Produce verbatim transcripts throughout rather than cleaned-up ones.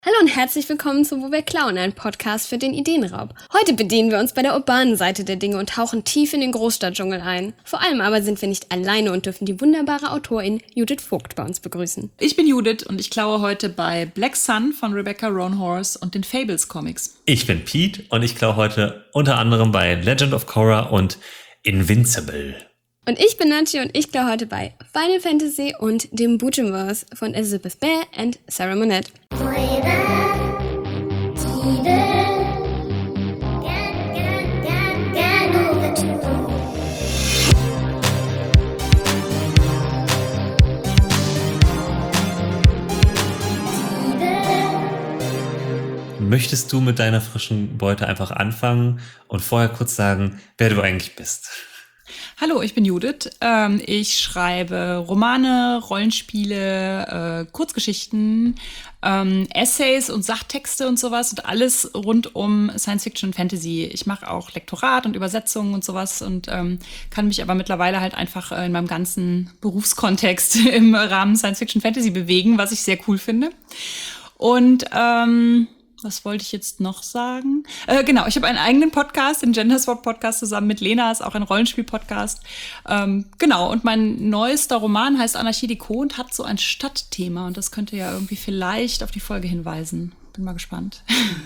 Hallo und herzlich willkommen zu Wo wir klauen, ein Podcast für den Ideenraub. Heute bedienen wir uns bei der urbanen Seite der Dinge und tauchen tief in den Großstadtdschungel ein. Vor allem aber sind wir nicht alleine und dürfen die wunderbare Autorin Judith Vogt bei uns begrüßen. Ich bin Judith und ich klaue heute bei Black Sun von Rebecca Roanhorse und den Fables Comics. Ich bin Pete und ich klaue heute unter anderem bei Legend of Korra und Invincible. Und ich bin Nachi und ich klaue heute bei Final Fantasy und dem Butchemverse von Elizabeth Bear und Sarah Monette. Möchtest du mit deiner frischen Beute einfach anfangen und vorher kurz sagen, wer du eigentlich bist? Hallo, ich bin Judith. Ähm, ich schreibe Romane, Rollenspiele, äh, Kurzgeschichten, ähm, Essays und Sachtexte und sowas und alles rund um Science Fiction und Fantasy. Ich mache auch Lektorat und Übersetzungen und sowas und ähm, kann mich aber mittlerweile halt einfach äh, in meinem ganzen Berufskontext im Rahmen Science Fiction Fantasy bewegen, was ich sehr cool finde. Und ähm, was wollte ich jetzt noch sagen? Äh, genau, ich habe einen eigenen Podcast, den Genderswap Podcast zusammen mit Lena, ist auch ein Rollenspiel-Podcast. Ähm, genau, und mein neuester Roman heißt Anarchie Deco und hat so ein Stadtthema. Und das könnte ja irgendwie vielleicht auf die Folge hinweisen. Bin mal gespannt.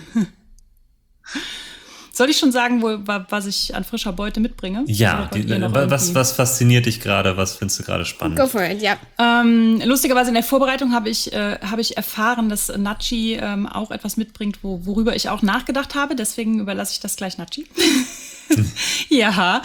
Soll ich schon sagen, wo, was ich an frischer Beute mitbringe? Ja, die, was, was fasziniert dich gerade? Was findest du gerade spannend? Go for it, ja. Ähm, lustigerweise in der Vorbereitung habe ich, äh, hab ich erfahren, dass Nachi ähm, auch etwas mitbringt, wo, worüber ich auch nachgedacht habe. Deswegen überlasse ich das gleich Nachi. Ja,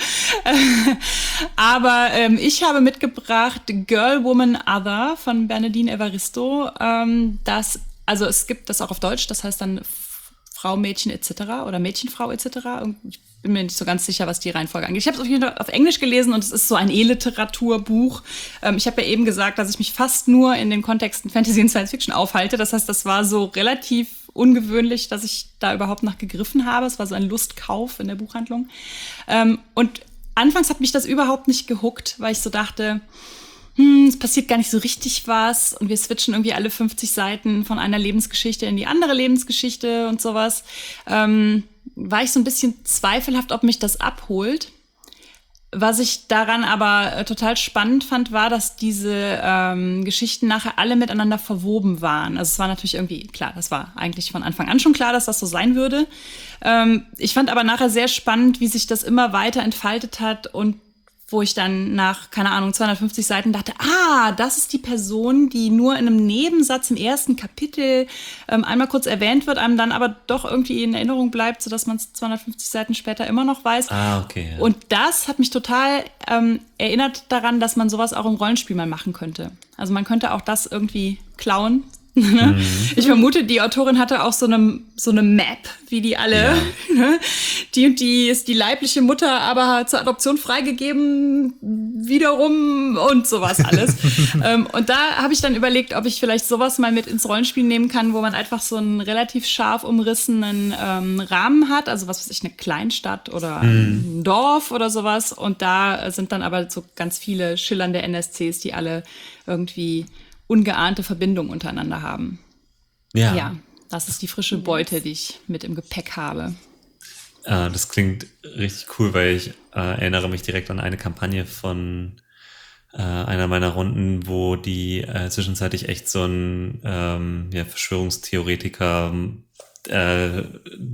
aber ähm, ich habe mitgebracht Girl, Woman, Other von Bernardine Evaristo. Ähm, das, also es gibt das auch auf Deutsch, das heißt dann Frau, Mädchen et cetera oder Mädchenfrau et cetera. Ich bin mir nicht so ganz sicher, was die Reihenfolge angeht. Ich habe es auf jeden Fall auf Englisch gelesen und es ist so ein E-Literaturbuch. Ähm, ich habe ja eben gesagt, dass ich mich fast nur in den Kontexten Fantasy und Science Fiction aufhalte. Das heißt, das war so relativ ungewöhnlich, dass ich da überhaupt nach gegriffen habe. Es war so ein Lustkauf in der Buchhandlung. Ähm, und anfangs hat mich das überhaupt nicht gehuckt, weil ich so dachte, hm, es passiert gar nicht so richtig was und wir switchen irgendwie alle fünfzig Seiten von einer Lebensgeschichte in die andere Lebensgeschichte und sowas. Ähm, war ich so ein bisschen zweifelhaft, ob mich das abholt. Was ich daran aber äh, total spannend fand, war, dass diese ähm, Geschichten nachher alle miteinander verwoben waren. Also es war natürlich irgendwie, klar, das war eigentlich von Anfang an schon klar, dass das so sein würde. Ähm, ich fand aber nachher sehr spannend, wie sich das immer weiter entfaltet hat und wo ich dann nach, keine Ahnung, zweihundertfünfzig Seiten dachte, ah, das ist die Person, die nur in einem Nebensatz im ersten Kapitel ähm, einmal kurz erwähnt wird, einem dann aber doch irgendwie in Erinnerung bleibt, sodass man es zweihundertfünfzig Seiten später immer noch weiß. Ah, okay. Ja. Und das hat mich total ähm, erinnert daran, dass man sowas auch im Rollenspiel mal machen könnte. Also man könnte auch das irgendwie klauen. Mhm. Ich vermute, die Autorin hatte auch so eine, so eine Map, wie die alle, ja. Die und die ist die leibliche Mutter, aber zur Adoption freigegeben, wiederum und sowas alles. ähm, und da habe ich dann überlegt, ob ich vielleicht sowas mal mit ins Rollenspiel nehmen kann, wo man einfach so einen relativ scharf umrissenen ähm, Rahmen hat, also was weiß ich, eine Kleinstadt oder mhm. ein Dorf oder sowas. Und da sind dann aber so ganz viele schillernde N S Cs, die alle irgendwie ungeahnte Verbindungen untereinander haben. Ja. Ja, das ist die frische Beute, die ich mit im Gepäck habe. Äh, das klingt richtig cool, weil ich äh, erinnere mich direkt an eine Kampagne von äh, einer meiner Runden, wo die äh, zwischenzeitlich echt so ein ähm, ja, Verschwörungstheoretiker äh,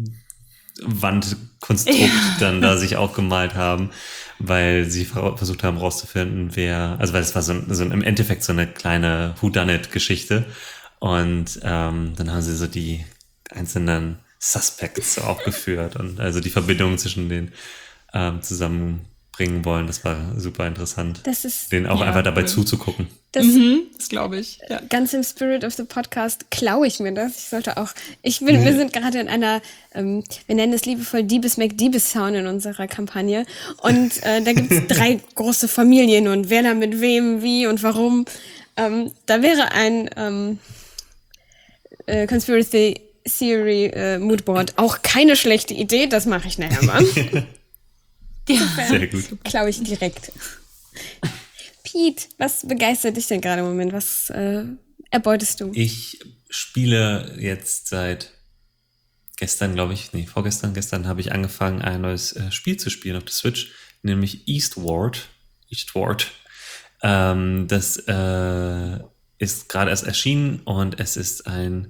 Wandkonstrukt ja. dann da sich aufgemalt haben, weil sie versucht haben rauszufinden, wer, also weil es war so, ein, so ein, im Endeffekt so eine kleine Whodunit-Geschichte und ähm, dann haben sie so die einzelnen Suspects aufgeführt und also die Verbindungen zwischen den ähm, zusammenbringen wollen. Das war super interessant, das ist, denen auch ja, einfach dabei cool. zuzugucken. Das, mhm, das glaube ich. Ja. Ganz im Spirit of the Podcast klaue ich mir das. Ich sollte auch, ich bin, wir sind gerade in einer, ähm, wir nennen es liebevoll Diebes McDiebes-Sound in unserer Kampagne. Und äh, da gibt es drei große Familien und wer da mit wem, wie und warum. Ähm, da wäre ein ähm, äh, Conspiracy Theory äh, Moodboard auch keine schlechte Idee. Das mache ich nachher mal. Ja, sehr gut. Klaue ich direkt. Pete, was begeistert dich denn gerade im Moment? Was äh, erbeutest du? Ich spiele jetzt seit gestern, glaube ich, nee, vorgestern, gestern habe ich angefangen, ein neues äh, Spiel zu spielen auf der Switch, nämlich Eastward. Eastward. Ähm, das äh, ist gerade erst erschienen und es ist ein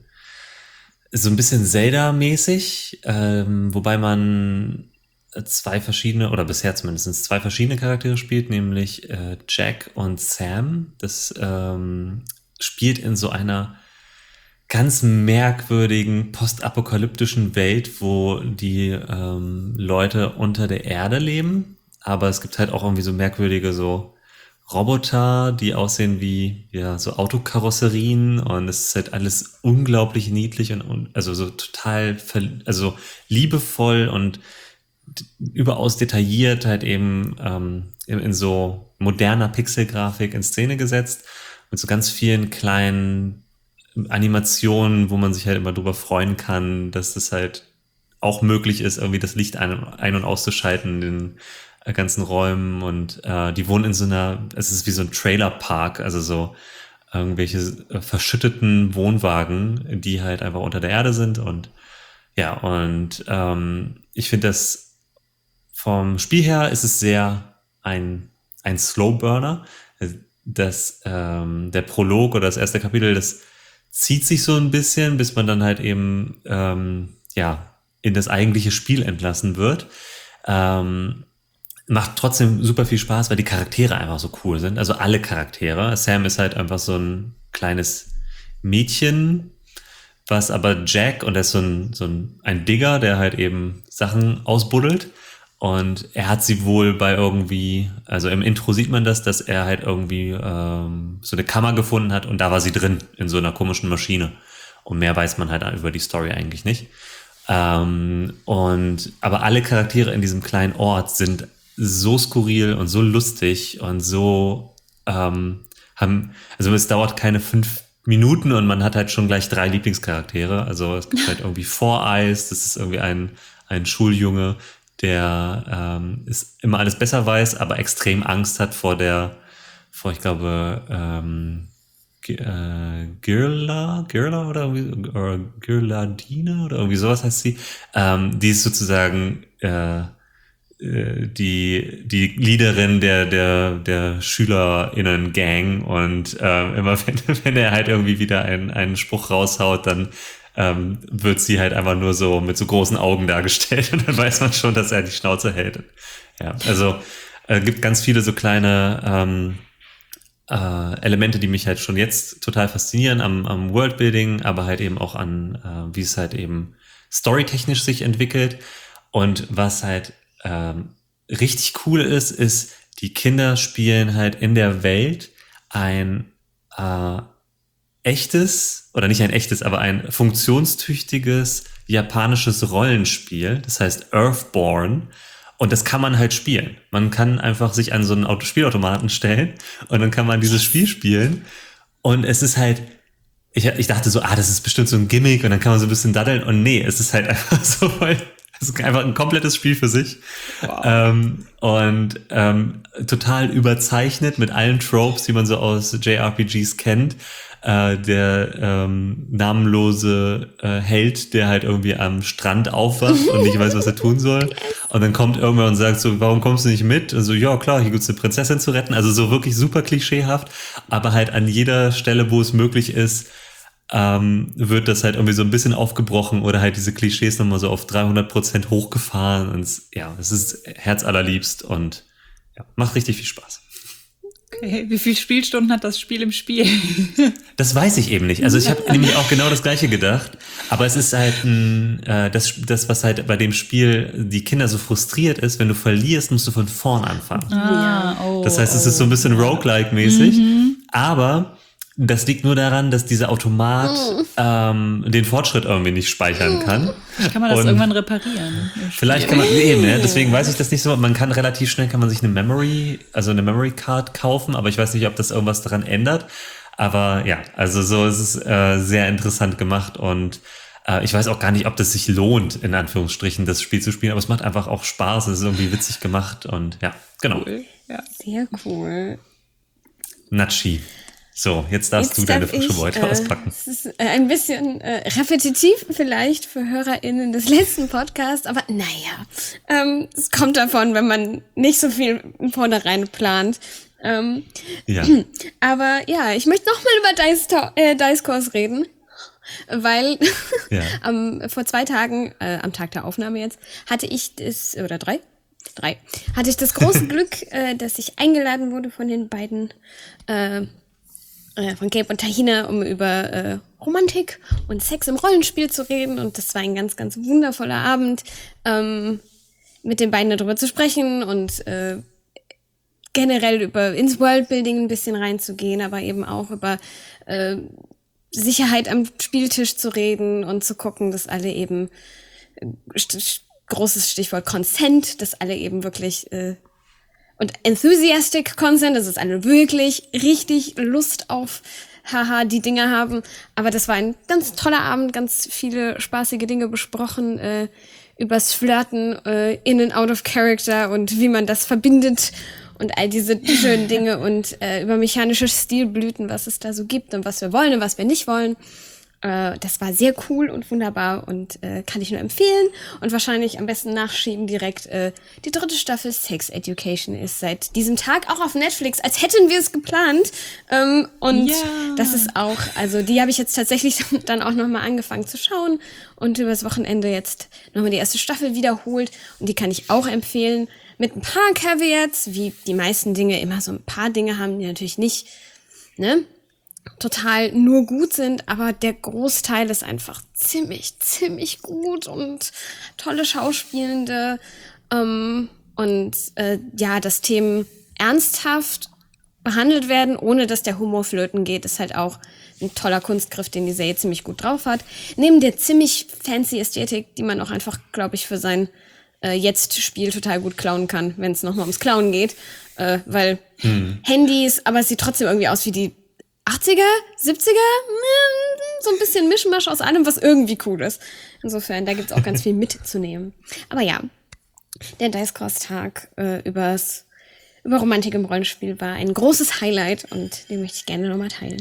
so ein bisschen Zelda-mäßig, ähm, wobei man zwei verschiedene, oder bisher zumindest zwei verschiedene Charaktere spielt, nämlich äh, Jack und Sam. Das ähm, spielt in so einer ganz merkwürdigen postapokalyptischen Welt, wo die ähm, Leute unter der Erde leben. Aber es gibt halt auch irgendwie so merkwürdige so Roboter, die aussehen wie ja so Autokarosserien, und es ist halt alles unglaublich niedlich und, und also so total ver- also liebevoll und d- überaus detailliert halt eben ähm, in, in so moderner Pixelgrafik in Szene gesetzt, mit so ganz vielen kleinen Animationen, wo man sich halt immer drüber freuen kann, dass das halt auch möglich ist, irgendwie das Licht ein, ein- und auszuschalten in den äh, ganzen Räumen. Und äh, die wohnen in so einer, es ist wie so ein Trailerpark, also so irgendwelche äh, verschütteten Wohnwagen, die halt einfach unter der Erde sind. Und ja, und ähm, ich finde das vom Spiel her ist es sehr ein, ein Slowburner. Das, ähm, der Prolog oder das erste Kapitel, das zieht sich so ein bisschen, bis man dann halt eben ähm, ja in das eigentliche Spiel entlassen wird. Ähm, macht trotzdem super viel Spaß, weil die Charaktere einfach so cool sind. Also alle Charaktere. Sam ist halt einfach so ein kleines Mädchen, was aber Jack, und er ist so ein, so ein, ein Digger, der halt eben Sachen ausbuddelt. Und er hat sie wohl bei irgendwie, also im Intro sieht man das, dass er halt irgendwie ähm, so eine Kammer gefunden hat und da war sie drin, in so einer komischen Maschine. Und mehr weiß man halt über die Story eigentlich nicht. Ähm, und aber alle Charaktere in diesem kleinen Ort sind so skurril und so lustig und so ähm, haben, also es dauert keine fünf Minuten und man hat halt schon gleich drei Lieblingscharaktere. Also es gibt halt irgendwie Four Eyes, das ist irgendwie ein, ein Schuljunge, der ähm, ist immer alles besser weiß, aber extrem Angst hat vor der, vor ich glaube, ähm, G- äh, Girla, Girla oder irgendwie, oder Girladine oder irgendwie sowas heißt sie. Ähm, die ist sozusagen äh, äh, die die Leaderin der der der SchülerInnen-Gang, und äh, immer wenn, wenn er halt irgendwie wieder einen einen Spruch raushaut, dann ähm, wird sie halt einfach nur so mit so großen Augen dargestellt und dann weiß man schon, dass er die Schnauze hält. Ja, also äh, gibt ganz viele so kleine ähm, äh, Elemente, die mich halt schon jetzt total faszinieren am, am Worldbuilding, aber halt eben auch an, äh, wie es halt eben storytechnisch sich entwickelt. Und was halt ähm, richtig cool ist, ist, die Kinder spielen halt in der Welt ein äh, echtes, oder nicht ein echtes, aber ein funktionstüchtiges japanisches Rollenspiel, das heißt Earthborn. Und das kann man halt spielen. Man kann einfach sich an so einen Auto- Spielautomaten stellen und dann kann man dieses Spiel spielen. Und es ist halt, ich, ich dachte so, ah, das ist bestimmt so ein Gimmick und dann kann man so ein bisschen daddeln. Und nee, es ist halt einfach so, weil es ist einfach ein komplettes Spiel für sich. Wow. Ähm, und ähm, total überzeichnet mit allen Tropes, die man so aus J R P Gs kennt. Äh, der ähm, namenlose äh, Held, der halt irgendwie am Strand aufwacht und nicht weiß, was er tun soll. Und dann kommt irgendwer und sagt so, warum kommst du nicht mit? Also ja, klar, hier gibt's eine Prinzessin zu retten. Also so wirklich super klischeehaft. Aber halt an jeder Stelle, wo es möglich ist, ähm, wird das halt irgendwie so ein bisschen aufgebrochen oder halt diese Klischees nochmal so auf dreihundert Prozent hochgefahren. Und es, ja, es ist herzallerliebst und ja, macht richtig viel Spaß. Okay, wie viele Spielstunden hat das Spiel im Spiel? Das weiß ich eben nicht. Also ich habe nämlich auch genau das Gleiche gedacht. Aber es ist halt ein, äh, das, das, was halt bei dem Spiel die Kinder so frustriert ist, wenn du verlierst, musst du von vorn anfangen. Ah, oh, das heißt, es oh. ist so ein bisschen Roguelike-mäßig. Mhm. Aber das liegt nur daran, dass dieser Automat ähm, den Fortschritt irgendwie nicht speichern kann. Kann man das Und irgendwann reparieren? vielleicht kann man, eben, ne? Deswegen weiß ich das nicht so. Man kann relativ schnell, kann man sich eine Memory, also eine Memory Card kaufen, aber ich weiß nicht, ob das irgendwas daran ändert. Aber ja, also so ist es äh, sehr interessant gemacht und äh, ich weiß auch gar nicht, ob das sich lohnt, in Anführungsstrichen, das Spiel zu spielen, aber es macht einfach auch Spaß, es ist irgendwie witzig gemacht und ja, genau. Cool. Ja. Sehr cool. Natschi. So, jetzt darfst Jetzt du deine darf frische ich, Beute äh, auspacken. Es ist äh, ein bisschen äh, repetitiv vielleicht für HörerInnen des letzten Podcasts, aber naja, ähm, es kommt davon, wenn man nicht so viel im Vornherein plant. Ähm, Ja. aber ja, ich möchte nochmal über Dice, To- äh, Dice Course reden, weil Ja. am, vor zwei Tagen, äh, am Tag der Aufnahme jetzt, hatte ich das, oder drei? Drei. Hatte ich das große Glück, äh, dass ich eingeladen wurde von den beiden äh, von Gabe und Tahina, um über äh, Romantik und Sex im Rollenspiel zu reden. Und das war ein ganz, ganz wundervoller Abend, ähm, mit den beiden darüber zu sprechen und äh, generell über ins Worldbuilding ein bisschen reinzugehen, aber eben auch über äh, Sicherheit am Spieltisch zu reden und zu gucken, dass alle eben, äh, st- großes Stichwort Consent, dass alle eben wirklich äh, und enthusiastic Consent, dass es alle wirklich richtig Lust auf haha die Dinge haben. Aber das war ein ganz toller Abend, ganz viele spaßige Dinge besprochen, äh, übers Flirten, äh, in and out of character und wie man das verbindet und all diese schönen Dinge und äh, über mechanische Stilblüten, was es da so gibt und was wir wollen und was wir nicht wollen. Äh, das war sehr cool und wunderbar und äh, kann ich nur empfehlen und wahrscheinlich am besten nachschieben direkt. Äh, die dritte Staffel Sex Education ist seit diesem Tag auch auf Netflix, als hätten wir es geplant. Ähm, und Ja. das ist auch, also die habe ich jetzt tatsächlich dann auch nochmal angefangen zu schauen und übers Wochenende jetzt nochmal die erste Staffel wiederholt und die kann ich auch empfehlen. Mit ein paar Caveats, wie die meisten Dinge immer so ein paar Dinge haben, die natürlich nicht, ne, total nur gut sind, aber der Großteil ist einfach ziemlich, ziemlich gut und tolle Schauspielende ähm, und äh, ja, dass Themen ernsthaft behandelt werden, ohne dass der Humor flöten geht, ist halt auch ein toller Kunstgriff, den die Serie ziemlich gut drauf hat. Neben der ziemlich fancy Ästhetik, die man auch einfach, glaube ich, für sein äh, Jetzt-Spiel total gut klauen kann, wenn es nochmal ums Klauen geht, äh, weil hm. Handys, aber es sieht trotzdem irgendwie aus wie die achtziger, siebziger, so ein bisschen Mischmasch aus allem, was irgendwie cool ist. Insofern, da gibt's auch ganz viel mitzunehmen. Aber ja, der Dice Course Tag äh, übers, über Romantik im Rollenspiel war ein großes Highlight und den möchte ich gerne nochmal teilen.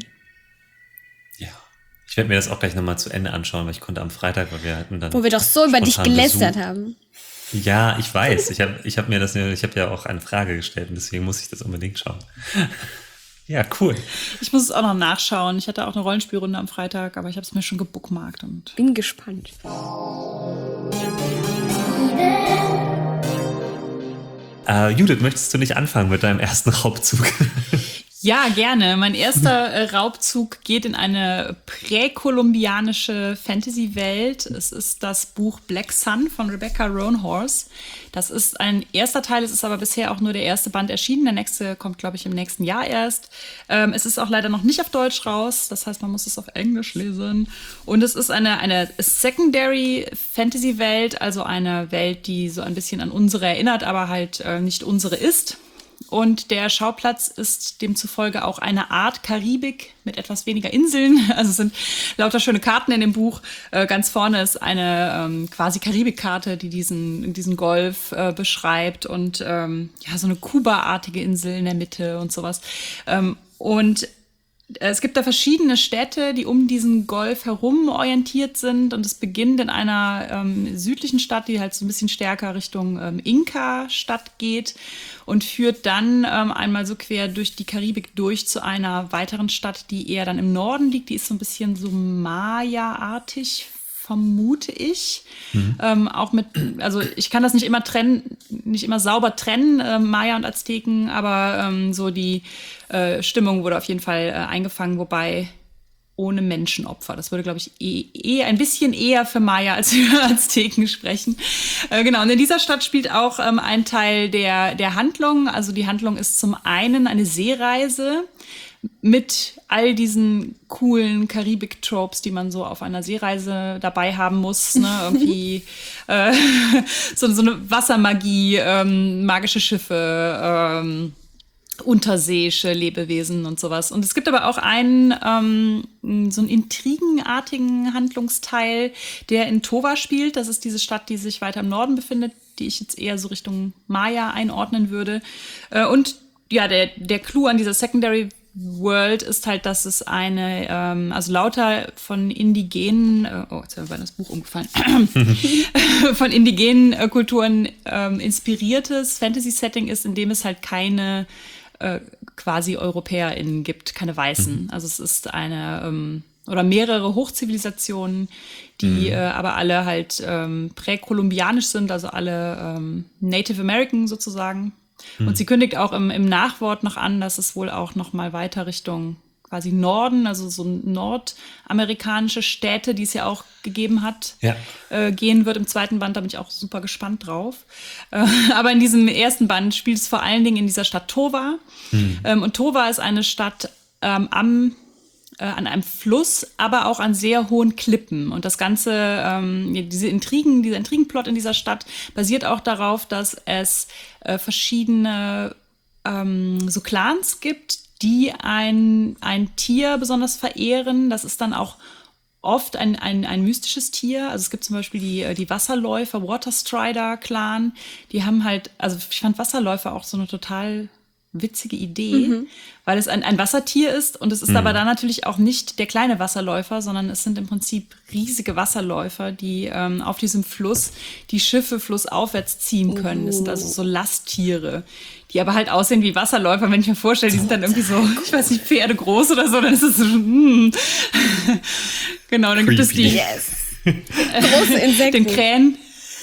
Ja, ich werde mir das auch gleich nochmal zu Ende anschauen, weil ich konnte am Freitag, weil wir hatten dann Wo wir doch so über dich gelästert Besuch. haben. Ja, ich weiß. Ich habe ich hab mir das, ich habe ja auch eine Frage gestellt und deswegen muss ich das unbedingt schauen. Ja, cool. Ich muss es auch noch nachschauen. Ich hatte auch eine Rollenspielrunde am Freitag, aber ich habe es mir schon gebookmarkt. Und bin gespannt. Äh, Judith, möchtest du nicht anfangen mit deinem ersten Raubzug? Ja, gerne. Mein erster äh, Raubzug geht in eine präkolumbianische Fantasy-Welt. Es ist das Buch Black Sun von Rebecca Roanhorse. Das ist ein erster Teil, es ist aber bisher auch nur der erste Band erschienen. Der nächste kommt, glaube ich, im nächsten Jahr erst. Ähm, es ist auch leider noch nicht auf Deutsch raus. Das heißt, man muss es auf Englisch lesen. Und es ist eine, eine Secondary-Fantasy-Welt, also eine Welt, die so ein bisschen an unsere erinnert, aber halt äh, nicht unsere ist. Und der Schauplatz ist demzufolge auch eine Art Karibik mit etwas weniger Inseln. Also es sind lauter schöne Karten in dem Buch. Äh, ganz vorne ist eine ähm, quasi Karibikkarte, die diesen, diesen Golf äh, beschreibt. Und ähm, ja, so eine Kuba-artige Insel in der Mitte und sowas. Ähm, und es gibt da verschiedene Städte, die um diesen Golf herum orientiert sind. Und es beginnt in einer ähm, südlichen Stadt, die halt so ein bisschen stärker Richtung ähm, Inka-Stadt geht und führt dann ähm, einmal so quer durch die Karibik durch zu einer weiteren Stadt, die eher dann im Norden liegt. Die ist so ein bisschen so Maya-artig, vermute ich. Mhm. Ähm, auch mit, also ich kann das nicht immer trennen, nicht immer sauber trennen, äh, Maya und Azteken, aber ähm, so die äh, Stimmung wurde auf jeden Fall äh, eingefangen, wobei ohne Menschenopfer. Das würde, glaube ich, eh, eh ein bisschen eher für Maya als für Azteken sprechen. Äh, genau, und in dieser Stadt spielt auch ähm, ein Teil der, der Handlung. Also die Handlung ist zum einen eine Seereise mit all diesen coolen Karibik-Tropes, die man so auf einer Seereise dabei haben muss, ne? Irgendwie äh, so, so eine Wassermagie, ähm, magische Schiffe, ähm, unterseeische Lebewesen und sowas. Und es gibt aber auch einen ähm, so einen intrigenartigen Handlungsteil, der in Towa spielt. Das ist diese Stadt, die sich weiter im Norden befindet, die ich jetzt eher so Richtung Maya einordnen würde. Äh, und ja, der, der Clou an dieser Secondary World ist halt, dass es eine, ähm, also lauter von indigenen, äh, oh, jetzt haben wir das Buch umgefallen, von indigenen äh, Kulturen ähm, inspiriertes Fantasy-Setting ist, in dem es halt keine äh, quasi EuropäerInnen gibt, keine Weißen. Mhm. Also es ist eine ähm, oder mehrere Hochzivilisationen, die mhm. äh, aber alle halt ähm, präkolumbianisch sind, also alle ähm, Native American sozusagen. Mhm. Und sie kündigt auch im, im Nachwort noch an, dass es wohl auch noch mal weiter Richtung quasi Norden, also so nordamerikanische Städte, die es ja auch gegeben hat, ja. äh, gehen wird im zweiten Band. Da bin ich auch super gespannt drauf. Äh, aber in diesem ersten Band spielt es vor allen Dingen in dieser Stadt Tova. Mhm. Ähm, und Tova ist eine Stadt ähm, am äh, an einem Fluss, aber auch an sehr hohen Klippen. Und das Ganze, ähm, diese Intrigen, dieser Intrigenplot in dieser Stadt basiert auch darauf, dass es äh, verschiedene ähm, so Clans gibt, die ein, ein Tier besonders verehren. Das ist dann auch oft ein, ein, ein mystisches Tier. Also es gibt zum Beispiel die, die Wasserläufer, Waterstrider-Clan. Die haben halt, also ich fand Wasserläufer auch so eine total witzige Idee, mhm. weil es ein, ein Wassertier ist und es ist mhm. aber dann natürlich auch nicht der kleine Wasserläufer, sondern es sind im Prinzip riesige Wasserläufer, die ähm, auf diesem Fluss die Schiffe flussaufwärts ziehen können. Oh. Das sind also so Lasttiere, die aber halt aussehen wie Wasserläufer. Wenn ich mir vorstelle, die sind dann irgendwie so, ich weiß nicht, Pferde groß oder so, dann ist es so, mm. Genau, dann Creepy. Gibt es die yes. große Insekten. Den Krähen.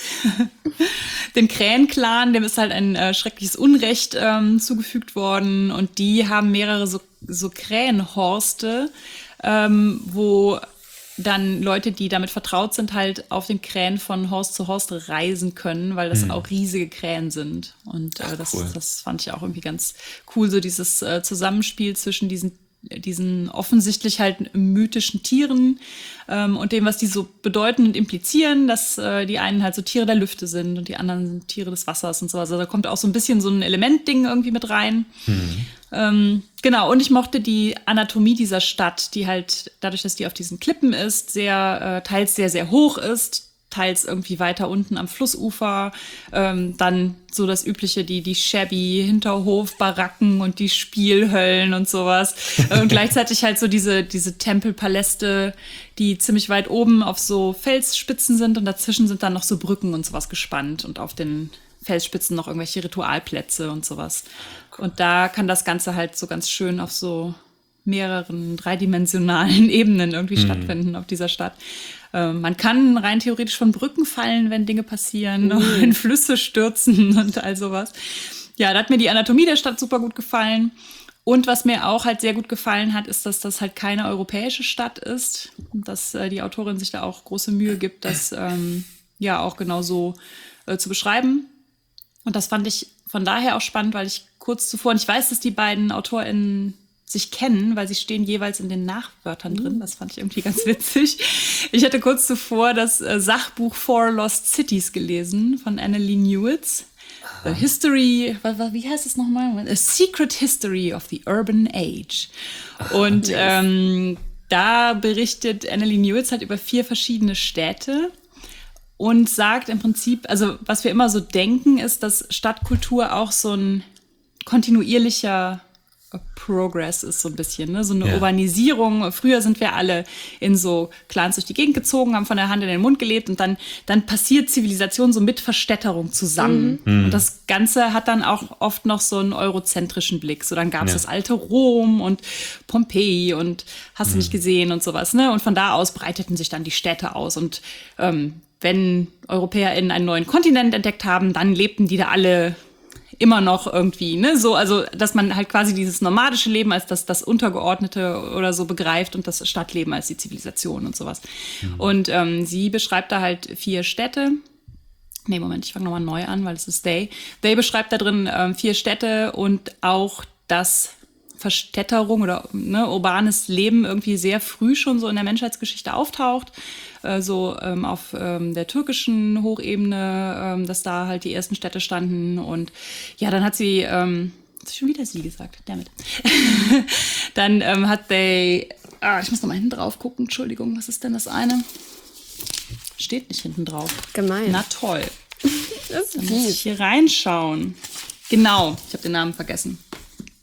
Den Krähen-Clan, dem ist halt ein äh, schreckliches Unrecht ähm, zugefügt worden. Und die haben mehrere so, so Krähenhorste, ähm, wo dann Leute, die damit vertraut sind, halt auf den Krähen von Horst zu Horst reisen können, weil das hm. auch riesige Krähen sind. Und äh, das, cool. das fand ich auch irgendwie ganz cool, so dieses äh, Zusammenspiel zwischen diesen diesen offensichtlich halt mythischen Tieren ähm, und dem, was die so bedeuten und implizieren, dass äh, die einen halt so Tiere der Lüfte sind und die anderen sind Tiere des Wassers und so. Also da kommt auch so ein bisschen so ein Elementding irgendwie mit rein. Mhm. Ähm, genau, und ich mochte die Anatomie dieser Stadt, die halt dadurch, dass die auf diesen Klippen ist, sehr, äh, teils sehr, sehr hoch ist, teils irgendwie weiter unten am Flussufer, ähm, dann so das Übliche, die, die shabby Hinterhofbaracken und die Spielhöllen und sowas. Und gleichzeitig halt so diese, diese Tempelpaläste, die ziemlich weit oben auf so Felsspitzen sind und dazwischen sind dann noch so Brücken und sowas gespannt und auf den Felsspitzen noch irgendwelche Ritualplätze und sowas. Und da kann das Ganze halt so ganz schön auf so mehreren dreidimensionalen Ebenen irgendwie mhm. stattfinden auf dieser Stadt. Man kann rein theoretisch von Brücken fallen, wenn Dinge passieren, uh. in Flüsse stürzen und all sowas. Ja, da hat mir die Anatomie der Stadt super gut gefallen. Und was mir auch halt sehr gut gefallen hat, ist, dass das halt keine europäische Stadt ist. Und dass äh, die Autorin sich da auch große Mühe gibt, das ähm, ja auch genau so äh, zu beschreiben. Und das fand ich von daher auch spannend, weil ich kurz zuvor, und ich weiß, dass die beiden AutorInnen sich kennen, weil sie stehen jeweils in den Nachwörtern drin. Das fand ich irgendwie ganz witzig. Ich hatte kurz zuvor das äh, Sachbuch Four Lost Cities gelesen von Annalee Newitz. The History, wie heißt es nochmal? A Secret History of the Urban Age. Und ähm, da berichtet Annalee Newitz halt über vier verschiedene Städte und sagt im Prinzip, also was wir immer so denken, ist, dass Stadtkultur auch so ein kontinuierlicher Progress ist so ein bisschen, ne? So eine ja. Urbanisierung. Früher sind wir alle in so Clans durch die Gegend gezogen, haben von der Hand in den Mund gelebt und dann, dann passiert Zivilisation so mit Verstädterung zusammen. Mhm. Und das Ganze hat dann auch oft noch so einen eurozentrischen Blick. So dann gab es ja. das alte Rom und Pompeji und hast du mhm. nicht gesehen und sowas, ne? Und von da aus breiteten sich dann die Städte aus und ähm, wenn EuropäerInnen einen neuen Kontinent entdeckt haben, dann lebten die da alle immer noch irgendwie, ne, so, also, dass man halt quasi dieses nomadische Leben als das, das Untergeordnete oder so begreift und das Stadtleben als die Zivilisation und sowas. Mhm. Und ähm, sie beschreibt da halt vier Städte. Nee, Moment, ich fange nochmal neu an, weil es ist They. They beschreibt da drin ähm, vier Städte und auch das Verstädterung oder ne, urbanes Leben irgendwie sehr früh schon so in der Menschheitsgeschichte auftaucht. Äh, so ähm, auf ähm, der türkischen Hochebene, ähm, dass da halt die ersten Städte standen. Und ja, dann hat sie, ähm, das ist schon wieder sie gesagt, damit. Dann ähm, hat they, ah, ich muss noch mal hinten drauf gucken, Entschuldigung, was ist denn das eine? Steht nicht hinten drauf. Gemein. Na toll. Das ist Dann muss ich hier reinschauen. Genau, ich habe den Namen vergessen.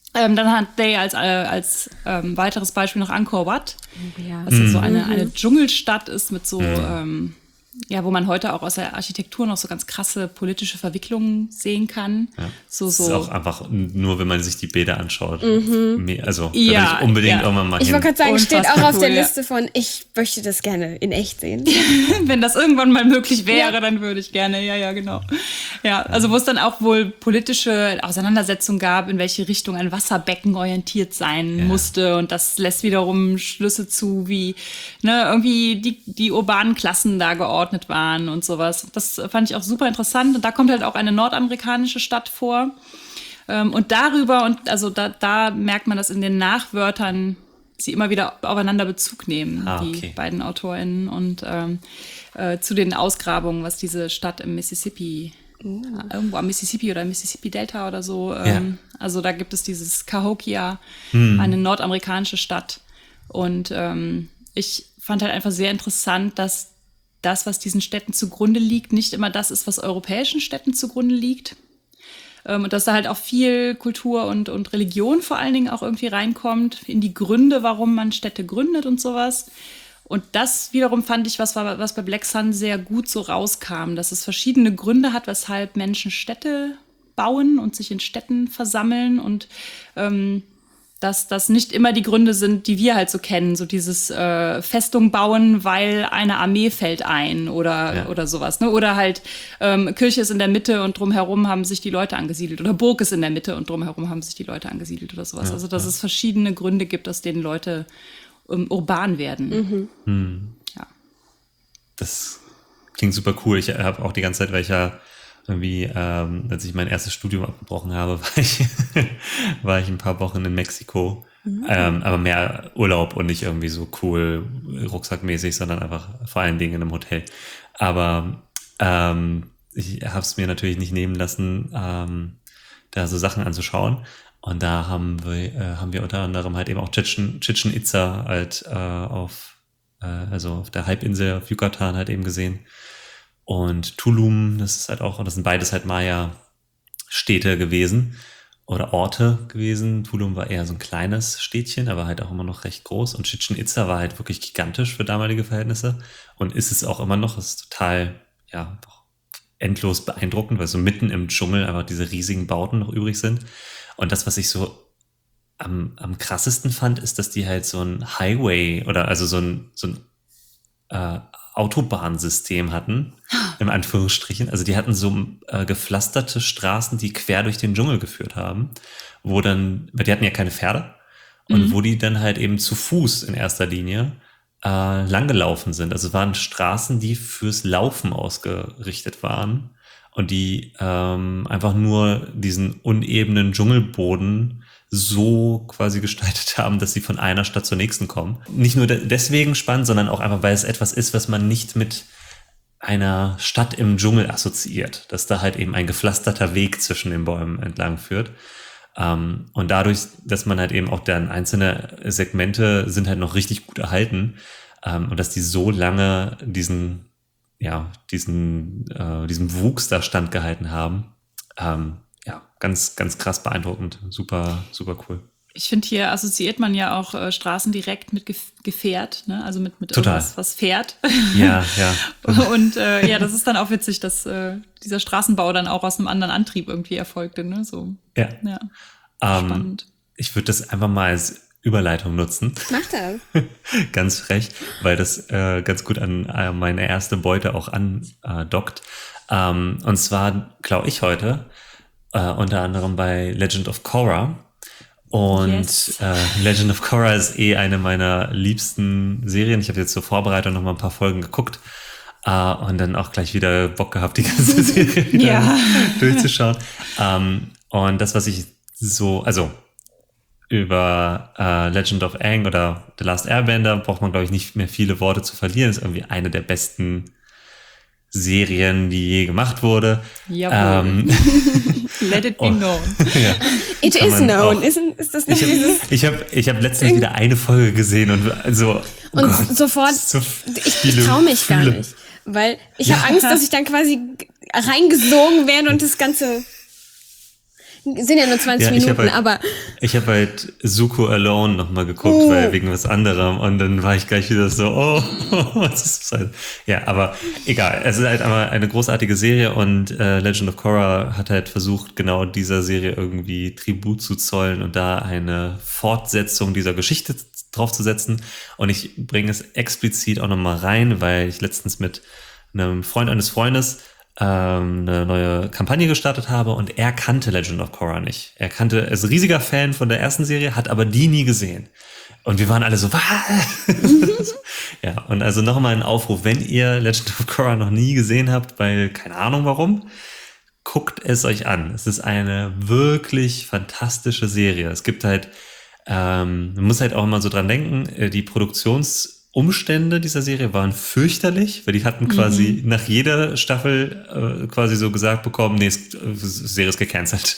Ähm, dann hat Day als, äh, als ähm, weiteres Beispiel noch Angkor Wat, Ja. was ja so eine, eine Dschungelstadt ist mit so, ähm, ja, wo man heute auch aus der Architektur noch so ganz krasse politische Verwicklungen sehen kann. Ja. So, Das so. ist auch einfach nur, wenn man sich die Bilder anschaut. Me- Also, da will Ja, ich unbedingt ja. irgendwann mal Ich hin. wollte gerade sagen, steht auch Unfassbar auf der cool, ja. Liste von, ich möchte das gerne in echt sehen. Wenn das irgendwann mal möglich wäre, Ja. dann würde ich gerne, ja, ja, genau. Ja, also wo es dann auch wohl politische Auseinandersetzungen gab, in welche Richtung ein Wasserbecken orientiert sein Ja. musste. Und das lässt wiederum Schlüsse zu, wie ne, irgendwie die, die urbanen Klassen da geordnet waren und sowas. Das fand ich auch super interessant. Und da kommt halt auch eine nordamerikanische Stadt vor. Ähm, Und darüber, und also da, da merkt man, dass in den Nachwörtern sie immer wieder aufeinander Bezug nehmen, Ah, die okay. beiden AutorInnen, und ähm, äh, zu den Ausgrabungen, was diese Stadt im Mississippi, äh, irgendwo am Mississippi oder im Mississippi-Delta oder so, ähm, also da gibt es dieses Cahokia, eine nordamerikanische Stadt. Und ähm, ich fand halt einfach sehr interessant, dass das, was diesen Städten zugrunde liegt, nicht immer das ist, was europäischen Städten zugrunde liegt. Ähm, und dass da halt auch viel Kultur und, und Religion vor allen Dingen auch irgendwie reinkommt, in die Gründe, warum man Städte gründet und sowas. Und das wiederum fand ich, was, war, was bei Black Sun sehr gut so rauskam, dass es verschiedene Gründe hat, weshalb Menschen Städte bauen und sich in Städten versammeln, und ähm, dass das nicht immer die Gründe sind, die wir halt so kennen, so dieses äh, Festung bauen, weil eine Armee fällt ein oder, Ja. oder sowas. Ne? Oder halt ähm, Kirche ist in der Mitte und drumherum haben sich die Leute angesiedelt. Oder Burg ist in der Mitte und drumherum haben sich die Leute angesiedelt oder sowas. Ja, also dass ja. es verschiedene Gründe gibt, aus denen Leute ähm, urban werden. Ja. Das klingt super cool. Ich habe auch die ganze Zeit, weil ich ja irgendwie, ähm, als ich mein erstes Studium abgebrochen habe, war ich, war ich ein paar Wochen in Mexiko. Ähm, aber mehr Urlaub und nicht irgendwie so cool rucksackmäßig, sondern einfach vor allen Dingen in einem Hotel. Aber ähm, ich habe es mir natürlich nicht nehmen lassen, ähm, da so Sachen anzuschauen. Und da haben wir, äh, haben wir unter anderem halt eben auch Chichen, Chichen Itza halt äh, auf, äh, also auf der Halbinsel auf Yucatan halt eben gesehen. Und Tulum, das ist halt auch, das sind beides halt Maya-Städte gewesen oder Orte gewesen. Tulum war eher so ein kleines Städtchen, aber halt auch immer noch recht groß. Und Chichen Itza war halt wirklich gigantisch für damalige Verhältnisse und ist es auch immer noch. Es ist total, ja, doch endlos beeindruckend, weil so mitten im Dschungel einfach diese riesigen Bauten noch übrig sind. Und das, was ich so am, am krassesten fand, ist, dass die halt so ein Highway oder also so ein, so ein äh, Autobahnsystem hatten, im Anführungsstrichen. Also die hatten so äh, gepflasterte Straßen, die quer durch den Dschungel geführt haben, wo dann, weil die hatten ja keine Pferde, und Mhm. wo die dann halt eben zu Fuß in erster Linie äh, langgelaufen sind. Also es waren Straßen, die fürs Laufen ausgerichtet waren und die ähm, einfach nur diesen unebenen Dschungelboden so quasi gestaltet haben, dass sie von einer Stadt zur nächsten kommen. Nicht nur de- deswegen spannend, sondern auch einfach, weil es etwas ist, was man nicht mit einer Stadt im Dschungel assoziiert, dass da halt eben ein gepflasterter Weg zwischen den Bäumen entlang führt. Ähm, und dadurch, dass man halt eben auch dann einzelne Segmente sind halt noch richtig gut erhalten, ähm, und dass die so lange diesen, ja, diesen, äh, diesem Wuchs da standgehalten haben, ähm, ja, ganz, ganz krass beeindruckend. Super, super cool. Ich finde, hier assoziiert man ja auch äh, Straßen direkt mit Gef- Gefährt, ne? Also mit, mit Total. irgendwas, was fährt. Ja, ja. Und äh, ja, das ist dann auch witzig, dass äh, dieser Straßenbau dann auch aus einem anderen Antrieb irgendwie erfolgte, ne? So, Ja. ja, Ähm, spannend. ich würde das einfach mal als Überleitung nutzen. Mach das. Ganz frech, weil das äh, ganz gut an äh, meine erste Beute auch andockt. Ähm, und zwar klaue ich heute äh, unter anderem bei Legend of Korra. Und Yes. äh, Legend of Korra ist eh eine meiner liebsten Serien. Ich habe jetzt zur Vorbereitung noch mal ein paar Folgen geguckt äh, und dann auch gleich wieder Bock gehabt, die ganze Serie wieder Ja. durchzuschauen. Ähm, und das, was ich so, also über äh, Legend of Aang oder The Last Airbender braucht man, glaube ich, nicht mehr viele Worte zu verlieren. Ist irgendwie eine der besten Serien, die je gemacht wurde. Jawohl. Ähm, Let it be oh. known. ja. It Kann is man known. auch- Ist, ist das nicht Ich dieses... habe ich hab, ich hab letztens wieder eine Folge gesehen und also oh Und Gott, sofort, so ich, ich viele traue mich gar Gefühle. nicht. Weil ich habe Angst, dass ich dann quasi reingesogen werde und das Ganze... sind ja nur zwanzig Ja, ich Minuten, hab halt, aber ich habe halt Zuko Alone nochmal geguckt, Oh. weil wegen was anderem und dann war ich gleich wieder so, oh, was ist das? Ja, aber egal, es ist halt einmal eine großartige Serie und äh, Legend of Korra hat halt versucht, genau dieser Serie irgendwie Tribut zu zollen und da eine Fortsetzung dieser Geschichte draufzusetzen und ich bringe es explizit auch nochmal rein, weil ich letztens mit einem Freund eines Freundes ähm, eine neue Kampagne gestartet habe und er kannte Legend of Korra nicht. Er kannte, er ist ein riesiger Fan von der ersten Serie, hat aber die nie gesehen. Und wir waren alle so, was? Ja, und also nochmal ein Aufruf, wenn ihr Legend of Korra noch nie gesehen habt, weil keine Ahnung warum, guckt es euch an. Es ist eine wirklich fantastische Serie. Es gibt halt, ähm, man muss halt auch immer so dran denken, äh, die Produktions- Umstände dieser Serie waren fürchterlich, weil die hatten quasi mhm. nach jeder Staffel äh, quasi so gesagt bekommen, nee, es, äh, Serie ist gecancelt.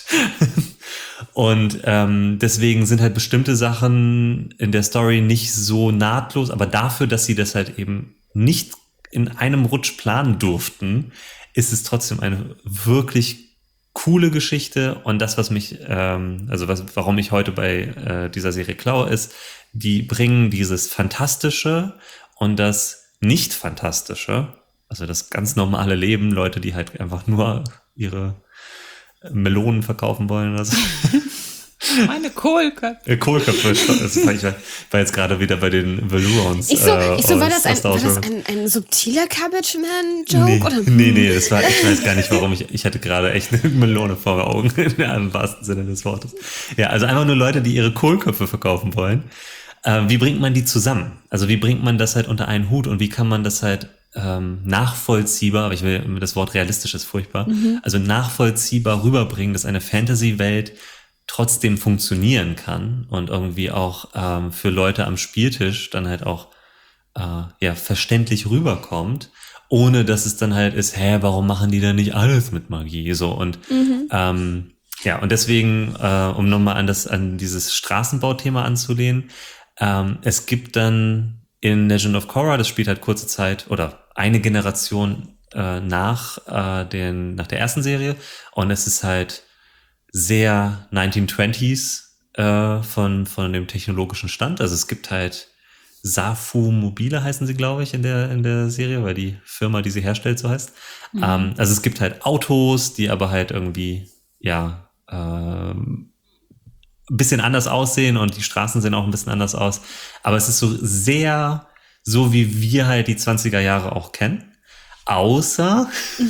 Und ähm, deswegen sind halt bestimmte Sachen in der Story nicht so nahtlos, aber dafür, dass sie das halt eben nicht in einem Rutsch planen durften, ist es trotzdem eine wirklich coole Geschichte und das, was mich, ähm, also was, warum ich heute bei äh, dieser Serie klaue, ist, die bringen dieses Fantastische und das Nicht-Fantastische, also das ganz normale Leben, Leute, die halt einfach nur ihre Melonen verkaufen wollen oder so. Meine Kohlköpfe. Äh, Kohlköpfe, also ich war jetzt gerade wieder bei den Velurons. Ich so, äh, ich so war aus, das, ein, war das aus ein, ein subtiler Cabbage Man-Joke? Nee, oder? nee, nee, das war, ich weiß gar nicht warum, ich, ich hatte gerade echt eine Melone vor Augen, im wahrsten Sinne des Wortes. Ja, also einfach nur Leute, die ihre Kohlköpfe verkaufen wollen. Äh, wie bringt man die zusammen? Also wie bringt man das halt unter einen Hut und wie kann man das halt ähm, nachvollziehbar, aber ich will, das Wort realistisch ist furchtbar, mhm. also nachvollziehbar rüberbringen, dass eine Fantasy-Welt trotzdem funktionieren kann und irgendwie auch ähm, für Leute am Spieltisch dann halt auch äh, ja verständlich rüberkommt, ohne dass es dann halt ist, hä, warum machen die denn nicht alles mit Magie? So und mhm. ähm, ja, und deswegen, äh, um nochmal an das, an dieses Straßenbauthema anzulehnen, ähm, es gibt dann in Legend of Korra, das spielt halt kurze Zeit oder eine Generation äh, nach äh, den, nach der ersten Serie und es ist halt sehr nineteen twenties äh, von, von dem technologischen Stand. Also es gibt halt Safu Mobile heißen sie, glaube ich, in der, in der Serie, weil die Firma, die sie herstellt, so heißt. Mhm. Ähm, also es gibt halt Autos, die aber halt irgendwie, ja, ähm, ein bisschen anders aussehen und die Straßen sehen auch ein bisschen anders aus. Aber es ist so sehr, so wie wir halt die zwanziger Jahre auch kennen. Außer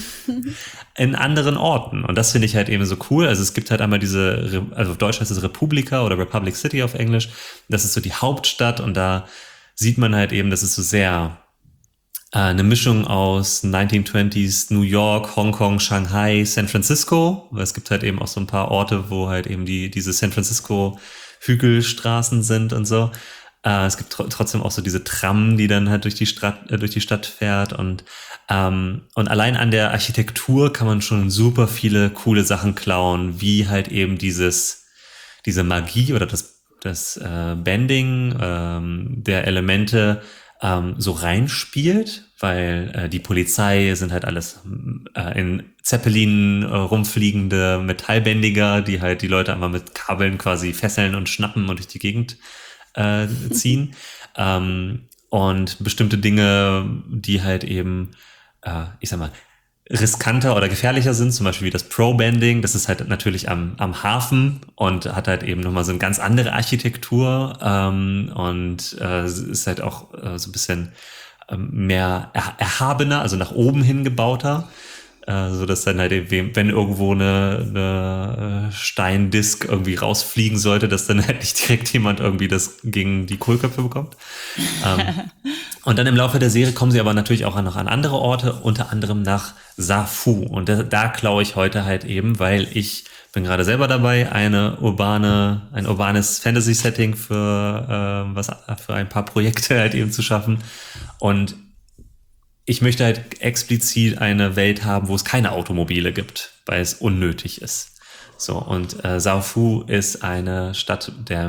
in anderen Orten. Und das finde ich halt eben so cool. Also es gibt halt einmal diese, also auf Deutsch heißt es Republika oder Republic City auf Englisch. Das ist so die Hauptstadt und da sieht man halt eben, das ist so sehr äh, eine Mischung aus nineteen twenties New York, Hongkong, Shanghai, San Francisco. Weil es gibt halt eben auch so ein paar Orte, wo halt eben die diese San Francisco Hügelstraßen sind und so. Uh, es gibt tr- trotzdem auch so diese Tram, die dann halt durch die Stadt, äh, durch die Stadt fährt und ähm, und allein an der Architektur kann man schon super viele coole Sachen klauen, wie halt eben dieses diese Magie oder das das äh, Bending ähm, der Elemente ähm, so reinspielt, weil äh, die Polizei sind halt alles äh, in Zeppelinen äh, rumfliegende Metallbändiger, die halt die Leute einfach mit Kabeln quasi fesseln und schnappen und durch die Gegend Äh, ziehen ähm, und bestimmte Dinge, die halt eben, äh, ich sag mal, riskanter oder gefährlicher sind, zum Beispiel wie das Pro-Banding, das ist halt natürlich am, am Hafen und hat halt eben nochmal so eine ganz andere Architektur ähm, und äh, ist halt auch äh, so ein bisschen äh, mehr er- erhabener, also nach oben hin gebauter. Uh, so dass dann halt, wenn irgendwo eine, eine Steindisk irgendwie rausfliegen sollte, dass dann halt nicht direkt jemand irgendwie das gegen die Kohlköpfe bekommt. um, und dann im Laufe der Serie kommen sie aber natürlich auch noch an andere Orte, unter anderem nach Safu. Und da, da klaue ich heute halt eben, weil ich bin gerade selber dabei, eine urbane, ein urbanes Fantasy-Setting für, äh, was, für ein paar Projekte halt eben zu schaffen. Und ich möchte halt explizit eine Welt haben, wo es keine Automobile gibt, weil es unnötig ist. So, und äh, Safu ist eine Stadt der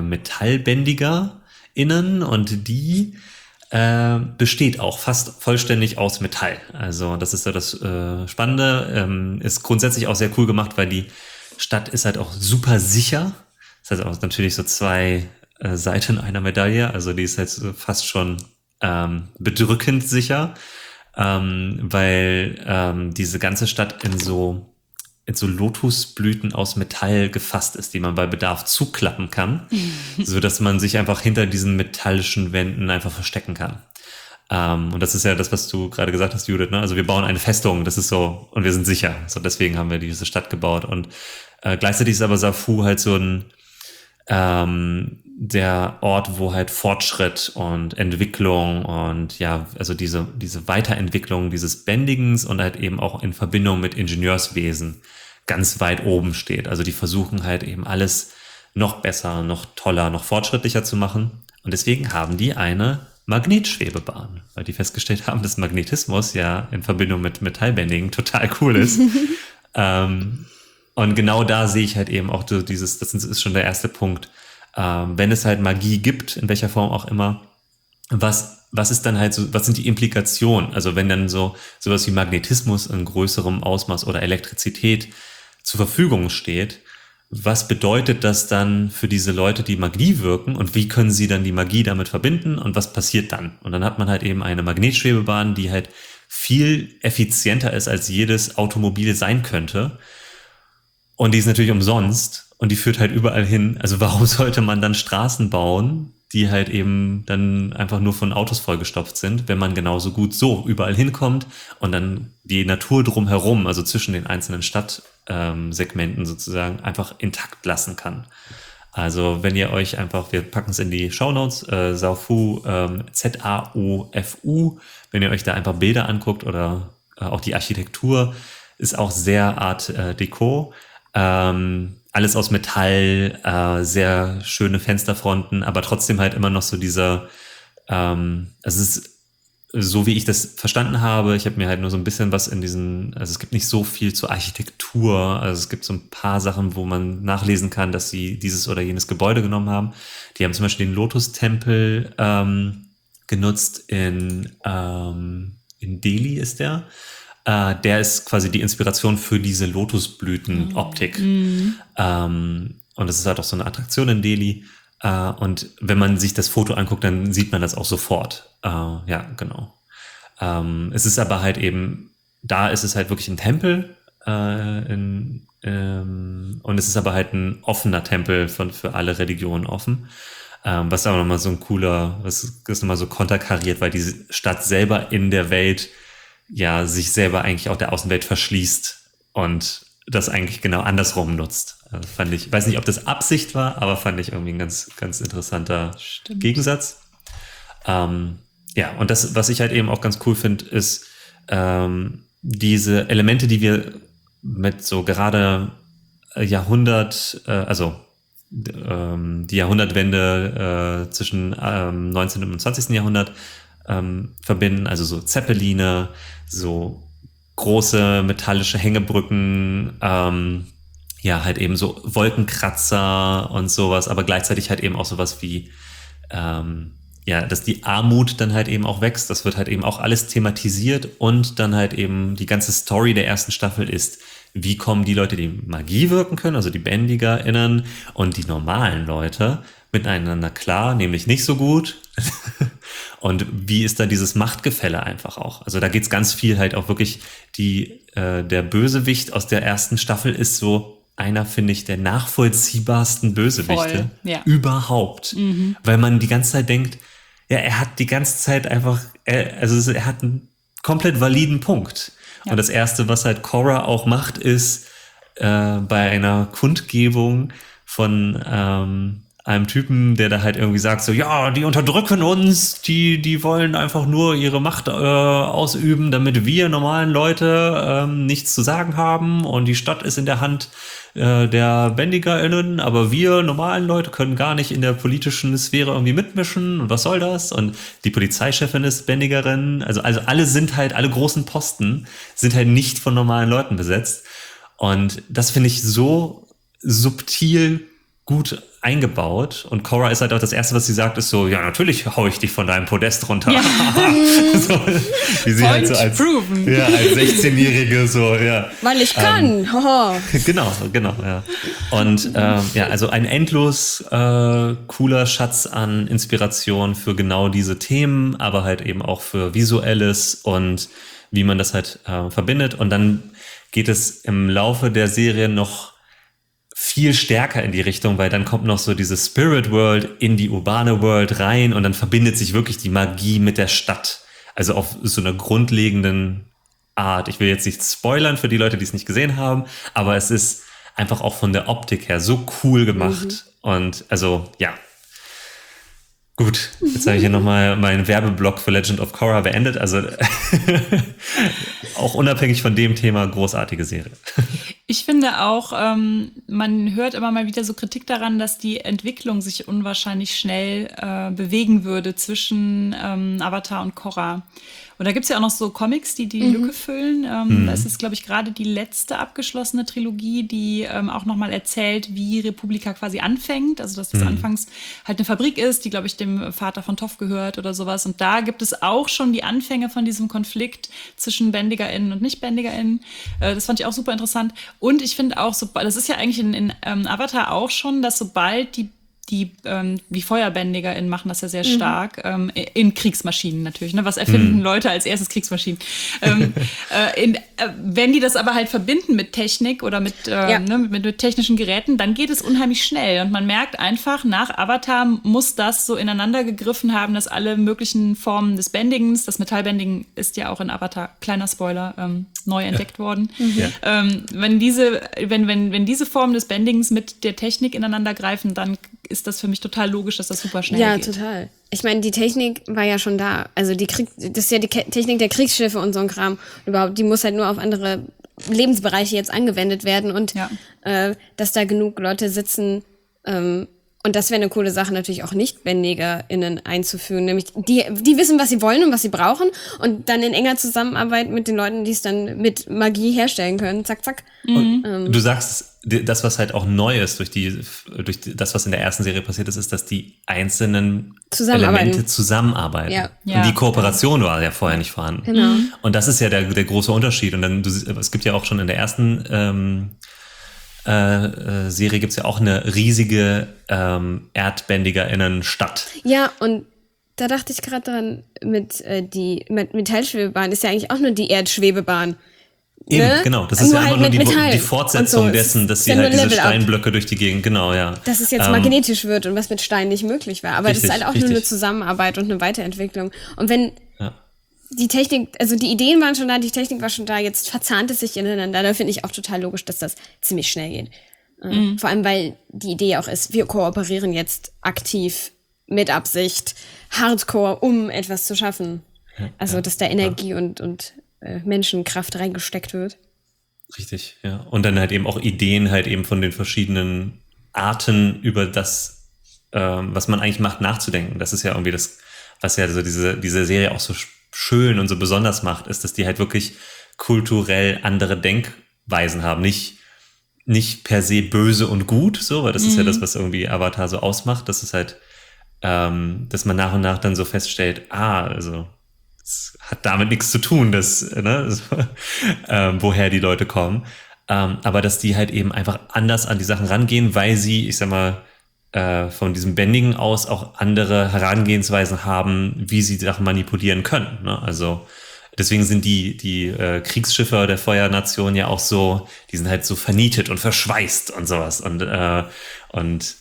MetallbändigerInnen und die äh, besteht auch fast vollständig aus Metall. Also das ist ja das äh, Spannende. Ähm, ist grundsätzlich auch sehr cool gemacht, weil die Stadt ist halt auch super sicher. Das heißt auch natürlich so zwei äh, Seiten einer Medaille. Also die ist halt so fast schon ähm, bedrückend sicher, ähm, weil ähm, diese ganze Stadt in so in so Lotusblüten aus Metall gefasst ist, die man bei Bedarf zuklappen kann, so dass man sich einfach hinter diesen metallischen Wänden einfach verstecken kann. Ähm, und das ist ja das, was du gerade gesagt hast, Judith, ne? Also wir bauen eine Festung, das ist so, und wir sind sicher. So deswegen haben wir diese Stadt gebaut. Und äh, gleichzeitig ist aber Safu halt so ein ähm, der Ort, wo halt Fortschritt und Entwicklung und ja, also diese, diese Weiterentwicklung dieses Bändigens und halt eben auch in Verbindung mit Ingenieurswesen ganz weit oben steht. Also die versuchen halt eben alles noch besser, noch toller, noch fortschrittlicher zu machen. Und deswegen haben die eine Magnetschwebebahn, weil die festgestellt haben, dass Magnetismus ja in Verbindung mit Metallbändigen total cool ist. ähm, und genau da sehe ich halt eben auch so dieses, das ist schon der erste Punkt, ähm, wenn es halt Magie gibt, in welcher Form auch immer, was, was ist dann halt so, was sind die Implikationen? Also wenn dann so sowas wie Magnetismus in größerem Ausmaß oder Elektrizität zur Verfügung steht, was bedeutet das dann für diese Leute, die Magie wirken, und wie können sie dann die Magie damit verbinden und was passiert dann? Und dann hat man halt eben eine Magnetschwebebahn, die halt viel effizienter ist, als jedes Automobil sein könnte. Und die ist natürlich umsonst und die führt halt überall hin. Also warum sollte man dann Straßen bauen, die halt eben dann einfach nur von Autos vollgestopft sind, wenn man genauso gut so überall hinkommt und dann die Natur drumherum, also zwischen den einzelnen Stadtsegmenten sozusagen, einfach intakt lassen kann. Also wenn ihr euch einfach, wir packen es in die Shownotes, äh, Zaofu, ähm, Z A O F U, wenn ihr euch da einfach Bilder anguckt oder äh, auch die Architektur, ist auch sehr Art äh, Deco. Ähm, alles aus Metall, äh, sehr schöne Fensterfronten, aber trotzdem halt immer noch so dieser, ähm, also es ist so, wie ich das verstanden habe, ich habe mir halt nur so ein bisschen was in diesen, also es gibt nicht so viel zur Architektur, also es gibt so ein paar Sachen, wo man nachlesen kann, dass sie dieses oder jenes Gebäude genommen haben. Die haben zum Beispiel den Lotus-Tempel ähm, genutzt in, ähm, in Delhi ist der. Uh, der ist quasi die Inspiration für diese Lotusblüten-Optik. Mhm. Ähm, und das ist halt auch so eine Attraktion in Delhi. Uh, und wenn man sich das Foto anguckt, dann sieht man das auch sofort. Uh, ja, genau. Um, es ist aber halt eben, da ist es halt wirklich ein Tempel. Uh, in, um, und es ist aber halt ein offener Tempel von, für alle Religionen offen. Um, was aber nochmal so ein cooler, was ist nochmal so konterkariert, weil diese Stadt selber in der Welt ja sich selber eigentlich auch der Außenwelt verschließt und das eigentlich genau andersrum nutzt. Also fand ich, weiß nicht, ob das Absicht war, aber fand ich irgendwie ein ganz, ganz interessanter Stimmt. Gegensatz. Ähm, ja, und das, was ich halt eben auch ganz cool finde, ist ähm, diese Elemente, die wir mit so gerade Jahrhundert, äh, also ähm, die Jahrhundertwende äh, zwischen ähm, neunzehnten und zwanzigsten Jahrhundert Ähm, verbinden, also so Zeppeline, so große metallische Hängebrücken, ähm, ja, halt eben so Wolkenkratzer und sowas, aber gleichzeitig halt eben auch sowas wie, ähm, ja, dass die Armut dann halt eben auch wächst, das wird halt eben auch alles thematisiert und dann halt eben die ganze Story der ersten Staffel ist, wie kommen die Leute, die Magie wirken können, also die BändigerInnen und die normalen Leute miteinander klar, nämlich nicht so gut. Und wie ist da dieses Machtgefälle einfach auch? Also da geht's ganz viel halt auch wirklich, die äh, der Bösewicht aus der ersten Staffel ist so einer, finde ich, der nachvollziehbarsten Bösewichte Voll, ja. überhaupt. Mhm. Weil man die ganze Zeit denkt, ja, er hat die ganze Zeit einfach, er, also er hat einen komplett validen Punkt. Ja. Und das Erste, was halt Cora auch macht, ist äh, bei einer Kundgebung von ähm, einem Typen, der da halt irgendwie sagt so, ja, die unterdrücken uns, die die wollen einfach nur ihre Macht äh, ausüben, damit wir normalen Leute ähm, nichts zu sagen haben und die Stadt ist in der Hand äh, der BändigerInnen, aber wir normalen Leute können gar nicht in der politischen Sphäre irgendwie mitmischen und was soll das? Und die Polizeichefin ist Bändigerin, also, also alle sind halt, alle großen Posten sind halt nicht von normalen Leuten besetzt und das finde ich so subtil gut eingebaut. Und Korra ist halt auch das Erste, was sie sagt, ist so, ja, natürlich hau ich dich von deinem Podest runter. Ja. so, wie sie halt so als, ja, als sechzehnjährige so, ja. Weil ich kann. Ähm, genau, genau, ja. Und ähm, ja, also ein endlos äh, cooler Schatz an Inspiration für genau diese Themen, aber halt eben auch für Visuelles und wie man das halt äh, verbindet. Und dann geht es im Laufe der Serie noch viel stärker in die Richtung, weil dann kommt noch so diese Spirit World in die urbane World rein und dann verbindet sich wirklich die Magie mit der Stadt. Also auf so einer grundlegenden Art. Ich will jetzt nicht spoilern für die Leute, die es nicht gesehen haben, aber es ist einfach auch von der Optik her so cool gemacht. Mhm. Und also, ja. Gut, jetzt habe ich hier nochmal meinen Werbeblock für Legend of Korra beendet. Also auch unabhängig von dem Thema, großartige Serie. Ich finde auch, ähm, man hört immer mal wieder so Kritik daran, dass die Entwicklung sich unwahrscheinlich schnell äh, bewegen würde zwischen ähm, Avatar und Korra. Und da gibt's ja auch noch so Comics, die die mhm. Lücke füllen. Ähm, mhm. Das ist, glaube ich, gerade die letzte abgeschlossene Trilogie, die ähm, auch nochmal erzählt, wie Republika quasi anfängt. Also, dass das mhm. anfangs halt eine Fabrik ist, die, glaube ich, dem Vater von Toph gehört oder sowas. Und da gibt es auch schon die Anfänge von diesem Konflikt zwischen BändigerInnen und Nicht-BändigerInnen. Äh, das fand ich auch super interessant. Und ich finde auch, so, das ist ja eigentlich in, in ähm, Avatar auch schon, dass sobald die Die, ähm, die FeuerbändigerInnen machen das ja sehr stark, mhm. ähm, in Kriegsmaschinen natürlich. Ne? Was erfinden mhm. Leute als erstes? Kriegsmaschinen. ähm, äh, in, äh, wenn die das aber halt verbinden mit Technik oder mit, äh, ja. ne, mit, mit technischen Geräten, dann geht es unheimlich schnell. Und man merkt einfach, nach Avatar muss das so ineinander gegriffen haben, dass alle möglichen Formen des Bändigens, das Metallbändigen ist ja auch in Avatar, kleiner Spoiler, ähm, neu entdeckt ja. worden. Mhm. Ja. Ähm, wenn, diese, wenn, wenn, wenn diese Formen des Bändigens mit der Technik ineinander greifen, dann ist das für mich total logisch, dass das super schnell ja, geht. Ja, total. Ich meine, die Technik war ja schon da. Also die Krieg, das ist ja die Ke- Technik der Kriegsschiffe und so ein Kram. Und überhaupt, die muss halt nur auf andere Lebensbereiche jetzt angewendet werden und ja. äh, dass da genug Leute sitzen. Ähm, und das wäre eine coole Sache, natürlich auch NichtbändigerInnen einzuführen. Nämlich die, die wissen, was sie wollen und was sie brauchen und dann in enger Zusammenarbeit mit den Leuten, die es dann mit Magie herstellen können. Zack, zack. Mhm. Ähm. Du sagst, das, was halt auch neu ist durch die, durch die, das, was in der ersten Serie passiert ist, ist, dass die einzelnen Elemente zusammenarbeiten. Ja. Ja. Und die Kooperation war ja vorher nicht vorhanden. Genau. Und das ist ja der, der große Unterschied. Und dann, du, es gibt ja auch schon in der ersten ähm, äh, Serie gibt's ja auch eine riesige ähm, ErdbändigerInnen-Stadt. Ja, und da dachte ich gerade dran, mit äh, die mit Metallschwebebahn ist ja eigentlich auch nur die Erdschwebebahn. Eben, ne? Genau. Das nur ist ja einfach halt nur die, die Fortsetzung so. dessen, dass sie halt diese Steinblöcke durch die Gegend, genau, ja. Dass es jetzt ähm, magnetisch wird und was mit Stein nicht möglich war. Aber richtig, das ist halt auch richtig. nur eine Zusammenarbeit und eine Weiterentwicklung. Und wenn ja. die Technik, also die Ideen waren schon da, die Technik war schon da, jetzt verzahnt es sich ineinander. Da finde ich auch total logisch, dass das ziemlich schnell geht. Mhm. Vor allem, weil die Idee auch ist, wir kooperieren jetzt aktiv, mit Absicht, hardcore, um etwas zu schaffen. Ja, also, dass da Energie ja. und, und Menschenkraft reingesteckt wird. Richtig, ja. Und dann halt eben auch Ideen halt eben von den verschiedenen Arten über das, ähm, was man eigentlich macht, nachzudenken. Das ist ja irgendwie das, was ja so diese, diese Serie auch so schön und so besonders macht, ist, dass die halt wirklich kulturell andere Denkweisen haben. Nicht, nicht per se böse und gut, so, weil das mhm. ist ja das, was irgendwie Avatar so ausmacht. Das ist halt, ähm, dass man nach und nach dann so feststellt, ah, also es hat damit nichts zu tun, dass, ne, so, ähm, woher die Leute kommen. Ähm, aber dass die halt eben einfach anders an die Sachen rangehen, weil sie, ich sag mal, äh, von diesem Bändigen aus auch andere Herangehensweisen haben, wie sie Sachen manipulieren können. Ne? Also deswegen sind die, die äh, Kriegsschiffe der Feuernation ja auch so, die sind halt so vernietet und verschweißt und sowas. Und, äh, und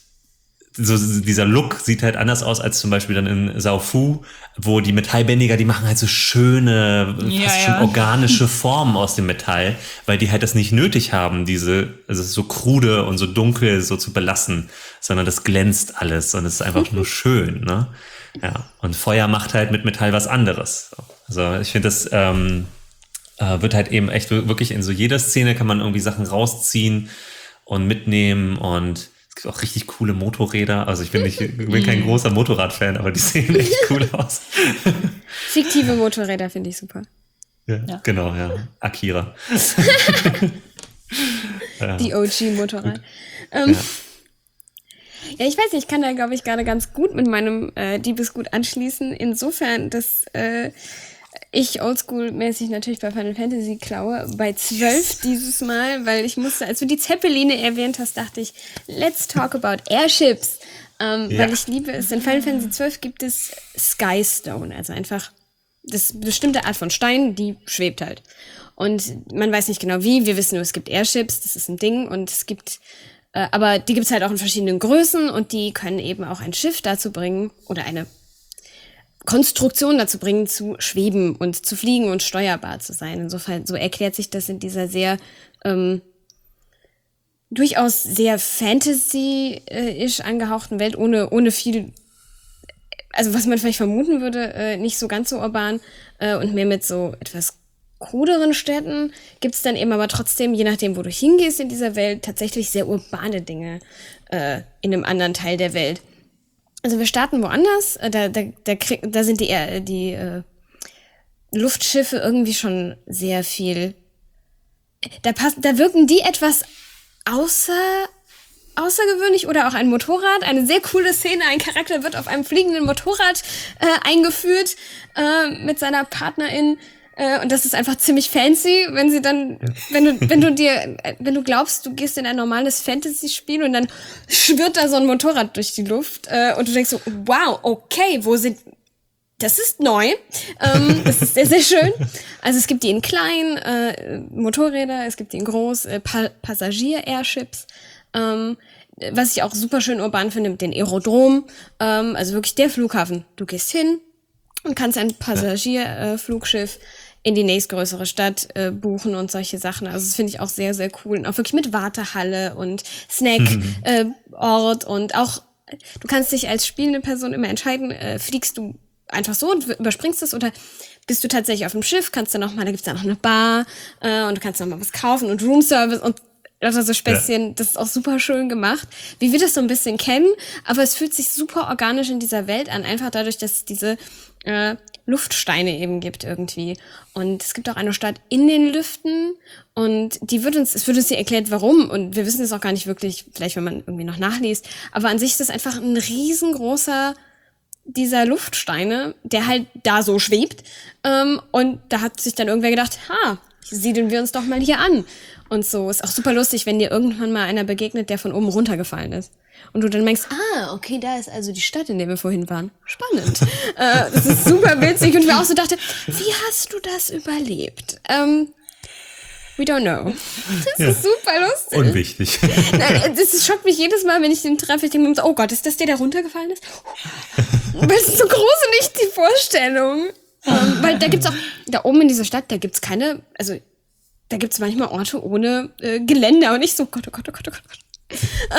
so dieser Look sieht halt anders aus als zum Beispiel dann in Sao Fu, wo die Metallbändiger, die machen halt so schöne, ja, fast schon ja. organische Formen aus dem Metall, weil die halt das nicht nötig haben, diese, also so krude und so dunkel so zu belassen, sondern das glänzt alles und es ist einfach nur schön, ne? Ja. Und Feuer macht halt mit Metall was anderes. Also ich finde, das ähm, äh, wird halt eben echt wirklich in so jeder Szene kann man irgendwie Sachen rausziehen und mitnehmen und es gibt auch richtig coole Motorräder. Also ich bin, nicht, ich bin kein großer Motorradfan, aber die sehen echt cool aus. Fiktive Motorräder finde ich super. Ja, ja. Genau, ja. Akira. Die O G-Motorrad. Ähm, ja. Ja, ich weiß nicht, ich kann da, glaube ich, gerade ganz gut mit meinem äh, Diebesgut anschließen. Insofern, dass äh, ich oldschool-mäßig natürlich bei Final Fantasy klaue. Bei zwölf dieses Mal, weil ich musste, als du die Zeppeline erwähnt hast, dachte ich, let's talk about Airships. Ähm, Ja. Weil ich liebe es. In Final Fantasy zwölf gibt es Skystone, also einfach das bestimmte Art von Stein, die schwebt halt. Und man weiß nicht genau wie, wir wissen nur, es gibt Airships, das ist ein Ding und es gibt, äh, aber die gibt's halt auch in verschiedenen Größen und die können eben auch ein Schiff dazu bringen oder eine Konstruktion dazu bringen, zu schweben und zu fliegen und steuerbar zu sein. Insofern, so erklärt sich das in dieser sehr, ähm, durchaus sehr Fantasy-isch angehauchten Welt, ohne, ohne viel, also was man vielleicht vermuten würde, äh, nicht so ganz so urban äh, und mehr mit so etwas kruderen Städten gibt's dann eben aber trotzdem, je nachdem, wo du hingehst in dieser Welt, tatsächlich sehr urbane Dinge äh, in einem anderen Teil der Welt. Also wir starten woanders, äh, da, da, da, krieg, da sind die, äh, die äh, Luftschiffe irgendwie schon sehr viel, da, pass, da wirken die etwas außer außergewöhnlich oder auch ein Motorrad, eine sehr coole Szene, ein Charakter wird auf einem fliegenden Motorrad äh, eingeführt äh, mit seiner Partnerin äh, und das ist einfach ziemlich fancy, wenn sie dann, wenn du, wenn du dir, wenn du glaubst, du gehst in ein normales Fantasy-Spiel und dann schwirrt da so ein Motorrad durch die Luft äh, und du denkst so, wow, okay, wo sind, das ist neu, ähm, das ist sehr, sehr schön. Also es gibt die in klein, äh, Motorräder, es gibt die in groß, äh, pa- Passagier-Airships. Ähm, was ich auch super schön urban finde, mit den Aerodrom, ähm, also wirklich der Flughafen. Du gehst hin und kannst ein Passagierflugschiff äh, in die nächstgrößere Stadt äh, buchen und solche Sachen. Also das finde ich auch sehr, sehr cool. Und auch wirklich mit Wartehalle und Snackort äh, Ort und auch, du kannst dich als spielende Person immer entscheiden, äh, fliegst du einfach so und überspringst es oder bist du tatsächlich auf dem Schiff, kannst du noch mal, da gibt's dann noch eine Bar äh, und du kannst noch mal was kaufen und Roomservice und oder so Späßchen, ja. Das ist auch super schön gemacht, wie wir das so ein bisschen kennen, aber es fühlt sich super organisch in dieser Welt an, einfach dadurch, dass es diese äh, Luftsteine eben gibt irgendwie. Und es gibt auch eine Stadt in den Lüften und die wird uns, es wird uns hier erklärt, warum und wir wissen es auch gar nicht wirklich, vielleicht wenn man irgendwie noch nachliest, aber an sich ist das einfach ein riesengroßer dieser Luftsteine, der halt da so schwebt ähm, und da hat sich dann irgendwer gedacht, ha, siedeln wir uns doch mal hier an. Und so ist auch super lustig, wenn dir irgendwann mal einer begegnet, der von oben runtergefallen ist. Und du dann denkst, ah, okay, da ist also die Stadt, in der wir vorhin waren. Spannend. äh, das ist super witzig. Und ich mir auch so dachte, wie hast du das überlebt? Ähm, we don't know. Das ja. ist super lustig. Unwichtig. Nein, das schockt mich jedes Mal, wenn ich den treffe. Ich denke mir so, oh Gott, ist das der, der runtergefallen ist? Das ist so gruselig, die Vorstellung. ähm, weil da gibt's auch, da oben in dieser Stadt, da gibt's keine, also da gibt's manchmal Orte ohne äh, Geländer und ich so, Gott, oh Gott, oh Gott, oh Gott, oh Gott.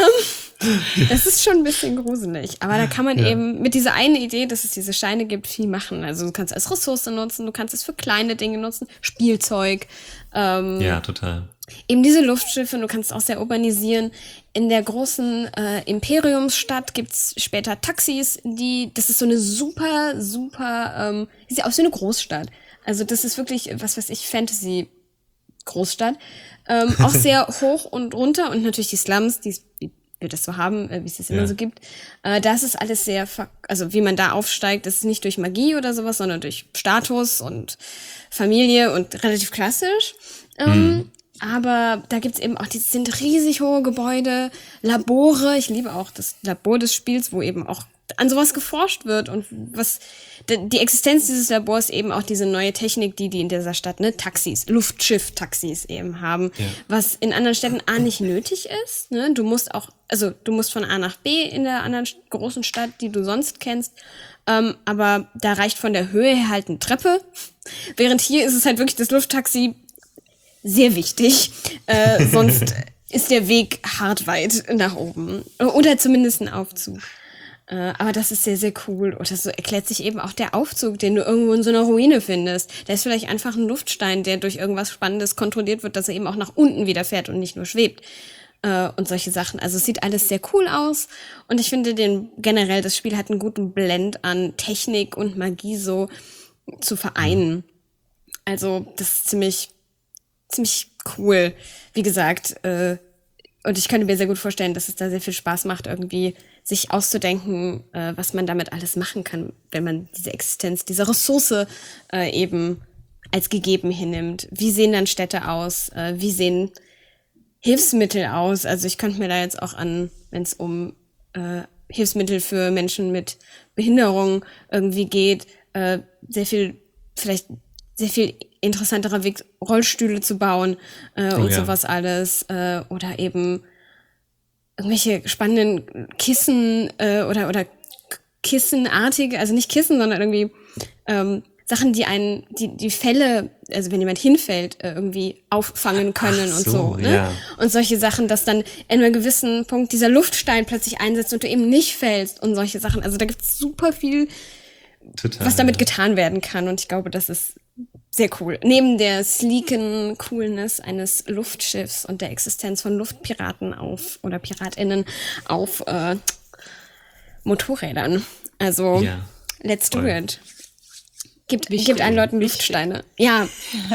ähm, das ist schon ein bisschen gruselig. Aber da kann man ja. eben mit dieser einen Idee, dass es diese Steine gibt, viel machen. Also du kannst es als Ressource nutzen, du kannst es für kleine Dinge nutzen, Spielzeug. Ähm, ja, total. Eben diese Luftschiffe, du kannst es auch sehr urbanisieren. In der großen äh, Imperiumsstadt gibt's später Taxis, die, das ist so eine super, super, ähm, ist ja auch so eine Großstadt. Also das ist wirklich, was weiß ich, Fantasy Großstadt, ähm, auch sehr hoch und runter und natürlich die Slums, die, wie wir das so haben, äh, wie es das immer ja. so gibt. Äh, das ist alles sehr, also wie man da aufsteigt, das ist nicht durch Magie oder sowas, sondern durch Status und Familie und relativ klassisch. Ähm, mhm. Aber da gibt's eben auch, die sind riesig hohe Gebäude, Labore. Ich liebe auch das Labor des Spiels, wo eben auch an sowas geforscht wird und was die Existenz dieses Labors eben auch diese neue Technik, die die in dieser Stadt, ne, Taxis, Luftschiff-Taxis eben haben, ja. was in anderen Städten A nicht nötig ist, ne, du musst auch, also du musst von A nach B in der anderen großen Stadt, die du sonst kennst, ähm, aber da reicht von der Höhe her halt eine Treppe, während hier ist es halt wirklich das Lufttaxi sehr wichtig, äh, sonst ist der Weg hart weit nach oben oder zumindest ein Aufzug. Äh, aber das ist sehr, sehr cool. Oder so erklärt sich eben auch der Aufzug, den du irgendwo in so einer Ruine findest. Da ist vielleicht einfach ein Luftstein, der durch irgendwas Spannendes kontrolliert wird, dass er eben auch nach unten wieder fährt und nicht nur schwebt. Äh, und solche Sachen. Also es sieht alles sehr cool aus. Und ich finde den generell, das Spiel hat einen guten Blend an Technik und Magie so zu vereinen. Also das ist ziemlich, ziemlich cool. Wie gesagt, äh, und ich könnte mir sehr gut vorstellen, dass es da sehr viel Spaß macht, irgendwie sich auszudenken, äh, was man damit alles machen kann, wenn man diese Existenz, diese Ressource äh, eben als gegeben hinnimmt. Wie sehen dann Städte aus? Äh, wie sehen Hilfsmittel aus? Also ich könnte mir da jetzt auch an, wenn es um äh, Hilfsmittel für Menschen mit Behinderung irgendwie geht, äh, sehr viel, vielleicht sehr viel interessanterer Weg, Rollstühle zu bauen äh, Oh und ja. sowas alles. Äh, oder eben irgendwelche spannenden Kissen äh, oder, oder Kissenartige, also nicht Kissen, sondern irgendwie ähm, Sachen, die einen, die, die Fälle, also wenn jemand hinfällt, äh, irgendwie auffangen können Ach und so, so. Ne? ja. Und solche Sachen, dass dann in einem gewissen Punkt dieser Luftstein plötzlich einsetzt und du eben nicht fällst und solche Sachen. Also da gibt's super viel, Total. was damit ja. getan werden kann. Und ich glaube, das ist sehr cool. Neben der sleeken Coolness eines Luftschiffs und der Existenz von Luftpiraten auf oder PiratInnen auf äh, Motorrädern. Also, Ja, let's do voll. it. Gibt, Wichtig. gibt allen Leuten Luftsteine. Ja.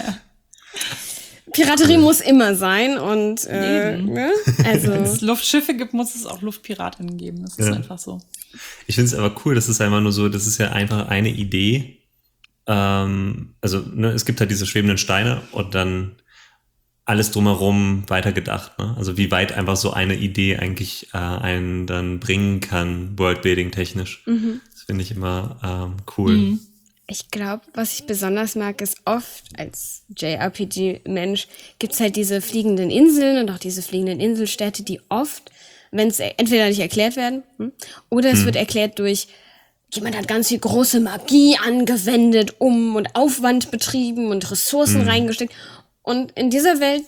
Piraterie muss immer sein und äh, ne? Also Wenn es Luftschiffe gibt, muss es auch Luftpiratinnen geben. Das ist Ja. einfach so. Ich finde es aber cool, das ist einfach nur so, das ist ja einfach eine Idee. Ähm, also ne, es gibt halt diese schwebenden Steine und dann alles drumherum weitergedacht. Ne? Also wie weit einfach so eine Idee eigentlich äh, einen dann bringen kann, Worldbuilding technisch. Das finde ich immer ähm, cool. Mhm. ich glaube, was ich besonders mag, ist oft als J R P G-Mensch gibt's halt diese fliegenden Inseln und auch diese fliegenden Inselstädte, die oft, wenn es entweder nicht erklärt werden, hm, oder es Hm. wird erklärt durch jemand hat ganz viel große Magie angewendet, um und Aufwand betrieben und Ressourcen Hm. reingesteckt. Und in dieser Welt,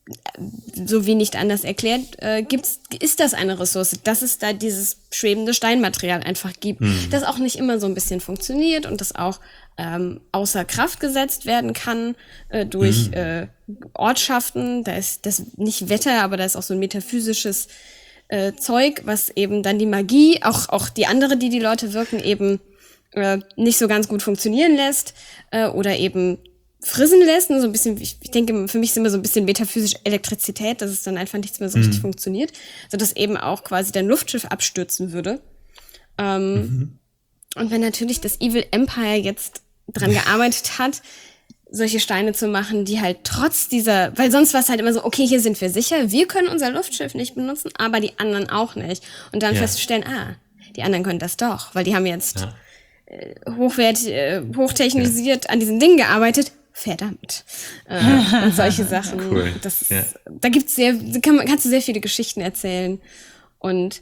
so wie nicht anders erklärt, äh, gibt's, ist das eine Ressource, dass es da dieses schwebende Steinmaterial einfach gibt, das auch nicht immer so ein bisschen funktioniert und das auch ähm, außer Kraft gesetzt werden kann äh, durch äh, Ortschaften. Da ist das nicht Wetter, aber da ist auch so ein metaphysisches äh, Zeug, was eben dann die Magie, auch, auch die andere, die die Leute wirken, eben äh, nicht so ganz gut funktionieren lässt äh, oder eben frisen lässt. Ne? So ein bisschen, ich, ich denke, für mich ist immer so ein bisschen metaphysisch Elektrizität, dass es dann einfach nichts mehr so richtig funktioniert, sodass eben auch quasi dein Luftschiff abstürzen würde. Ähm, Und wenn natürlich das Evil Empire jetzt dran gearbeitet hat, solche Steine zu machen, die halt trotz dieser, weil sonst war es halt immer so, okay, hier sind wir sicher, wir können unser Luftschiff nicht benutzen, aber die anderen auch nicht. Und dann Ja. festzustellen, ah, die anderen können das doch, weil die haben jetzt Ja. hochwert, äh, hochtechnisiert an diesen Dingen gearbeitet. Verdammt. Äh, und solche Sachen. Cool. Das ist, Ja. Da gibt's sehr, da kann man, kannst du sehr viele Geschichten erzählen. Und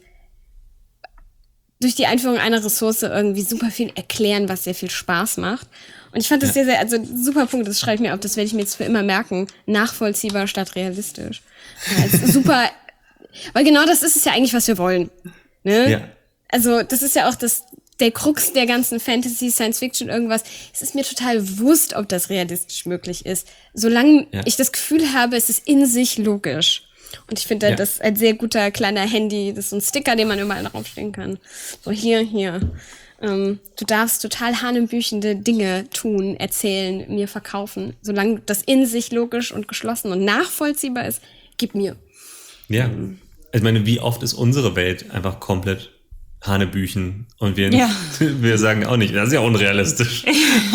durch die Einführung einer Ressource irgendwie super viel erklären, was sehr viel Spaß macht. Und ich fand das Ja. sehr, sehr, also super Punkt, das schreibe ich mir auf, das werde ich mir jetzt für immer merken. Nachvollziehbar statt realistisch. Als super, weil genau das ist es ja eigentlich, was wir wollen. Ne? Ja. Also das ist ja auch das, der Krux der ganzen Fantasy, Science Fiction, irgendwas. Es ist mir total wurscht, ob das realistisch möglich ist. Solange Ja. ich das Gefühl habe, es ist in sich logisch. Und ich finde Ja. das ein sehr guter kleiner Handy, das ist so ein Sticker, den man überall draufstehen kann. So hier, hier. Ähm, du darfst total hanebüchende Dinge tun, erzählen, mir verkaufen. Solange das in sich logisch und geschlossen und nachvollziehbar ist, gib mir. Ja. Ich meine, wie oft ist unsere Welt einfach komplett Hanebüchen und wir, Ja. wir sagen auch nicht, das ist ja unrealistisch.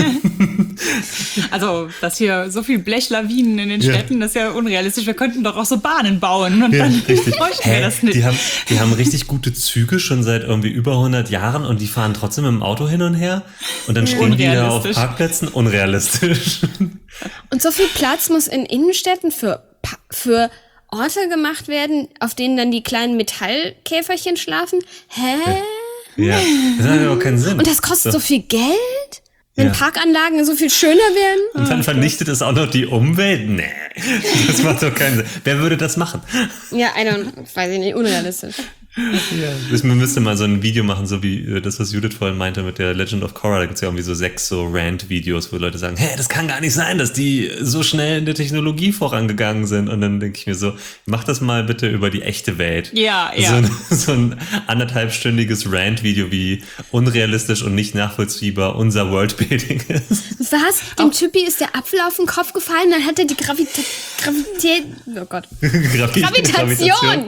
Also, dass hier so viel Blechlawinen in den Ja. Städten, das ist ja unrealistisch. Wir könnten doch auch so Bahnen bauen und Ja, dann richtig. bräuchten Hä? wir das nicht. Die haben, die haben richtig gute Züge schon seit irgendwie über hundert Jahren und die fahren trotzdem mit dem Auto hin und her und dann stehen die da auf Unrealistisch. Parkplätzen. Unrealistisch. Und so viel Platz muss in Innenstädten für, Pa- für Orte gemacht werden, auf denen dann die kleinen Metallkäferchen schlafen. Hä? Ja, das hat ja auch keinen Sinn. Und das kostet so, viel Geld? Wenn Ja. Parkanlagen so viel schöner werden? Und dann vernichtet es auch noch die Umwelt? Nee, das macht doch keinen Sinn. Wer würde das machen? Ja, I don't, weiß ich nicht, unrealistisch. Ja. Man müsste mal so ein Video machen, so wie äh, das, was Judith vorhin meinte mit der Legend of Korra. Da gibt's ja irgendwie so sechs so Rant-Videos, wo Leute sagen, hä, das kann gar nicht sein, dass die so schnell in der Technologie vorangegangen sind. Und dann denke ich mir so, mach das mal bitte über die echte Welt. Ja, So ja. ein, so ein anderthalbstündiges Rant-Video, wie unrealistisch und nicht nachvollziehbar unser Worldbuilding ist. Was? Dem Typi ist der Apfel auf den Kopf gefallen, dann hat er die Gravita Gravität, oh Gott, Gravi- Gravitation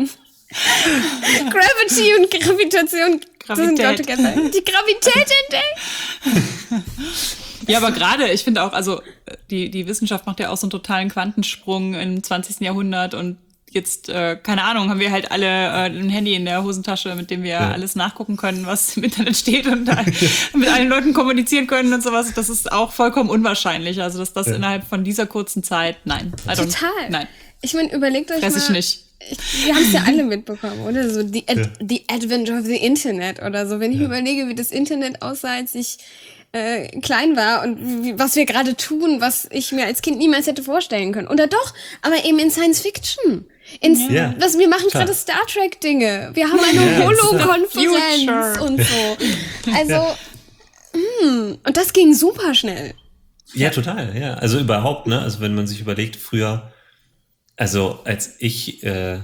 Gravity und Gravitation sind Gravität. together. Die Gravität entdeckt. Ja, aber gerade, ich finde auch, also die, die Wissenschaft macht ja auch so einen totalen Quantensprung im zwanzigsten Jahrhundert und jetzt, äh, keine Ahnung, haben wir halt alle äh, ein Handy in der Hosentasche, mit dem wir ja. alles nachgucken können, was im Internet steht und da mit allen Leuten kommunizieren können und sowas. Das ist auch vollkommen unwahrscheinlich. Also, dass das ja. innerhalb von dieser kurzen Zeit, nein. Total. Nein. Ich meine, überlegt euch Fress mal. ich nicht. Ich, wir haben es ja alle mitbekommen, oder? So the, ad, ja. the Advent of the Internet oder so. Wenn ich ja. überlege, wie das Internet aussah, als ich äh, klein war und wie, was wir gerade tun, was ich mir als Kind niemals hätte vorstellen können. Oder doch, aber eben in Science Fiction. In, ja. was, wir machen gerade Star Trek Dinge. Wir haben eine ja, Holo-Konferenz und so. Also, ja. mh, und das ging super schnell. Ja, total, ja. Also überhaupt, ne? Also wenn man sich überlegt, früher, also als ich äh,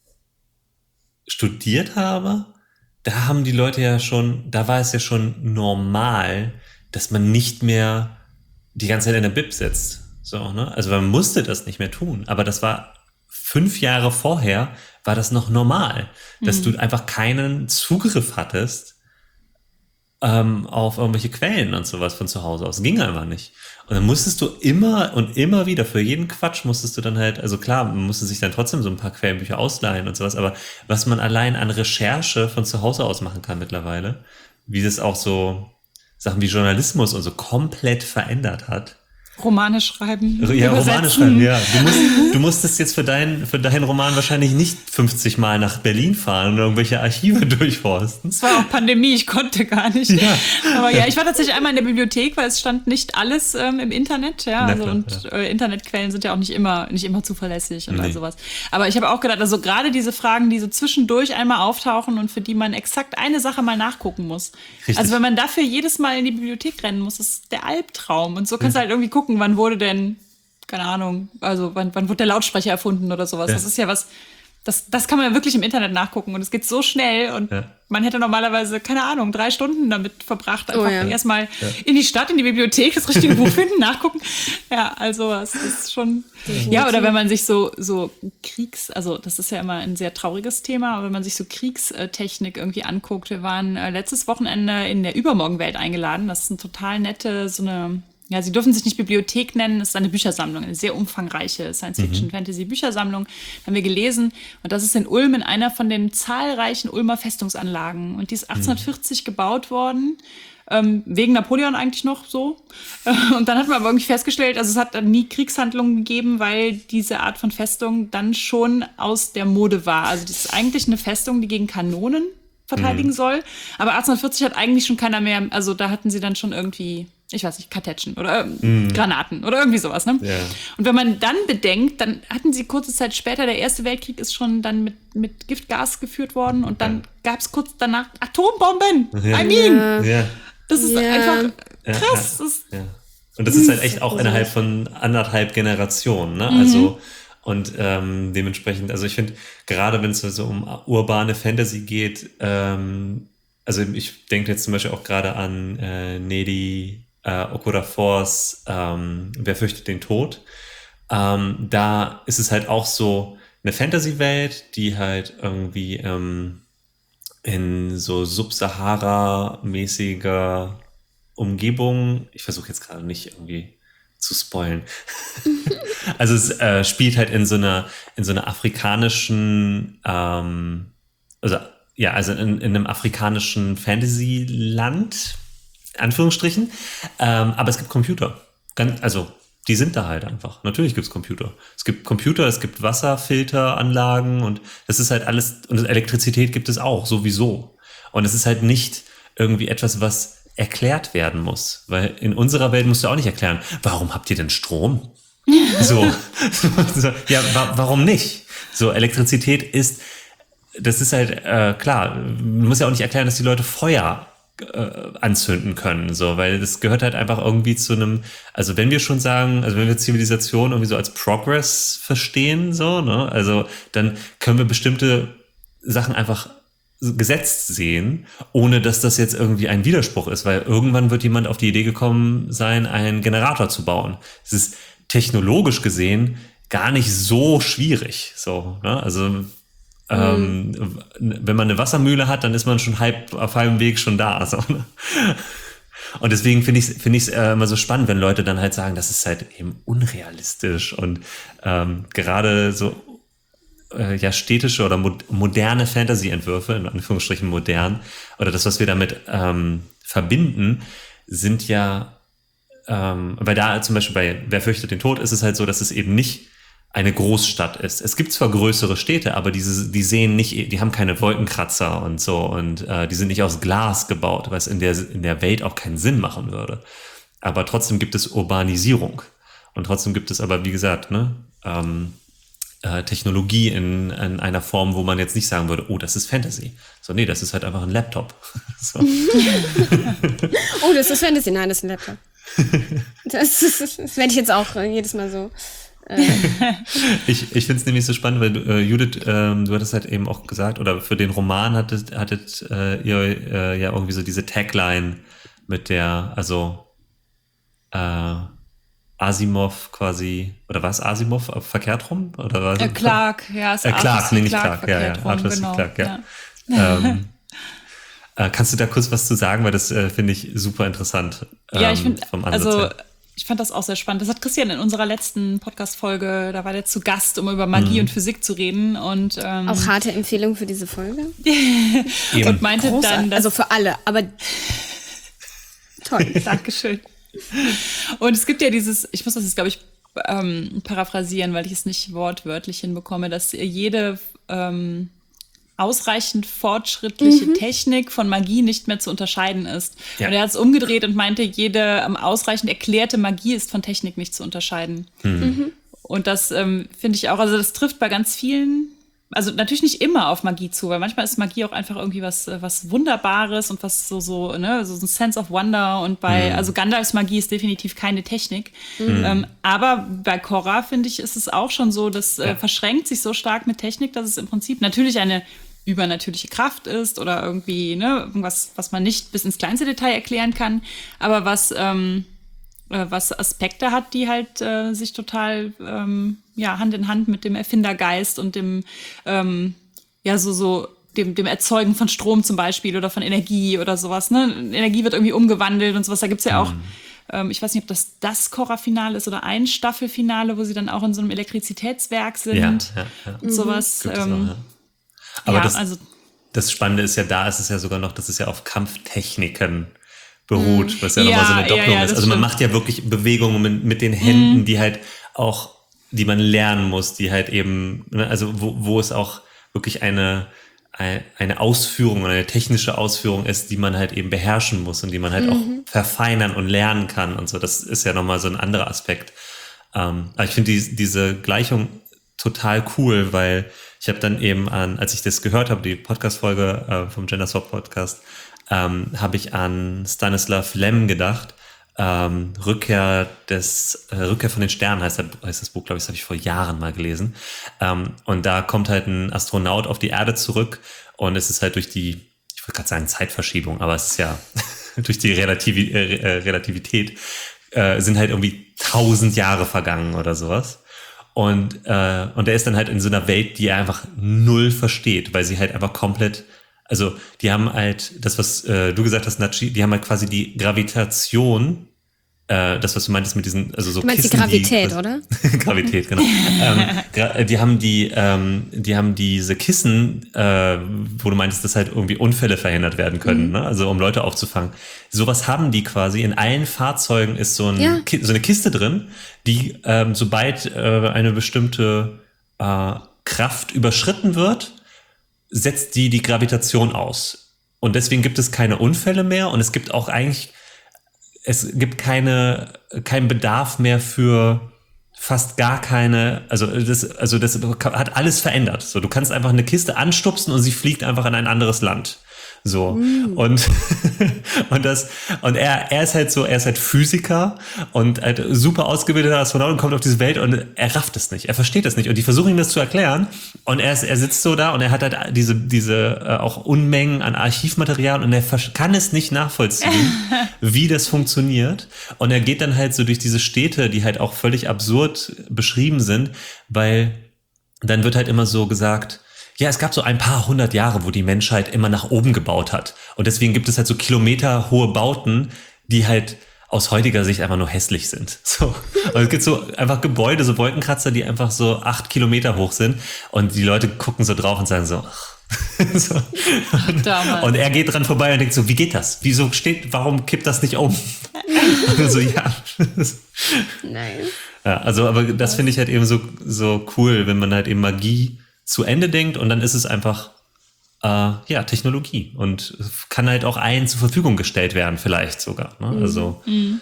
studiert habe, da haben die Leute ja schon, da war es ja schon normal, dass man nicht mehr die ganze Zeit in der Bib sitzt. So, ne? Also man musste das nicht mehr tun. Aber das war fünf Jahre vorher, war das noch normal, dass mhm. du einfach keinen Zugriff hattest ähm, auf irgendwelche Quellen und sowas von zu Hause aus. Ging einfach nicht. Und dann musstest du immer und immer wieder, für jeden Quatsch musstest du dann halt, also klar, man musste sich dann trotzdem so ein paar Quellenbücher ausleihen und sowas, aber was man allein an Recherche von zu Hause aus machen kann mittlerweile, wie das auch so Sachen wie Journalismus und so komplett verändert hat. Romane schreiben. Ja, Romane schreiben, ja. Du, musst, du musstest jetzt für, dein, für deinen Roman wahrscheinlich nicht fünfzig Mal nach Berlin fahren und irgendwelche Archive durchforsten. Es war auch Pandemie, ich konnte gar nicht. Ja. Aber ja, ich war tatsächlich einmal in der Bibliothek, weil es stand nicht alles ähm, im Internet. Ja, also, klar, und ja. Äh, Internetquellen sind ja auch nicht immer, nicht immer zuverlässig und nee. all sowas. Aber ich habe auch gedacht, also gerade diese Fragen, die so zwischendurch einmal auftauchen und für die man exakt eine Sache mal nachgucken muss. Richtig. Also wenn man dafür jedes Mal in die Bibliothek rennen muss, ist der Albtraum. Und so kannst du halt irgendwie gucken, wann wurde denn, keine Ahnung, also wann, wann wurde der Lautsprecher erfunden oder sowas. Ja. Das ist ja was, das, das kann man ja wirklich im Internet nachgucken und es geht so schnell und ja. man hätte normalerweise, keine Ahnung, drei Stunden damit verbracht, einfach oh ja. erstmal ja. in die Stadt, in die Bibliothek, das richtige Buch finden, nachgucken. Ja, also es ist schon, ja, oder wenn man sich so, so Kriegs, also das ist ja immer ein sehr trauriges Thema, aber wenn man sich so Kriegstechnik irgendwie anguckt, wir waren äh, letztes Wochenende in der Übermorgenwelt eingeladen, das ist eine total nette, so eine, ja, sie dürfen sich nicht Bibliothek nennen, es ist eine Büchersammlung, eine sehr umfangreiche Science-Fiction-Fantasy-Büchersammlung. Haben wir gelesen und das ist in Ulm in einer von den zahlreichen Ulmer Festungsanlagen und die ist achtzehnhundertvierzig mhm. gebaut worden, ähm, wegen Napoleon eigentlich noch so. Und dann hat man aber irgendwie festgestellt, also es hat dann nie Kriegshandlungen gegeben, weil diese Art von Festung dann schon aus der Mode war. Also das ist eigentlich eine Festung, die gegen Kanonen verteidigen mhm. soll, aber achtzehnhundertvierzig hat eigentlich schon keiner mehr, also da hatten sie dann schon irgendwie, ich weiß nicht, Kartätschen oder mm. Granaten oder irgendwie sowas, ne? Yeah. Und wenn man dann bedenkt, dann hatten sie kurze Zeit später, der Erste Weltkrieg ist schon dann mit, mit Giftgas geführt worden und dann ja. gab es kurz danach Atombomben. Ja. I mean, ja. das ist ja. einfach krass. Ja, ja. Das ja. Und das ist halt echt auch innerhalb von anderthalb Generationen, ne? Mhm. Also und ähm, dementsprechend, also ich finde, gerade wenn es so um urbane Fantasy geht, ähm, also ich denke jetzt zum Beispiel auch gerade an äh, Nnedi Uh, Okorafor's ähm, Wer fürchtet den Tod? Ähm, da ist es halt auch so eine Fantasy-Welt, die halt irgendwie ähm, in so Sub-Sahara-mäßiger Umgebung, ich versuche jetzt gerade nicht irgendwie zu spoilen. Also es äh, spielt halt in so einer in so einer afrikanischen ähm, also ja, also in, in einem afrikanischen Fantasy-Land, Anführungsstrichen, ähm, aber es gibt Computer. Ganz, also die sind da halt einfach. Natürlich gibt es Computer. Es gibt Computer, es gibt Wasserfilteranlagen und das ist halt alles, und Elektrizität gibt es auch, sowieso. Und es ist halt nicht irgendwie etwas, was erklärt werden muss. Weil in unserer Welt musst du auch nicht erklären, warum habt ihr denn Strom? so, so, ja, wa- warum nicht? So, Elektrizität ist, das ist halt, äh, klar, man muss ja auch nicht erklären, dass die Leute Feuer Äh, anzünden können, so, weil das gehört halt einfach irgendwie zu einem, also wenn wir schon sagen, also wenn wir Zivilisation irgendwie so als Progress verstehen, so, ne, also dann können wir bestimmte Sachen einfach gesetzt sehen, ohne dass das jetzt irgendwie ein Widerspruch ist, weil irgendwann wird jemand auf die Idee gekommen sein, einen Generator zu bauen. Es ist technologisch gesehen gar nicht so schwierig, so, ne, also ähm, mhm. wenn man eine Wassermühle hat, dann ist man schon halb auf halbem Weg schon da. So, ne? Und deswegen finde ich es finde ich es äh, immer so spannend, wenn Leute dann halt sagen, das ist halt eben unrealistisch und ähm, gerade so äh, ja städtische oder mo- moderne Fantasy-Entwürfe, in Anführungsstrichen modern, oder das, was wir damit ähm, verbinden, sind ja, ähm, weil da zum Beispiel bei Wer fürchtet den Tod ist es halt so, dass es eben nicht eine Großstadt ist. Es gibt zwar größere Städte, aber diese, die sehen nicht, die haben keine Wolkenkratzer und so und äh, die sind nicht aus Glas gebaut, was in der, in der Welt auch keinen Sinn machen würde. Aber trotzdem gibt es Urbanisierung und trotzdem gibt es aber, wie gesagt, ne, ähm, äh, Technologie in, in einer Form, wo man jetzt nicht sagen würde, oh, das ist Fantasy. So, nee, das ist halt einfach ein Laptop. So. Oh, das ist Fantasy. Nein, das ist ein Laptop. Das, das, das werde ich jetzt auch äh, jedes Mal so. ich ich finde es nämlich so spannend, weil du, äh, Judith, ähm, du hattest halt eben auch gesagt, oder für den Roman hattet, hattet äh, ihr äh, ja irgendwie so diese Tagline mit der, also äh, Asimov quasi, oder war es Asimov verkehrt rum? Oder war äh, Clark, ja, es äh, Clark, nee, nicht Clark, Clark, ja, ja, rum, Arthur C. genau, Clarke, ja. ja. ähm, äh, kannst du da kurz was zu sagen, weil das äh, finde ich super interessant. Ähm, ja, ich finde, also her. Ich fand das auch sehr spannend. Das hat Christian in unserer letzten Podcast-Folge, da war der zu Gast, um über Magie mhm. und Physik zu reden. Und, ähm, auch harte Empfehlung für diese Folge. Und meinte Großartig. dann, dass, also für alle, aber toll. Dankeschön. Und es gibt ja dieses, ich muss das jetzt, glaube ich, ähm, paraphrasieren, weil ich es nicht wortwörtlich hinbekomme, dass jede ähm, ausreichend fortschrittliche mhm. Technik von Magie nicht mehr zu unterscheiden ist. Ja. Und er hat es umgedreht und meinte, jede ähm, ausreichend erklärte Magie ist von Technik nicht zu unterscheiden. Mhm. Und das ähm, finde ich auch, also das trifft bei ganz vielen, also natürlich nicht immer auf Magie zu, weil manchmal ist Magie auch einfach irgendwie was was Wunderbares und was so, so, ne, so ein Sense of Wonder und bei, mhm. also Gandalfs Magie ist definitiv keine Technik. Mhm. Ähm, aber bei Korra, finde ich, ist es auch schon so, das äh, verschränkt sich so stark mit Technik, dass es im Prinzip natürlich eine übernatürliche Kraft ist oder irgendwie, ne, irgendwas, was man nicht bis ins kleinste Detail erklären kann, aber was, ähm, äh, was Aspekte hat, die halt äh, sich total ähm, ja, Hand in Hand mit dem Erfindergeist und dem, ähm, ja, so, so, dem, dem Erzeugen von Strom zum Beispiel oder von Energie oder sowas, ne? Energie wird irgendwie umgewandelt und sowas. Da gibt's ja auch, mhm. ähm, ich weiß nicht, ob das das Korra-Finale ist oder ein Staffelfinale, wo sie dann auch in so einem Elektrizitätswerk sind ja, ja, ja. und sowas. Mhm. Ähm, auch, ja. Aber ja, das, also, das Spannende ist ja, da ist es ja sogar noch, dass es ja auf Kampftechniken beruht, was ja, ja nochmal so eine Doppelung ja, ja, ist. Also man stimmt. macht ja wirklich Bewegungen mit, mit den Händen, mhm. die halt auch, die man lernen muss, die halt eben, also wo, wo es auch wirklich eine, eine Ausführung, eine technische Ausführung ist, die man halt eben beherrschen muss und die man halt mhm. auch verfeinern und lernen kann und so. Das ist ja nochmal so ein anderer Aspekt. Ähm, aber ich finde die, diese Gleichung total cool, weil ich habe dann eben an, als ich das gehört habe, die Podcast-Folge äh, vom Gender Swap Podcast, ähm, habe ich an Stanislav Lem gedacht. Ähm, Rückkehr des äh, Rückkehr von den Sternen heißt, der, heißt das Buch, glaube ich, das habe ich vor Jahren mal gelesen. Ähm, und da kommt halt ein Astronaut auf die Erde zurück und es ist halt durch die, ich wollte gerade sagen Zeitverschiebung, aber es ist ja durch die Relativi- äh, Relativität äh, sind halt irgendwie tausend Jahre vergangen oder sowas. Und, äh, und er ist dann halt in so einer Welt, die er einfach null versteht, weil sie halt einfach komplett, also die haben halt, das was äh, du gesagt hast, Nachi, die haben halt quasi die Gravitation, äh, das was du meintest mit diesen, also so du meinst Kissen, die Gravität, die, oder? Gravität, genau. ähm, gra- die haben die, ähm, die haben diese Kissen, äh, wo du meintest, dass halt irgendwie Unfälle verhindert werden können, mhm. ne? Also um Leute aufzufangen. Sowas haben die quasi. In allen Fahrzeugen ist so, ein, ja. Ki- so eine Kiste drin, die ähm, sobald äh, eine bestimmte äh, Kraft überschritten wird, setzt die die Gravitation aus. Und deswegen gibt es keine Unfälle mehr und es gibt auch eigentlich, es gibt keine, keinen Bedarf mehr für fast gar keine, also das, also das hat alles verändert. So, du kannst einfach eine Kiste anstupsen und sie fliegt einfach in ein anderes Land. So. Mm. Und, und das, und er, er ist halt so, er ist halt Physiker und halt super ausgebildeter Astronaut und kommt auf diese Welt und er rafft es nicht. Er versteht es nicht. Und die versuchen ihm das zu erklären. Und er ist, er sitzt so da und er hat halt diese, diese, äh, auch Unmengen an Archivmaterial und er kann es nicht nachvollziehen, wie das funktioniert. Und er geht dann halt so durch diese Städte, die halt auch völlig absurd beschrieben sind, weil dann wird halt immer so gesagt, ja, es gab so ein paar hundert Jahre, wo die Menschheit immer nach oben gebaut hat. Und deswegen gibt es halt so kilometerhohe Bauten, die halt aus heutiger Sicht einfach nur hässlich sind. So. Und es gibt so einfach Gebäude, so Wolkenkratzer, die einfach so acht Kilometer hoch sind. Und die Leute gucken so drauf und sagen so, ach. So. Damals. Und er geht dran vorbei und denkt so, wie geht das? Wieso steht, warum kippt das nicht um? Und so, ja. Nein. Ja, also, aber das finde ich halt eben so, so cool, wenn man halt eben Magie zu Ende denkt und dann ist es einfach, äh, ja, Technologie und kann halt auch allen zur Verfügung gestellt werden, vielleicht sogar. Ne? Mhm. Also. Mhm.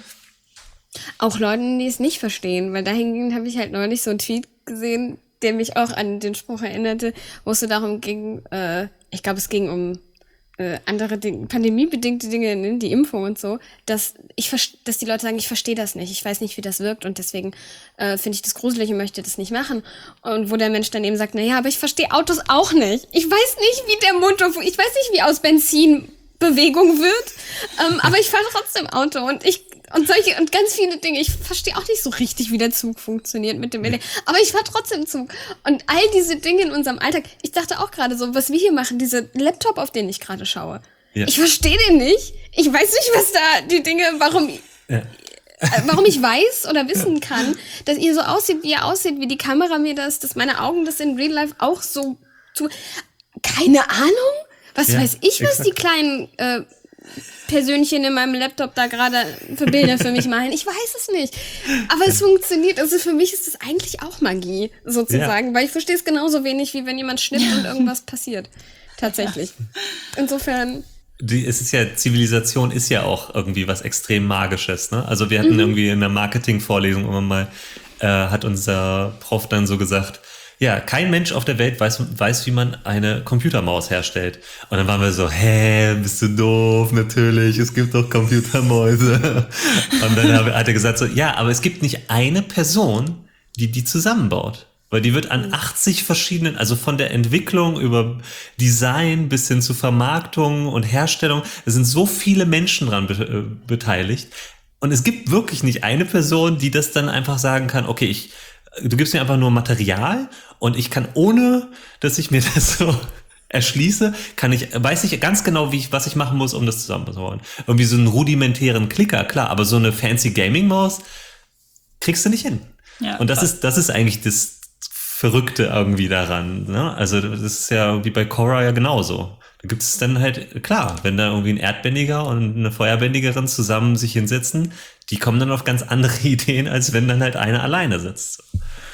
Auch Leuten, die es nicht verstehen, weil dahingehend habe ich halt neulich so einen Tweet gesehen, der mich auch an den Spruch erinnerte, wo es so darum ging, äh, ich glaube, es ging um äh, andere Dinge, pandemiebedingte Dinge, ne, die Impfung und so, dass ich dass die Leute sagen, ich verstehe das nicht, ich weiß nicht, wie das wirkt und deswegen äh, finde ich das gruselig und möchte das nicht machen. Und wo der Mensch dann eben sagt, na ja, aber ich verstehe Autos auch nicht. Ich weiß nicht, wie der Motor, ich weiß nicht, wie aus Benzin Bewegung wird, ähm, aber ich fahre trotzdem Auto und ich und solche und ganz viele Dinge. Ich verstehe auch nicht so richtig, wie der Zug funktioniert mit dem L E D, aber ich fahre trotzdem Zug. Und all diese Dinge in unserem Alltag, ich dachte auch gerade so, was wir hier machen, diese Laptop, auf den ich gerade schaue. Ja. Ich verstehe den nicht. Ich weiß nicht, was da die Dinge, warum ja. äh, warum ich weiß oder wissen kann, dass ihr so aussieht, wie ihr aussieht, wie die Kamera mir das, dass meine Augen das in Real Life auch so tun. Keine Ahnung? Was ja, weiß ich, was exakt. Die kleinen äh, Persönchen in meinem Laptop da gerade für Bilder für mich machen. Ich weiß es nicht. Aber es funktioniert. Also für mich ist es eigentlich auch Magie, sozusagen. Ja. Weil ich verstehe es genauso wenig, wie wenn jemand schnippt und irgendwas passiert. Tatsächlich. Insofern... Die, es ist ja, Zivilisation ist ja auch irgendwie was extrem Magisches. Ne? Also wir hatten mhm. irgendwie in der Marketing-Vorlesung immer mal, äh, hat unser Prof dann so gesagt, ja, kein Mensch auf der Welt weiß, weiß, wie man eine Computermaus herstellt. Und dann waren wir so, hä, bist du doof? Natürlich, es gibt doch Computermäuse. Und dann hat er gesagt so, ja, aber es gibt nicht eine Person, die die zusammenbaut. Weil die wird an achtzig verschiedenen, also von der Entwicklung über Design bis hin zu Vermarktung und Herstellung, es sind so viele Menschen dran be- äh, beteiligt. Und es gibt wirklich nicht eine Person, die das dann einfach sagen kann, okay, ich du gibst mir einfach nur Material und ich kann, ohne dass ich mir das so erschließe, kann ich, weiß ich ganz genau, wie ich, was ich machen muss, um das zusammenzubauen. Irgendwie so einen rudimentären Klicker, klar, aber so eine fancy Gaming-Maus kriegst du nicht hin. Ja, und das klar. ist, das ist eigentlich das Verrückte irgendwie daran, ne? Also das ist ja wie bei Korra ja genauso. Da gibt es dann halt, klar, wenn da irgendwie ein Erdbändiger und eine Feuerbändigerin zusammen sich hinsetzen, die kommen dann auf ganz andere Ideen, als wenn dann halt einer alleine sitzt.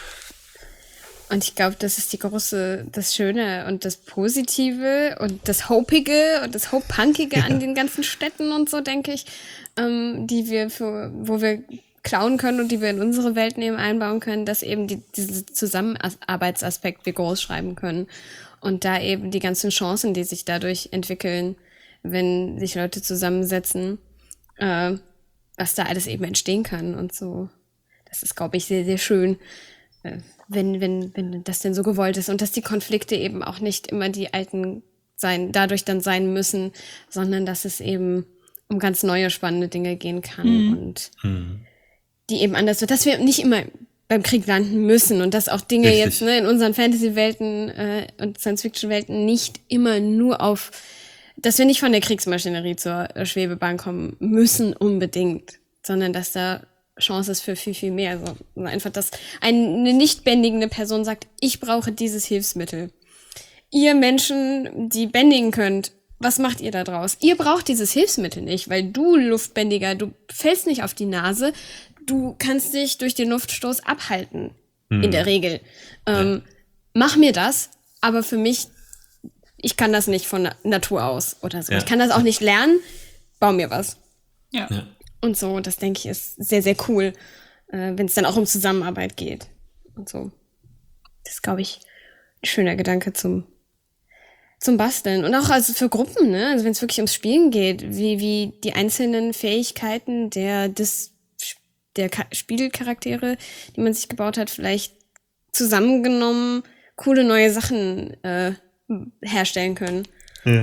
Und ich glaube, das ist die große, das Schöne und das Positive und das Hopige und das Hope-Punkige ja. an den ganzen Städten und so, denke ich, ähm, die wir für, wo wir klauen können und die wir in unsere Welten eben einbauen können, dass eben die, diese Zusammenarbeitsaspekt wir groß schreiben können. Und da eben die ganzen Chancen, die sich dadurch entwickeln, wenn sich Leute zusammensetzen, äh, was da alles eben entstehen kann und so. Das ist, glaube ich, sehr, sehr schön, äh, wenn, wenn, wenn das denn so gewollt ist. Und dass die Konflikte eben auch nicht immer die alten sein, dadurch dann sein müssen, sondern dass es eben um ganz neue, spannende Dinge gehen kann mhm. und mhm. die eben anders wird. Dass wir nicht immer beim Krieg landen müssen und dass auch Dinge Richtig. jetzt ne, in unseren Fantasy-Welten äh, und Science-Fiction-Welten nicht immer nur auf, dass wir nicht von der Kriegsmaschinerie zur äh, Schwebebahn kommen müssen unbedingt, sondern dass da Chance ist für viel, viel mehr. Also einfach, dass eine nicht bändigende Person sagt, ich brauche dieses Hilfsmittel. Ihr Menschen, die bändigen könnt, was macht ihr da draus? Ihr braucht dieses Hilfsmittel nicht, weil du Luftbändiger, du fällst nicht auf die Nase, du kannst dich durch den Luftstoß abhalten, hm. in der Regel. Ähm, ja. Mach mir das, aber für mich, ich kann das nicht von Natur aus oder so. Ja. Ich kann das auch nicht lernen, bau mir was. Ja. ja. Und so, das denke ich ist sehr, sehr cool, äh, wenn es dann auch um Zusammenarbeit geht und so. Das ist, glaube ich, ein schöner Gedanke zum zum Basteln und auch also für Gruppen, ne? Also wenn es wirklich ums Spielen geht, wie wie die einzelnen Fähigkeiten der des der Ka- Spielcharaktere, die man sich gebaut hat, vielleicht zusammengenommen coole neue Sachen äh, herstellen können. Ja.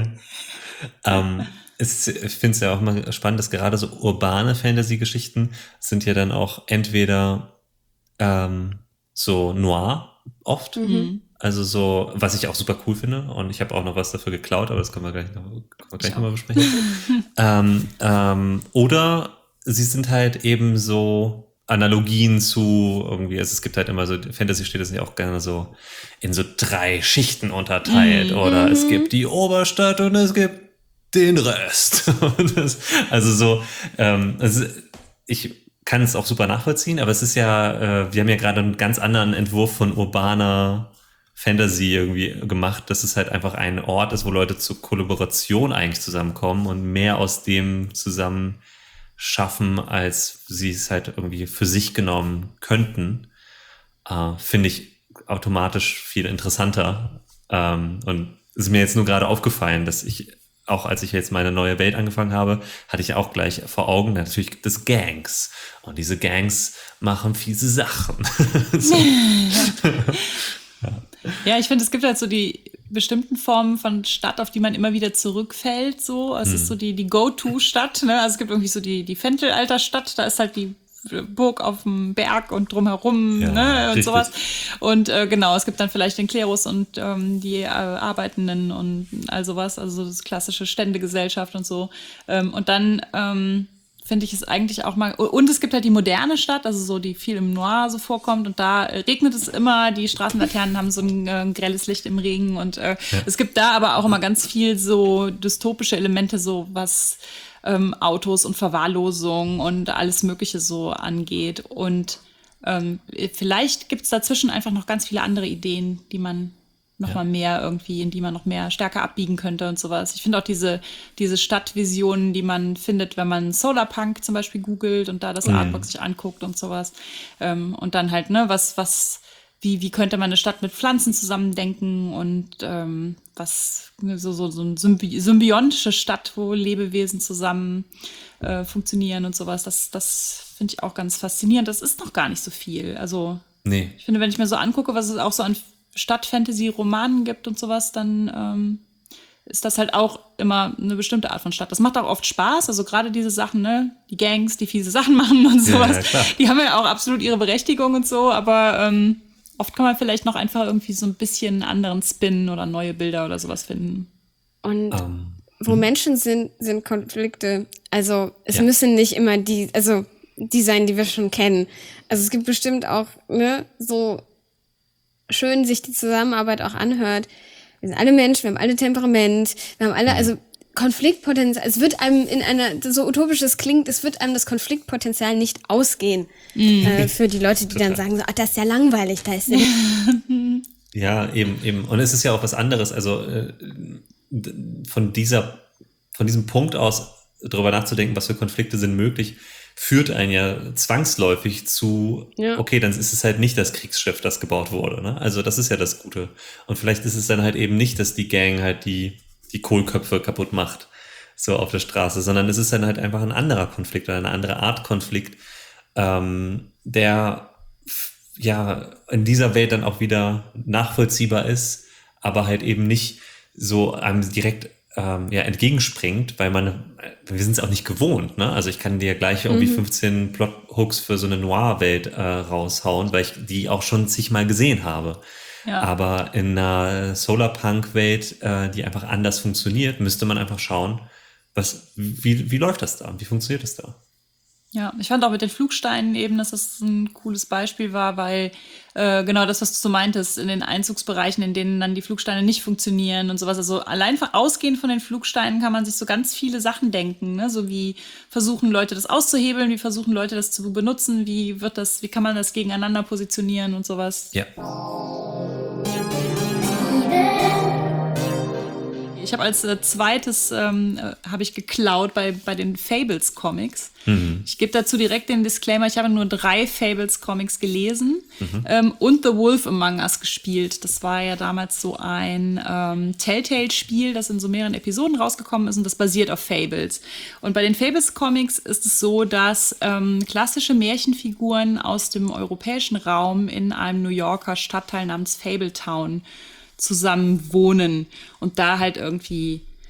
ähm, es, ich finde es ja auch mal spannend, dass gerade so urbane Fantasy-Geschichten sind ja dann auch entweder ähm, so noir oft, mhm. Also so, was ich auch super cool finde. Und ich habe auch noch was dafür geklaut, aber das können wir gleich noch, können wir gleich nochmal besprechen. ähm, ähm, oder sie sind halt eben so Analogien zu irgendwie, also es gibt halt immer so, Fantasy-Städte sind ja auch gerne so in so drei Schichten unterteilt. Mhm. Oder es gibt die Oberstadt und es gibt den Rest. das, also so, ähm, also ich kann es auch super nachvollziehen, aber es ist ja, äh, wir haben ja gerade einen ganz anderen Entwurf von urbaner Fantasy irgendwie gemacht, dass es halt einfach ein Ort ist, wo Leute zur Kollaboration eigentlich zusammenkommen und mehr aus dem zusammen schaffen, als sie es halt irgendwie für sich genommen könnten, äh, finde ich automatisch viel interessanter. Ähm, und es ist mir jetzt nur gerade aufgefallen, dass ich auch als ich jetzt meine neue Welt angefangen habe, hatte ich auch gleich vor Augen, natürlich gibt es Gangs. Und diese Gangs machen fiese Sachen. so. ja. ja, ich finde, es gibt halt so die bestimmten Formen von Stadt, auf die man immer wieder zurückfällt. So, es hm. ist so die, die Go-To-Stadt. Ne? Also es gibt irgendwie so die, die Fentelalter-Stadt, da ist halt die Burg auf dem Berg und drumherum, ja, ne, und sowas. Und äh, genau, es gibt dann vielleicht den Klerus und ähm, die äh, Arbeitenden und all sowas, also das klassische Ständegesellschaft und so. Ähm, und dann ähm, finde ich es eigentlich auch mal, und es gibt halt die moderne Stadt, also so, die viel im Noir so vorkommt und da regnet es immer, die Straßenlaternen haben so ein äh, grelles Licht im Regen und äh, ja. es gibt da aber auch immer ganz viel so dystopische Elemente, so was Ähm, Autos und Verwahrlosung und alles Mögliche so angeht. Und ähm, vielleicht gibt es dazwischen einfach noch ganz viele andere Ideen, die man noch ja. mal mehr irgendwie, in die man noch mehr stärker abbiegen könnte und sowas. Ich finde auch diese, diese Stadtvisionen, die man findet, wenn man Solarpunk zum Beispiel googelt und da das mhm. Artwork sich anguckt und sowas. Ähm, und dann halt, ne, was, was, wie, wie könnte man eine Stadt mit Pflanzen zusammendenken und ähm, was so, so, so eine symbi- symbiontische Stadt, wo Lebewesen zusammen äh, funktionieren und sowas. Das, das finde ich auch ganz faszinierend. Das ist noch gar nicht so viel. Also nee. ich finde, wenn ich mir so angucke, was es auch so an Stadt-Fantasy-Romanen gibt und sowas, dann ähm, ist das halt auch immer eine bestimmte Art von Stadt. Das macht auch oft Spaß, also gerade diese Sachen, ne, die Gangs, die fiese Sachen machen und sowas, ja, ja, die haben ja auch absolut ihre Berechtigung und so, aber ähm, oft kann man vielleicht noch einfach irgendwie so ein bisschen einen anderen Spin oder neue Bilder oder sowas finden. Und um, wo hm. Menschen sind, sind Konflikte. Also es ja. müssen nicht immer die, also die sein, die wir schon kennen. Also es gibt bestimmt auch, ne, so schön sich die Zusammenarbeit auch anhört. Wir sind alle Menschen, wir haben alle Temperament, wir haben alle, mhm. also Konfliktpotenzial, es wird einem in einer, so utopisch es klingt, es wird einem das Konfliktpotenzial nicht ausgehen. Mhm. Äh, für die Leute, die Total. Dann sagen so, ach, das ist ja langweilig, da ist ja Ja, eben, eben. Und es ist ja auch was anderes, also äh, von dieser, von diesem Punkt aus darüber nachzudenken, was für Konflikte sind möglich, führt einen ja zwangsläufig zu, ja. okay, dann ist es halt nicht das Kriegsschiff, das gebaut wurde, ne? Also das ist ja das Gute. Und vielleicht ist es dann halt eben nicht, dass die Gang halt die, die Kohlköpfe kaputt macht, so auf der Straße, sondern es ist dann halt einfach ein anderer Konflikt oder eine andere Art Konflikt, ähm, der ja in dieser Welt dann auch wieder nachvollziehbar ist, aber halt eben nicht so einem direkt ähm, ja, entgegenspringt, weil man, wir sind es auch nicht gewohnt, ne? Also ich kann dir gleich irgendwie mhm. fünfzehn Plothooks für so eine Noir-Welt äh, raushauen, weil ich die auch schon zigmal gesehen habe. Ja. Aber in einer Solarpunk-Welt, äh, die einfach anders funktioniert, müsste man einfach schauen, was, wie, wie läuft das da? Wie funktioniert das da? Ja, ich fand auch mit den Flugsteinen eben, dass das ein cooles Beispiel war, weil äh, genau das, was du so meintest, in den Einzugsbereichen, in denen dann die Flugsteine nicht funktionieren und sowas. Also allein ausgehend von den Flugsteinen kann man sich so ganz viele Sachen denken, ne? So wie versuchen Leute das auszuhebeln, wie versuchen Leute das zu benutzen, wie wird das, wie kann man das gegeneinander positionieren und sowas. Ja. Ich habe als äh, zweites ähm, äh, habe ich geklaut bei, bei den Fables-Comics. Mhm. Ich gebe dazu direkt den Disclaimer, ich habe nur drei Fables-Comics gelesen mhm. ähm, und The Wolf Among Us gespielt. Das war ja damals so ein ähm, Telltale-Spiel, das in so mehreren Episoden rausgekommen ist und das basiert auf Fables. Und bei den Fables-Comics ist es so, dass ähm, klassische Märchenfiguren aus dem europäischen Raum in einem New Yorker Stadtteil namens Fabletown zusammen wohnen und da halt irgendwie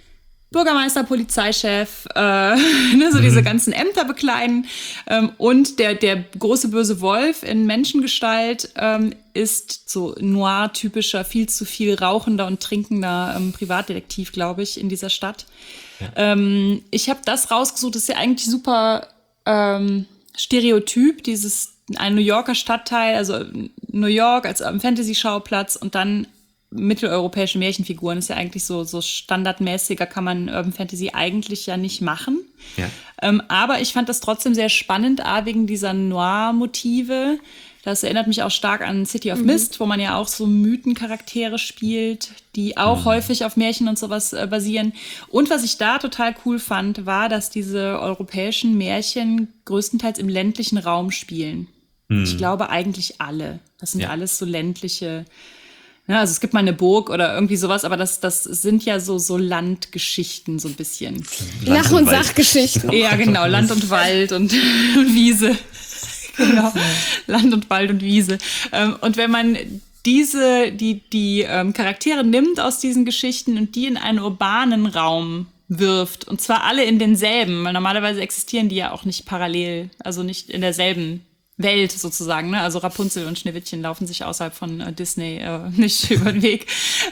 Bürgermeister, Polizeichef, äh, ne, so mhm. diese ganzen Ämter bekleiden. Ähm, und der, der große böse Wolf in Menschengestalt ähm, ist so noir-typischer, viel zu viel rauchender und trinkender ähm, Privatdetektiv, glaube ich, in dieser Stadt. Ja. Ähm, ich habe das rausgesucht, das ist ja eigentlich super ähm, Stereotyp, dieses ein New Yorker Stadtteil, also New York als ähm, Fantasy-Schauplatz und dann mitteleuropäische Märchenfiguren ist ja eigentlich so, so standardmäßiger kann man Urban Fantasy eigentlich ja nicht machen. Ja. Ähm, aber ich fand das trotzdem sehr spannend, A, wegen dieser Noir-Motive. Das erinnert mich auch stark an City of mhm. Mist, wo man ja auch so Mythencharaktere spielt, die auch mhm. häufig auf Märchen und sowas äh, basieren. Und was ich da total cool fand, war, dass diese europäischen Märchen größtenteils im ländlichen Raum spielen. Mhm. Ich glaube eigentlich alle. Das sind ja. alles so ländliche. Ja, also es gibt mal eine Burg oder irgendwie sowas, aber das, das sind ja so, so Landgeschichten so ein bisschen. Lach- und, und Sachgeschichten. Ja, genau, Land und Wald und, und Wiese. Genau, Land und Wald und Wiese. Und wenn man diese, die, die ähm, Charaktere nimmt aus diesen Geschichten und die in einen urbanen Raum wirft, und zwar alle in denselben, weil normalerweise existieren die ja auch nicht parallel, also nicht in derselben Welt sozusagen, ne? Also Rapunzel und Schneewittchen laufen sich außerhalb von äh, Disney äh, nicht über den Weg.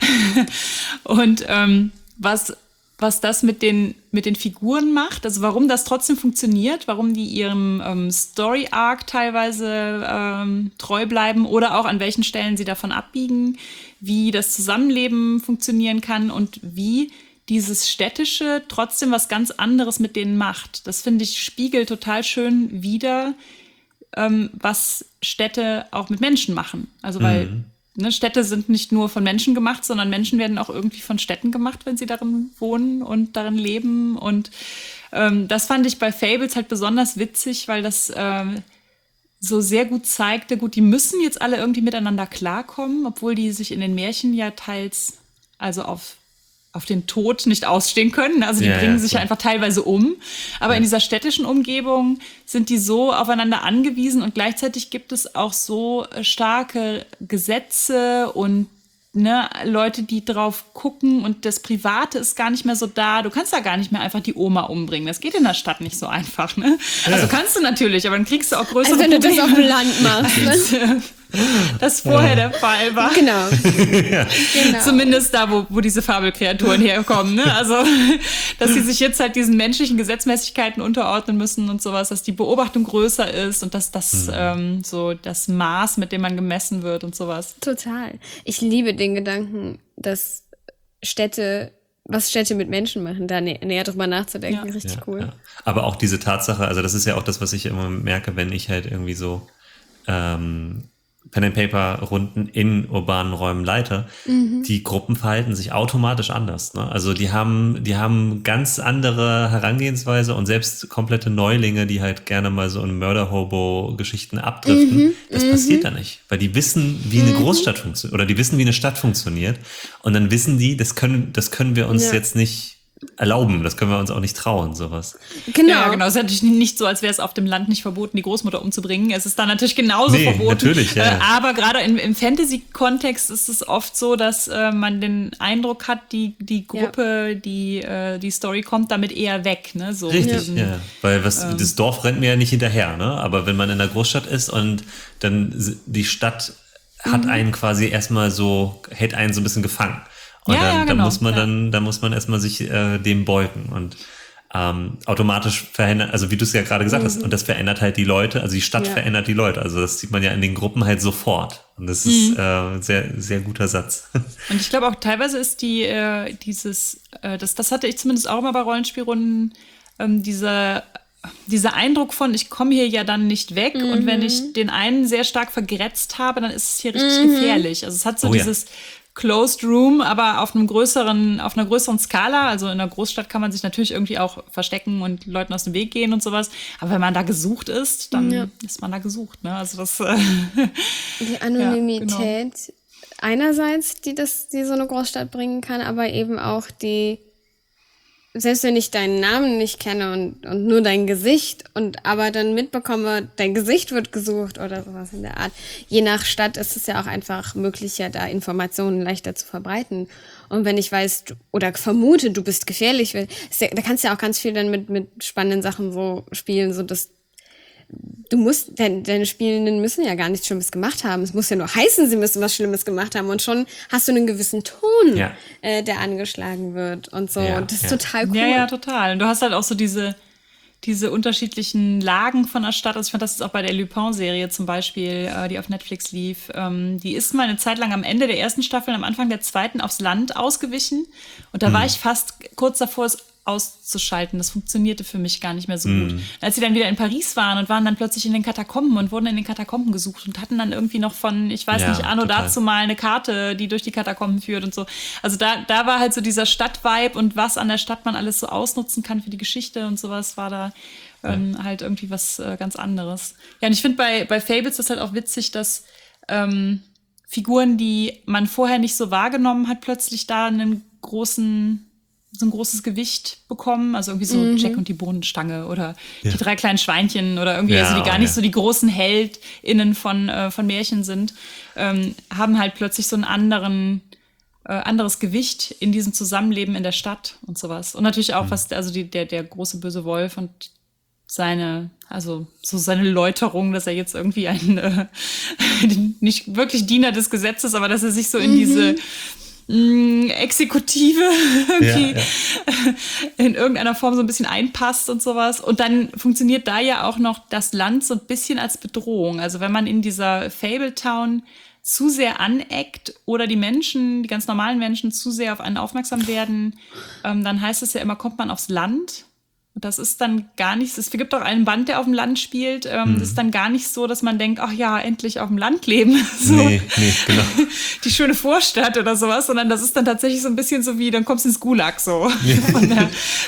Und ähm, was, was das mit den, mit den Figuren macht, also warum das trotzdem funktioniert, warum die ihrem ähm, Story-Arc teilweise ähm, treu bleiben oder auch an welchen Stellen sie davon abbiegen, wie das Zusammenleben funktionieren kann und wie dieses Städtische trotzdem was ganz anderes mit denen macht. Das finde ich spiegelt total schön wider, Ähm, was Städte auch mit Menschen machen. Also weil mhm. ne, Städte sind nicht nur von Menschen gemacht, sondern Menschen werden auch irgendwie von Städten gemacht, wenn sie darin wohnen und darin leben. Und ähm, das fand ich bei Fables halt besonders witzig, weil das ähm, so sehr gut zeigte, gut, die müssen jetzt alle irgendwie miteinander klarkommen, obwohl die sich in den Märchen ja teils also auf auf den Tod nicht ausstehen können. Also die ja, bringen ja, sich ja einfach teilweise um. Aber ja. in dieser städtischen Umgebung sind die so aufeinander angewiesen und gleichzeitig gibt es auch so starke Gesetze und ne, Leute, die drauf gucken und das Private ist gar nicht mehr so da. Du kannst da gar nicht mehr einfach die Oma umbringen. Das geht in der Stadt nicht so einfach. Ne? Ja. Also kannst du natürlich, aber dann kriegst du auch größere Probleme. Also wenn Probleme. Du das auf dem Land machst. Ne? Das vorher der Fall war. Genau. ja. genau. Zumindest da, wo, wo diese Fabelkreaturen herkommen. Ne? Also, dass sie sich jetzt halt diesen menschlichen Gesetzmäßigkeiten unterordnen müssen und sowas, dass die Beobachtung größer ist und dass das mhm. ähm, so das Maß, mit dem man gemessen wird und sowas. Total. Ich liebe den Gedanken, dass Städte, was Städte mit Menschen machen, da nä- näher drüber nachzudenken. Ja. Richtig ja, cool. Ja. Aber auch diese Tatsache, also das ist ja auch das, was ich immer merke, wenn ich halt irgendwie so ähm, Pen-and-Paper-Runden in urbanen Räumen leite, mhm. die Gruppen verhalten sich automatisch anders. Ne? Also die haben, die haben ganz andere Herangehensweise und selbst komplette Neulinge, die halt gerne mal so in Murder-Hobo-Geschichten abdriften, mhm. das mhm. passiert da nicht. Weil die wissen, wie eine mhm. Großstadt funktioniert oder die wissen, wie eine Stadt funktioniert und dann wissen die, das können, das können wir uns ja. jetzt nicht erlauben, das können wir uns auch nicht trauen, sowas. Genau. Ja, genau. Es ist natürlich nicht so, als wäre es auf dem Land nicht verboten, die Großmutter umzubringen. Es ist dann natürlich genauso nee, verboten. Natürlich, ja. Äh, aber gerade im, im Fantasy-Kontext ist es oft so, dass äh, man den Eindruck hat, die, die Gruppe, ja. die äh, die Story kommt damit eher weg. Ne? So Richtig, ja. ja. Weil was, ähm, das Dorf rennt mir ja nicht hinterher. Ne? Aber wenn man in der Großstadt ist und dann die Stadt hat mhm. einen quasi erstmal so, hält einen so ein bisschen gefangen. Und ja, dann, ja, genau. dann muss man dann, dann muss man erstmal sich äh, dem beugen und ähm, automatisch verändert, also wie du es ja gerade gesagt mhm. hast, und das verändert halt die Leute, also die Stadt ja. verändert die Leute, also das sieht man ja in den Gruppen halt sofort und das ist mhm. äh, sehr, sehr guter Satz. Und ich glaube auch teilweise ist die, äh, dieses, äh, das, das hatte ich zumindest auch immer bei Rollenspielrunden, ähm, dieser dieser Eindruck von, ich komme hier ja dann nicht weg mhm. und wenn ich den einen sehr stark vergrätzt habe, dann ist es hier richtig mhm. gefährlich. Also es hat so oh, dieses ja. Closed Room, aber auf einem größeren, auf einer größeren Skala. Also in einer Großstadt kann man sich natürlich irgendwie auch verstecken und Leuten aus dem Weg gehen und sowas. Aber wenn man da gesucht ist, dann ja. ist man da gesucht. Ne? Also das äh, die Anonymität ja, genau. einerseits, die das, die so eine Großstadt bringen kann, aber eben auch die selbst wenn ich deinen Namen nicht kenne und, und nur dein Gesicht und aber dann mitbekomme, dein Gesicht wird gesucht oder sowas in der Art. Je nach Stadt ist es ja auch einfach möglicher, da Informationen leichter zu verbreiten. Und wenn ich weiß du, oder vermute, du bist gefährlich, weil, ja, da kannst du ja auch ganz viel dann mit, mit spannenden Sachen so spielen, so dass du musst, dein, deine Spielenden müssen ja gar nichts Schlimmes gemacht haben. Es muss ja nur heißen, sie müssen was Schlimmes gemacht haben. Und schon hast du einen gewissen Ton, ja. äh, der angeschlagen wird und so. Ja, und das ist ja. total cool. Ja, ja, total. Und du hast halt auch so diese, diese unterschiedlichen Lagen von der Stadt. Also ich fand das jetzt auch bei der Lupin-Serie zum Beispiel, äh, die auf Netflix lief. Ähm, die ist mal eine Zeit lang am Ende der ersten Staffel, am Anfang der zweiten aufs Land ausgewichen. Und da mhm. war ich fast kurz davor, es auszuschalten. Das funktionierte für mich gar nicht mehr so mm. gut. Als sie dann wieder in Paris waren und waren dann plötzlich in den Katakomben und wurden in den Katakomben gesucht und hatten dann irgendwie noch von, ich weiß ja, nicht, Anno dazu mal eine Karte, die durch die Katakomben führt und so. Also da, da war halt so dieser Stadtvibe und was an der Stadt man alles so ausnutzen kann für die Geschichte und sowas, war da ähm, ja. halt irgendwie was äh, ganz anderes. Ja, und ich finde bei, bei Fables das halt auch witzig, dass ähm, Figuren, die man vorher nicht so wahrgenommen hat, plötzlich da einen großen so ein großes Gewicht bekommen, also irgendwie so mhm. Jack und die Bohnenstange oder ja. die drei kleinen Schweinchen oder irgendwie, ja, also die gar nicht ja. so die großen HeldInnen von, äh, von Märchen sind, ähm, haben halt plötzlich so einen anderen, äh, anderes Gewicht in diesem Zusammenleben in der Stadt und sowas. Und natürlich auch, mhm. was, also die, der, der große böse Wolf und seine, also so seine Läuterung, dass er jetzt irgendwie ein, äh, nicht wirklich Diener des Gesetzes, aber dass er sich so in mhm. diese Exekutive irgendwie ja, ja. in irgendeiner Form so ein bisschen einpasst und sowas. Und dann funktioniert da ja auch noch das Land so ein bisschen als Bedrohung. Also wenn man in dieser Fabletown zu sehr aneckt oder die Menschen, die ganz normalen Menschen zu sehr auf einen aufmerksam werden, ähm, dann heißt es ja immer, kommt man aufs Land. Und das ist dann gar nicht, es gibt auch einen Band, der auf dem Land spielt. Ähm, mhm. Das ist dann gar nicht so, dass man denkt, ach ja, endlich auf dem Land leben. So. Nee, nee, genau. Die schöne Vorstadt oder sowas, sondern das ist dann tatsächlich so ein bisschen so wie, dann kommst du ins Gulag so. Ja,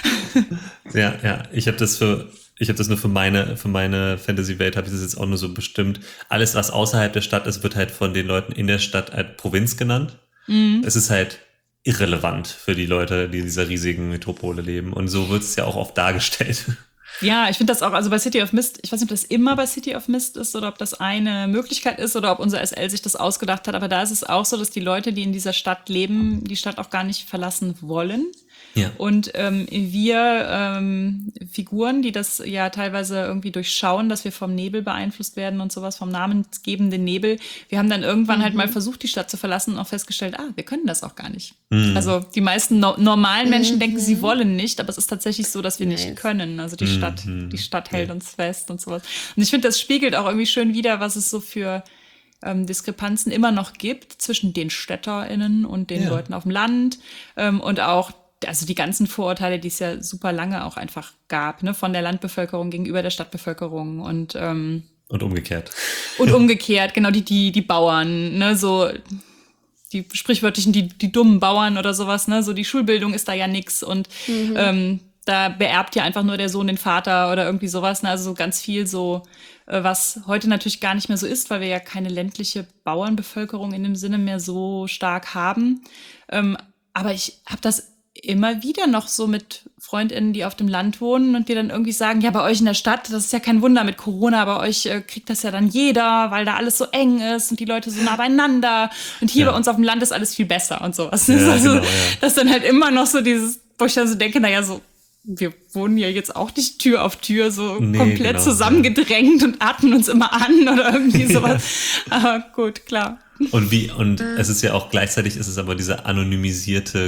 ja, ja, ich habe das für, ich habe das nur für meine, für meine Fantasy-Welt, habe ich das jetzt auch nur so bestimmt. Alles, was außerhalb der Stadt ist, wird halt von den Leuten in der Stadt halt Provinz genannt. Mhm. Es ist halt irrelevant für die Leute, die in dieser riesigen Metropole leben. Und so wird es ja auch oft dargestellt. Ja, ich finde das auch, also bei City of Mist, ich weiß nicht, ob das immer bei City of Mist ist oder ob das eine Möglichkeit ist oder ob unser S L sich das ausgedacht hat, aber da ist es auch so, dass die Leute, die in dieser Stadt leben, die Stadt auch gar nicht verlassen wollen. Ja. Und ähm, wir ähm, Figuren, die das ja teilweise irgendwie durchschauen, dass wir vom Nebel beeinflusst werden und sowas, vom namensgebenden Nebel. Wir haben dann irgendwann mhm. halt mal versucht, die Stadt zu verlassen und auch festgestellt, ah, wir können das auch gar nicht. Mhm. Also die meisten no- normalen Menschen mhm. denken, sie wollen nicht, aber es ist tatsächlich so, dass wir nice. nicht können. Also die mhm. Stadt, die Stadt hält ja. uns fest und sowas. Und ich finde, das spiegelt auch irgendwie schön wider, was es so für ähm, Diskrepanzen immer noch gibt zwischen den StädterInnen und den ja. Leuten auf dem Land ähm, und auch also die ganzen Vorurteile, die es ja super lange auch einfach gab, ne, von der Landbevölkerung gegenüber der Stadtbevölkerung und ähm, und umgekehrt. Und umgekehrt, genau, die, die, die Bauern, ne, so die sprichwörtlichen, die, die dummen Bauern oder sowas, ne, so die Schulbildung ist da ja nix und mhm. ähm, da beerbt ja einfach nur der Sohn den Vater oder irgendwie sowas, ne, also so ganz viel so, äh, was heute natürlich gar nicht mehr so ist, weil wir ja keine ländliche Bauernbevölkerung in dem Sinne mehr so stark haben. Ähm, aber ich habe das immer wieder noch so mit FreundInnen, die auf dem Land wohnen und die dann irgendwie sagen, ja, bei euch in der Stadt, das ist ja kein Wunder mit Corona, bei euch äh, kriegt das ja dann jeder, weil da alles so eng ist und die Leute so nah beieinander und hier ja. bei uns auf dem Land ist alles viel besser und sowas. Ja, also, genau, ja. Das ist dann halt immer noch so dieses, wo ich dann so denke, naja, so, wir wohnen ja jetzt auch nicht Tür auf Tür so nee, komplett genau, zusammengedrängt ja. und atmen uns immer an oder irgendwie sowas. Ja. Aber gut, klar. Und wie, und äh. es ist ja auch gleichzeitig ist es aber diese anonymisierte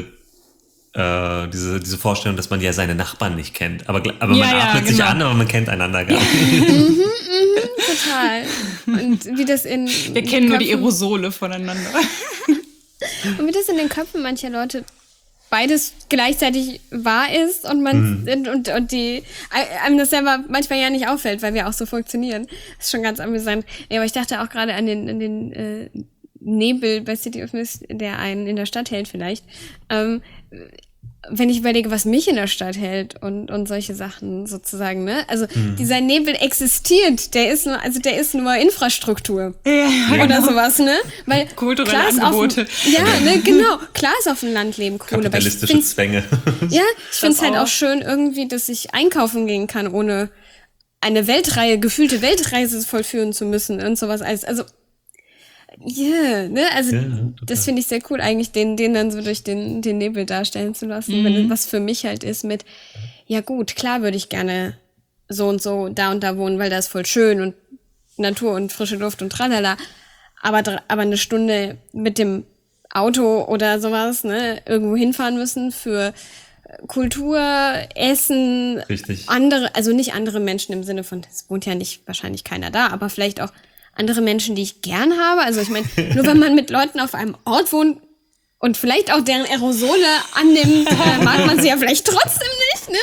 Äh, diese, diese Vorstellung, dass man ja seine Nachbarn nicht kennt. Aber, aber ja, man ja, atmet genau. sich an, aber man kennt einander gar nicht. mhm, mhm, total. Und wie das in Wir kennen Köpfen, nur die Aerosole voneinander. Und wie das in den Köpfen mancher Leute beides gleichzeitig wahr ist und man mhm. und, und die einem das selber manchmal ja nicht auffällt, weil wir auch so funktionieren. Das ist schon ganz amüsant. Ja, aber ich dachte auch gerade an den, an den äh, Nebel bei City of Mist, der einen in der Stadt hält vielleicht. Ähm, wenn ich überlege, was mich in der Stadt hält und, und solche Sachen sozusagen, ne? Also hm. dieser Nebel existiert, der ist nur, also der ist nur Infrastruktur. Ja, oder genau. sowas, ne? Weil kulturelle klar ist Angebote. Auf dem, ja, ne, genau. Klar ist auf dem Land leben cool. Kapitalistische Zwänge. Ja, ich finde es halt auch schön irgendwie, dass ich einkaufen gehen kann, ohne eine Weltreihe, gefühlte Weltreise vollführen zu müssen und sowas alles. Also, yeah, ne, also ja, das finde ich sehr cool, eigentlich den, den dann so durch den, den Nebel darstellen zu lassen, mhm. wenn, was für mich halt ist mit, ja gut, klar würde ich gerne so und so da und da wohnen, weil da ist voll schön und Natur und frische Luft und tralala, aber, aber eine Stunde mit dem Auto oder sowas, ne, irgendwo hinfahren müssen für Kultur, Essen, Richtig. andere, also nicht andere Menschen im Sinne von, es wohnt ja nicht wahrscheinlich keiner da, aber vielleicht auch andere Menschen, die ich gern habe. Also ich meine, nur wenn man mit Leuten auf einem Ort wohnt und vielleicht auch deren Aerosole annimmt, äh, mag man sie ja vielleicht trotzdem nicht,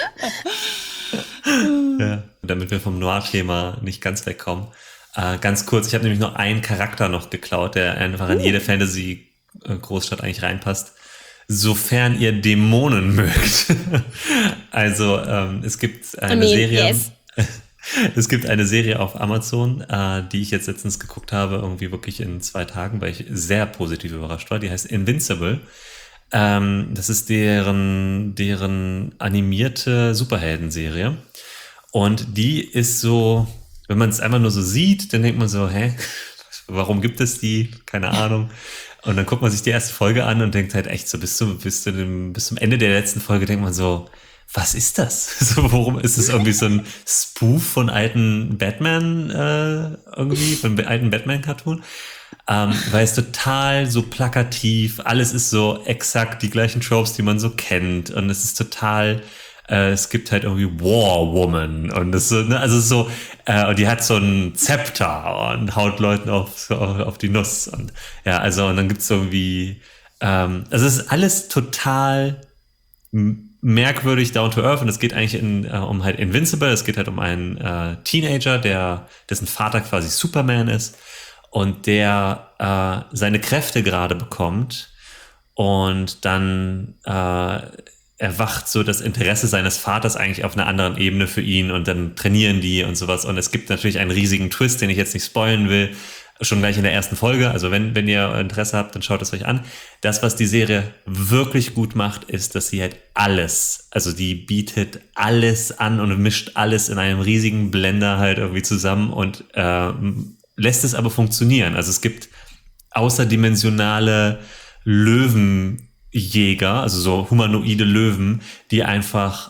ne? Ja, damit wir vom Noir-Thema nicht ganz wegkommen. Äh, ganz kurz, ich habe nämlich nur einen Charakter noch geklaut, der einfach in jede Fantasy-Großstadt eigentlich reinpasst. Sofern ihr Dämonen mögt. Also ähm, es gibt eine I mean, Serie, yes. es gibt eine Serie auf Amazon, äh, die ich jetzt letztens geguckt habe, irgendwie wirklich in zwei Tagen, weil ich sehr positiv überrascht war. Die heißt Invincible. Ähm, das ist deren deren animierte Superhelden-Serie. Und die ist so, wenn man es einfach nur so sieht, dann denkt man so, hä, warum gibt es die? Keine Ahnung. Und dann guckt man sich die erste Folge an und denkt halt echt so, bis zum, bis, zu dem, bis zum Ende der letzten Folge denkt man so, was ist das? So, worum ist es irgendwie so ein Spoof von alten Batman, äh, irgendwie, von alten Batman-Cartoon? Ähm, weil es total so plakativ, alles ist so exakt die gleichen Tropes, die man so kennt. Und es ist total, äh, es gibt halt irgendwie War Woman und das so, ne, also so, äh, und die hat so ein Zepter und haut Leuten auf, auf, auf die Nuss und ja, also und dann gibt's irgendwie, ähm, also es ist alles total m- merkwürdig down to earth und es geht eigentlich in, äh, um halt Invincible, es geht halt um einen äh, Teenager, der, dessen Vater quasi Superman ist und der äh, seine Kräfte gerade bekommt und dann äh, erwacht so das Interesse seines Vaters eigentlich auf einer anderen Ebene für ihn und dann trainieren die und sowas. Und es gibt natürlich einen riesigen Twist, den ich jetzt nicht spoilen will, schon gleich in der ersten Folge. Also wenn, wenn ihr Interesse habt, dann schaut es euch an. Das, was die Serie wirklich gut macht, ist, dass sie halt alles, also die bietet alles an und mischt alles in einem riesigen Blender halt irgendwie zusammen und äh, lässt es aber funktionieren. Also es gibt außerdimensionale Löwen, Jäger, also so humanoide Löwen, die einfach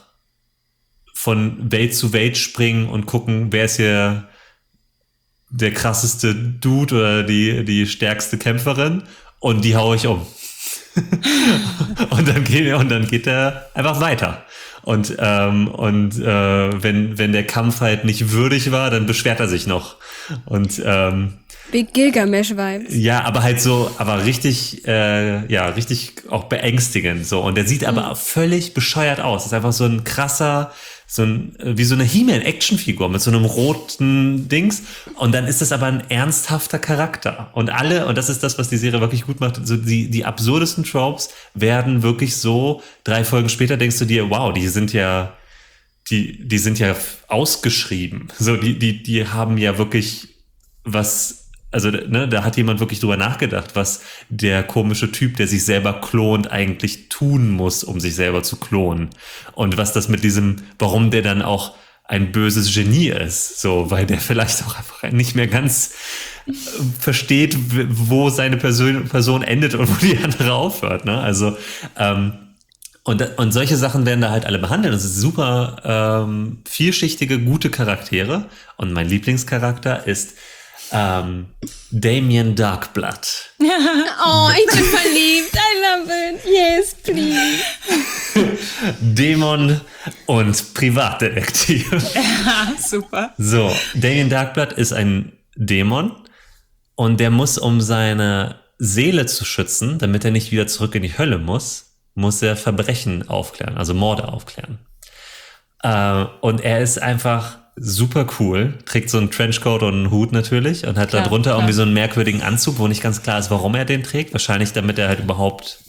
von Welt zu Welt springen und gucken, wer ist hier der krasseste Dude oder die, die stärkste Kämpferin und die hau ich um. und, dann geht, und dann geht er einfach weiter. Und, ähm, und äh, wenn, wenn der Kampf halt nicht würdig war, dann beschwert er sich noch. Und ähm, Big Gilgamesh-Vibes. Ja, aber halt so, aber richtig, äh, ja, richtig auch beängstigend so. Und der sieht aber mhm. völlig bescheuert aus. Das ist einfach so ein krasser, so ein, wie so eine He-Man-Actionfigur mit so einem roten Dings. Und dann ist das aber ein ernsthafter Charakter. Und alle, und das ist das, was die Serie wirklich gut macht, so die, die absurdesten Tropes werden wirklich so, drei Folgen später denkst du dir, wow, die sind ja, die, die sind ja ausgeschrieben. So, die, die, die haben ja wirklich was, also ne, da hat jemand wirklich drüber nachgedacht, was der komische Typ, der sich selber klont, eigentlich tun muss, um sich selber zu klonen. Und was das mit diesem, warum der dann auch ein böses Genie ist, so, weil der vielleicht auch einfach nicht mehr ganz äh, versteht, wo seine Person, Person endet und wo die andere aufhört, ne? Also ähm, und, und solche Sachen werden da halt alle behandelt. Das ist super ähm, vielschichtige, gute Charaktere. Und mein Lieblingscharakter ist Ähm, Damien Darkblood. Oh, ich bin verliebt. I love it. Yes, please. Dämon und Privatdetektiv. Ja, super. So, Damien Darkblood ist ein Dämon und der muss, um seine Seele zu schützen, damit er nicht wieder zurück in die Hölle muss, muss er Verbrechen aufklären, also Morde aufklären. Äh, und er ist einfach super cool, trägt so einen Trenchcoat und einen Hut natürlich und hat da drunter irgendwie so einen merkwürdigen Anzug, wo nicht ganz klar ist, warum er den trägt. Wahrscheinlich, damit er halt überhaupt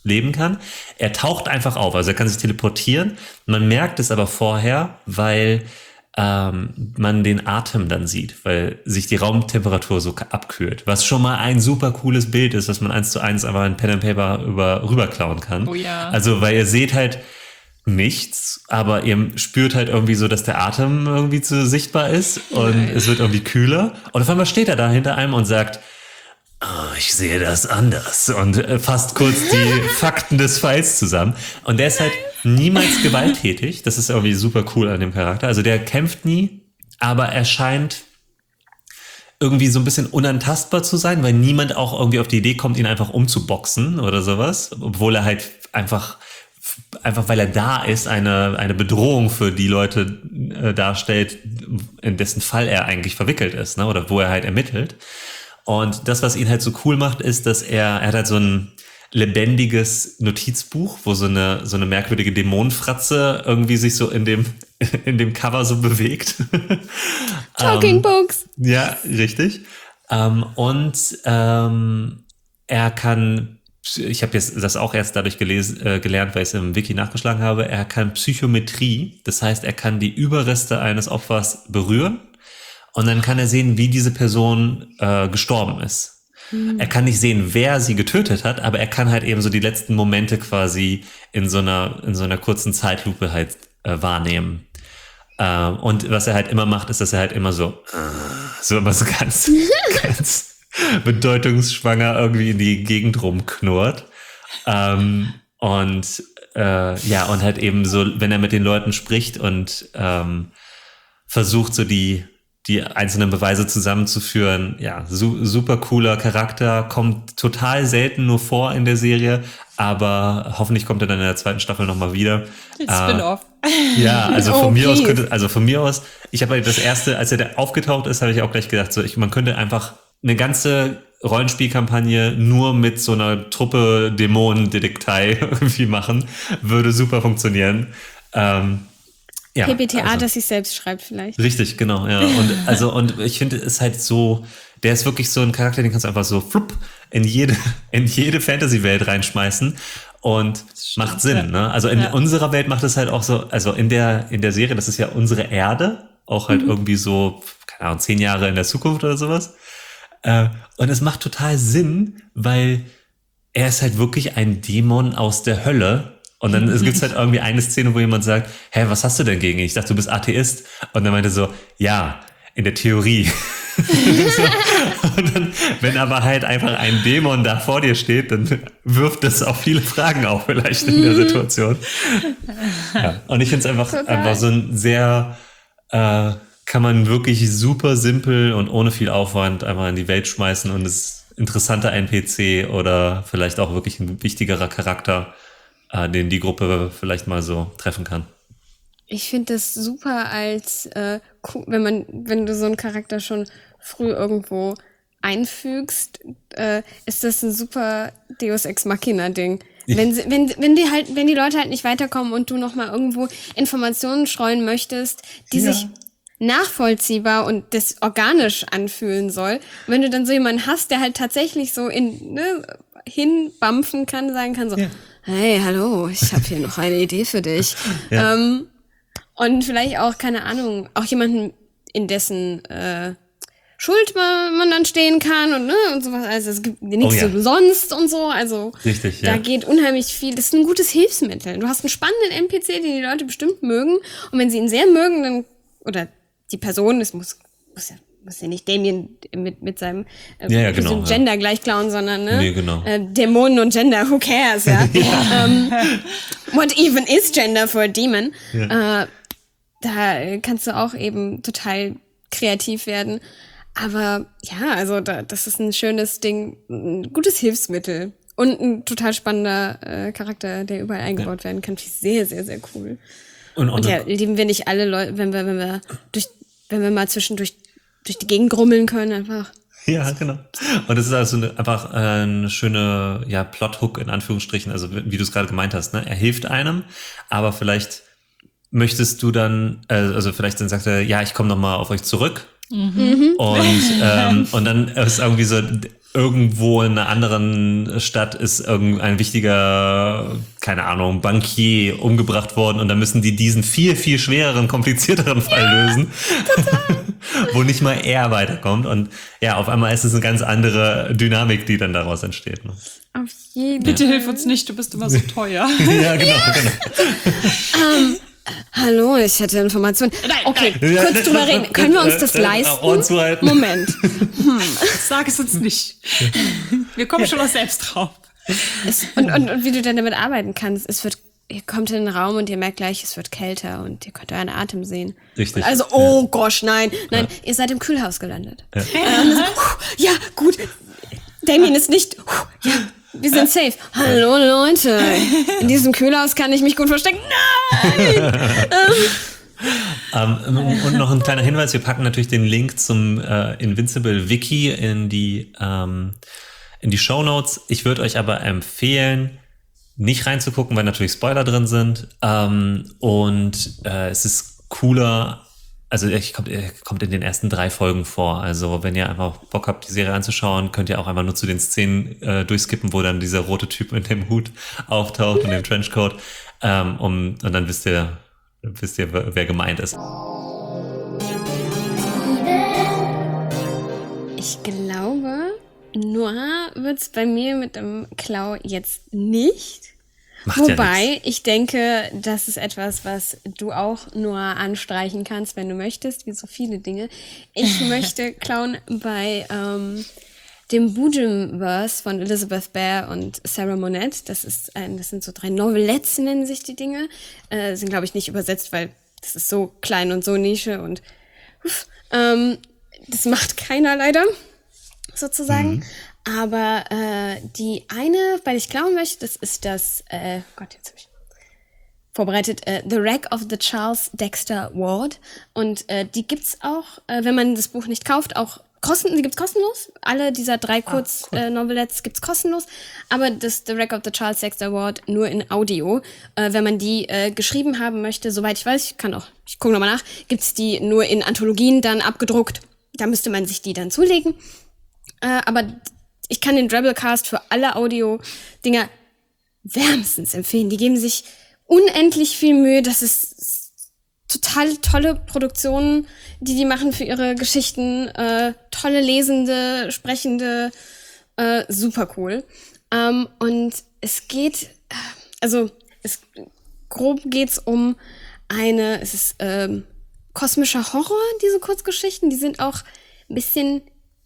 leben kann. Er taucht einfach auf, also er kann sich teleportieren. Man merkt es aber vorher, weil ähm, man den Atem dann sieht, weil sich die Raumtemperatur so abkühlt. Was schon mal ein super cooles Bild ist, was man eins zu eins aber in Pen and Paper über, rüberklauen kann. Oh ja. Also weil ihr seht halt nichts, aber ihr spürt halt irgendwie so, dass der Atem irgendwie zu sichtbar ist und Nein. es wird irgendwie kühler. Und auf einmal steht er da hinter einem und sagt, oh, ich sehe das anders und fasst kurz die Fakten des Falls zusammen. Und der ist halt niemals gewalttätig. Das ist irgendwie super cool an dem Charakter. Also der kämpft nie, aber er scheint irgendwie so ein bisschen unantastbar zu sein, weil niemand auch irgendwie auf die Idee kommt, ihn einfach umzuboxen oder sowas. Obwohl er halt einfach einfach weil er da ist, eine, eine Bedrohung für die Leute äh, darstellt, in dessen Fall er eigentlich verwickelt ist, ne? Oder wo er halt ermittelt. Und das, was ihn halt so cool macht, ist, dass er, er hat halt so ein lebendiges Notizbuch, wo so eine, so eine merkwürdige Dämonenfratze irgendwie sich so in dem, in dem Cover so bewegt. Talking ähm, Books. Ja, richtig. Ähm, und ähm, er kann ich habe jetzt das auch erst dadurch gelesen, äh, gelernt, weil ich es im Wiki nachgeschlagen habe, er kann Psychometrie, das heißt, er kann die Überreste eines Opfers berühren und dann kann er sehen, wie diese Person äh, gestorben ist. Mhm. Er kann nicht sehen, wer sie getötet hat, aber er kann halt eben so die letzten Momente quasi in so einer, in so einer kurzen Zeitlupe halt äh, wahrnehmen. Äh, und was er halt immer macht, ist, dass er halt immer so, äh, so immer so ganz, ganz bedeutungsschwanger irgendwie in die Gegend rumknurrt. Ähm, und äh, ja, und halt eben so, wenn er mit den Leuten spricht und ähm, versucht, so die, die einzelnen Beweise zusammenzuführen, ja, su- super cooler Charakter, kommt total selten nur vor in der Serie, aber hoffentlich kommt er dann in der zweiten Staffel nochmal wieder. Spin-off. Äh, ja, also von oh, mir please. aus könnte, also von mir aus, ich habe halt das erste, als er da aufgetaucht ist, habe ich auch gleich gedacht, so, ich, man könnte einfach eine ganze Rollenspielkampagne nur mit so einer Truppe Dämonen-Detektei irgendwie machen, würde super funktionieren. Ähm, ja, P B T A, also, das sich selbst schreibt vielleicht. Richtig, genau, ja. Und also und ich finde, es ist halt so, der ist wirklich so ein Charakter, den kannst du einfach so flupp in jede in jede Fantasy-Welt reinschmeißen und macht Sinn, ja. ne? Also in ja. unserer Welt macht es halt auch so, also in der in der Serie, das ist ja unsere Erde, auch halt mhm. irgendwie so, keine Ahnung, zehn Jahre in der Zukunft oder sowas. Äh, und es macht total Sinn, weil er ist halt wirklich ein Dämon aus der Hölle. Und dann mhm. gibt's halt irgendwie eine Szene, wo jemand sagt, hä, was hast du denn gegen ihn? Ich dachte, du bist Atheist. Und dann meinte so, ja, in der Theorie. so. Und dann, wenn aber halt einfach ein Dämon da vor dir steht, dann wirft das auch viele Fragen auf vielleicht in der Situation. Ja. Und ich finde es einfach, einfach so ein sehr, äh, kann man wirklich super simpel und ohne viel Aufwand einfach in die Welt schmeißen und es ist ein interessanter N P C oder vielleicht auch wirklich ein wichtigerer Charakter, äh, den die Gruppe vielleicht mal so treffen kann. Ich finde das super als, äh, wenn man, wenn du so einen Charakter schon früh irgendwo einfügst, äh, ist das ein super Deus Ex Machina Ding. Wenn, sie, wenn, wenn die halt, wenn die Leute halt nicht weiterkommen und du nochmal irgendwo Informationen streuen möchtest, die ja. sich nachvollziehbar und das organisch anfühlen soll. Und wenn du dann so jemanden hast, der halt tatsächlich so in, ne, hinbampfen kann, sagen kann so, ja. hey, hallo, ich habe hier noch eine Idee für dich. Ja. Ähm, und vielleicht auch, keine Ahnung, auch jemanden, in dessen äh, Schuld man, man dann stehen kann und ne und sowas. Also es gibt nichts oh, ja. umsonst und so. Also Richtig, da ja. geht unheimlich viel. Das ist ein gutes Hilfsmittel. Du hast einen spannenden N P C, den die Leute bestimmt mögen. Und wenn sie ihn sehr mögen, dann oder die Person, es muss, muss ja, muss ja nicht Damien mit, mit seinem äh, ja, ja, genau, Gender ja. gleich klauen, sondern ne? Nee, genau. äh, Dämonen und Gender, who cares, ja? ja. um, what even is Gender for a demon? Ja. Äh, da kannst du auch eben total kreativ werden. Aber ja, also da, das ist ein schönes Ding, ein gutes Hilfsmittel und ein total spannender äh, Charakter, der überall eingebaut ja. werden kann. Sehr, sehr, sehr cool. Und, und, und ja, lieben wir nicht alle Leute, wenn wir, wenn wir durch, wenn wir mal zwischendurch durch die Gegend grummeln können, einfach. Ja, genau. Und es ist also eine, einfach eine schöne, ja, Plot-Hook in Anführungsstrichen, also wie du es gerade gemeint hast, ne? Er hilft einem, aber vielleicht möchtest du dann, äh, also vielleicht dann sagt er, ja, ich komme noch mal auf euch zurück. Mhm. Und, ähm, und dann ist irgendwie so, irgendwo in einer anderen Stadt ist irgendein wichtiger, keine Ahnung, Bankier umgebracht worden und dann müssen die diesen viel, viel schwereren, komplizierteren Fall ja, lösen, wo nicht mal er weiterkommt. Und ja, auf einmal ist es eine ganz andere Dynamik, die dann daraus entsteht. Ne? Auf jeden Bitte Fall. hilf uns nicht, du bist immer so teuer. Ja, genau, ja. genau. um, Hallo, ich hätte Informationen. Nein, okay, nein. kurz drüber reden. Können wir uns das leisten? Ohren zuhalten. Moment. Hm. Sag es uns nicht. Wir kommen schon auch selbst drauf. Es, und, und, und wie du dann damit arbeiten kannst. Es wird, ihr kommt in den Raum und ihr merkt gleich, es wird kälter und ihr könnt euren Atem sehen. Richtig. Also, oh ja. gosh, nein, nein, ja. Ihr seid im Kühlhaus gelandet. Ja, ähm, so, ja gut. Damien ist nicht. Ja. Wir sind safe. Hallo Leute, in diesem Kühlhaus kann ich mich gut verstecken. Nein! um, und noch ein kleiner Hinweis, wir packen natürlich den Link zum äh, Invincible Wiki in die, ähm, in die Shownotes. Ich würde euch aber empfehlen, nicht reinzugucken, weil natürlich Spoiler drin sind. Ähm, und äh, es ist cooler, also er kommt, er kommt in den ersten drei Folgen vor. Also wenn ihr einfach Bock habt, die Serie anzuschauen, könnt ihr auch einfach nur zu den Szenen äh, durchskippen, wo dann dieser rote Typ in dem Hut auftaucht und dem Trenchcoat. Ähm, um, und dann wisst ihr, wisst ihr, wer gemeint ist. Ich glaube, Noir wird's bei mir mit dem Klau jetzt nicht. Macht Wobei, ja ich denke, das ist etwas, was du auch nur anstreichen kannst, wenn du möchtest, wie so viele Dinge. Ich möchte klauen bei ähm, dem Boojum-Verse von Elizabeth Bear und Sarah Monette. Das ist ein, das sind so drei Novelettes, nennen sich die Dinge. Äh, sind, glaube ich, nicht übersetzt, weil das ist so klein und so Nische und uff, ähm, das macht keiner leider, sozusagen. Mhm. Aber äh, die eine, weil ich klauen möchte, das ist das, äh, Gott, jetzt habe ich vorbereitet, äh, The Wreck of the Charles Dexter Ward. Und äh, die gibt's auch, äh, wenn man das Buch nicht kauft, auch kosten, die gibt's kostenlos. Alle dieser drei Kurz-Novelettes ah, cool. äh, gibt's kostenlos. Aber das The Wreck of the Charles Dexter Ward nur in Audio. Äh, wenn man die äh, geschrieben haben möchte, soweit ich weiß, ich kann auch, ich gucke nochmal nach, gibt's die nur in Anthologien dann abgedruckt. Da müsste man sich die dann zulegen. Äh, aber ich kann den Drabblecast für alle Audio-Dinger wärmstens empfehlen. Die geben sich unendlich viel Mühe. Das ist total tolle Produktionen, die die machen für ihre Geschichten. Äh, tolle lesende, sprechende, äh, super cool. Ähm, und es geht, also es, grob geht's um eine, es ist ähm, kosmischer Horror, diese Kurzgeschichten. Die sind auch ein bisschen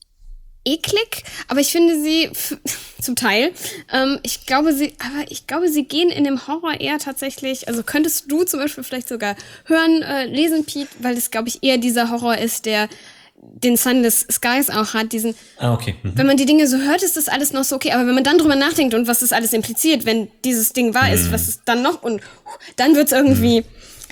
eklig, aber ich finde sie f- zum Teil, ähm, ich glaube sie, aber ich glaube, sie gehen in dem Horror eher tatsächlich, also könntest du zum Beispiel vielleicht sogar hören, äh, lesen, Pete, weil das, glaube ich, eher dieser Horror ist, der den Sunless Skies auch hat, diesen, ah, okay. Mhm. Wenn man die Dinge so hört, ist das alles noch so okay, aber wenn man dann drüber nachdenkt und was das alles impliziert, wenn dieses Ding wahr ist, mhm. was ist dann noch, und uh, dann wird's irgendwie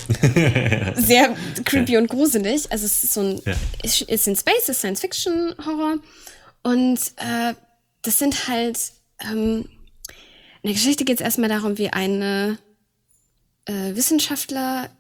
mhm. sehr creepy und gruselig, also es ist so ein, ja. es ist in Space, es ist Science-Fiction-Horror. Und äh, das sind halt, ähm, in der Geschichte geht es erstmal darum, wie eine äh, Wissenschaftlerin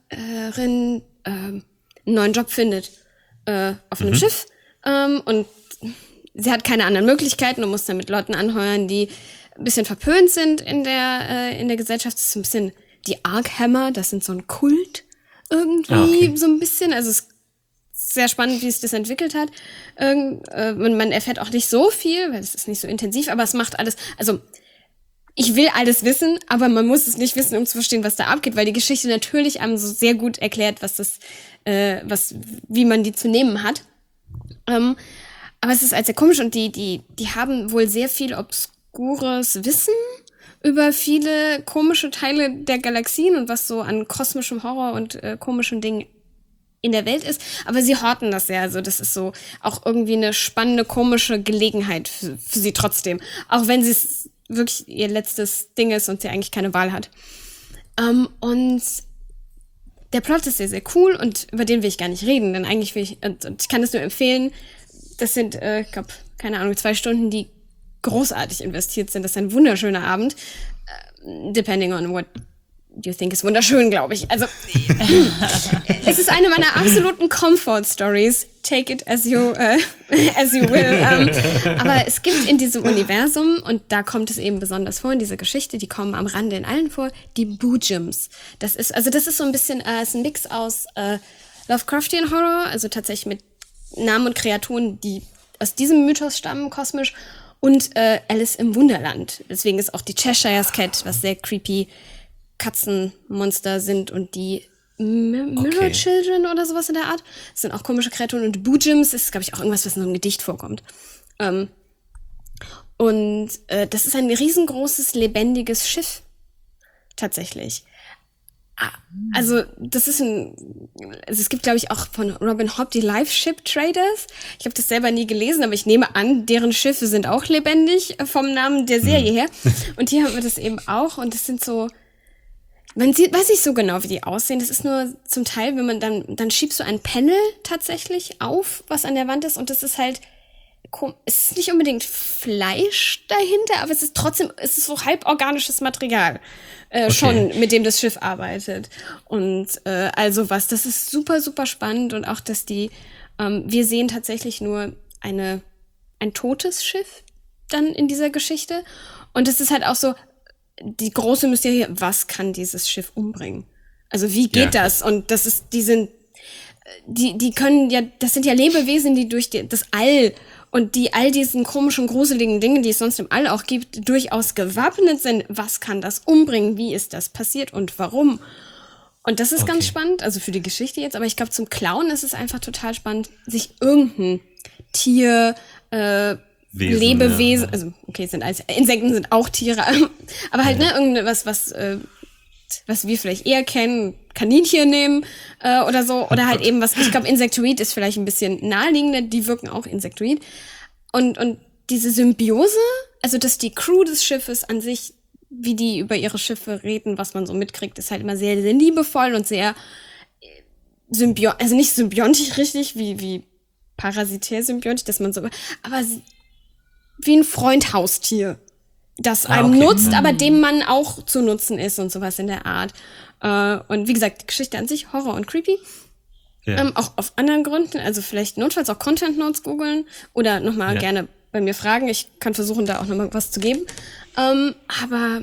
äh, einen neuen Job findet äh, auf einem mhm. Schiff. Ähm, und sie hat keine anderen Möglichkeiten und muss dann mit Leuten anheuern, die ein bisschen verpönt sind in der, äh, in der Gesellschaft. Das ist so ein bisschen die Arkhammer, das sind so ein Kult irgendwie, ah, okay. so ein bisschen. Also es sehr spannend, wie sich das entwickelt hat. Irgend, äh, man erfährt auch nicht so viel, weil es ist nicht so intensiv, aber es macht alles, also ich will alles wissen, aber man muss es nicht wissen, um zu verstehen, was da abgeht, weil die Geschichte natürlich einem so sehr gut erklärt, was das, äh, was, wie man die zu nehmen hat. Ähm, aber es ist halt sehr komisch und die, die, die haben wohl sehr viel obskures Wissen über viele komische Teile der Galaxien und was so an kosmischem Horror und äh, komischen Dingen in der Welt ist, aber sie horten das sehr, also das ist so auch irgendwie eine spannende, komische Gelegenheit für, für sie trotzdem, auch wenn sie es wirklich ihr letztes Ding ist und sie eigentlich keine Wahl hat. Um, und der Plot ist sehr, sehr cool und über den will ich gar nicht reden, denn eigentlich will ich, und, und ich kann es nur empfehlen, das sind, äh, ich glaube, keine Ahnung, zwei Stunden, die großartig investiert sind, das ist ein wunderschöner Abend, uh, depending on what You Think ist wunderschön, glaube ich. Also, es ist eine meiner absoluten Comfort-Stories. Take it as you, uh, as you will. Um, aber es gibt in diesem Universum, und da kommt es eben besonders vor, in dieser Geschichte, die kommen am Rande in allen vor, die Boojums. Das ist, also das ist so ein bisschen, äh, ist ein Mix aus äh, Lovecraftian Horror, also tatsächlich mit Namen und Kreaturen, die aus diesem Mythos stammen, kosmisch, und äh, Alice im Wunderland. Deswegen ist auch die Cheshire's Cat, was sehr creepy Katzenmonster sind, und die M- Mirror Okay. Children oder sowas in der Art. Das sind auch komische Kreaturen, und Boojums ist, glaube ich, auch irgendwas, was in so einem Gedicht vorkommt. Ähm, und äh, das ist ein riesengroßes, lebendiges Schiff. Tatsächlich. Ah, Also, das ist ein, also es gibt, glaube ich, auch von Robin Hobb die Live Ship Traders. Ich habe das selber nie gelesen, aber ich nehme an, deren Schiffe sind auch lebendig, äh, vom Namen der Serie her. Und hier haben wir das eben auch, und das sind so, man sieht, weiß nicht so genau, wie die aussehen. Das ist nur zum Teil, wenn man dann, dann schiebst du ein Panel tatsächlich auf, was an der Wand ist, und das ist halt, kom- es ist nicht unbedingt Fleisch dahinter, aber es ist trotzdem, es ist so halborganisches Material, äh, Okay. schon, mit dem das Schiff arbeitet. Und äh, also was, das ist super, super spannend, und auch, dass die, ähm, wir sehen tatsächlich nur eine, ein totes Schiff dann in dieser Geschichte. Und es ist halt auch so, die große Mysterie, was kann dieses Schiff umbringen? Also wie geht Ja. das? Und das ist, die sind, die, die können ja, das sind ja Lebewesen, die durch die, das All und die all diesen komischen, gruseligen Dingen, die es sonst im All auch gibt, durchaus gewappnet sind. Was kann das umbringen? Wie ist das passiert und warum? Und das ist Okay. ganz spannend, also für die Geschichte jetzt, aber ich glaube, zum Klauen ist es einfach total spannend, sich irgendein Tier, äh, Wesen, Lebewesen, ja. also okay, sind alles, Insekten sind auch Tiere, aber halt, ne, irgendwas, was, äh, was wir vielleicht eher kennen, Kaninchen nehmen äh, oder so, oder halt eben was, ich glaube, Insektoid ist vielleicht ein bisschen naheliegender, die wirken auch Insektoid. Und, und diese Symbiose, also dass die Crew des Schiffes an sich, wie die über ihre Schiffe reden, was man so mitkriegt, ist halt immer sehr, sehr liebevoll und sehr symbiont, also nicht symbiontisch richtig, wie, wie parasitär symbiontisch, dass man so, aber wie ein Freund-Haustier, das Ah, einem okay. nutzt, aber dem man auch zu nutzen ist und sowas in der Art. Äh, und wie gesagt, die Geschichte an sich, Horror und creepy. Ja. Ähm, auch auf anderen Gründen, also vielleicht notfalls auch Content Notes googeln oder nochmal Ja. gerne bei mir fragen. Ich kann versuchen, da auch nochmal was zu geben. Ähm, aber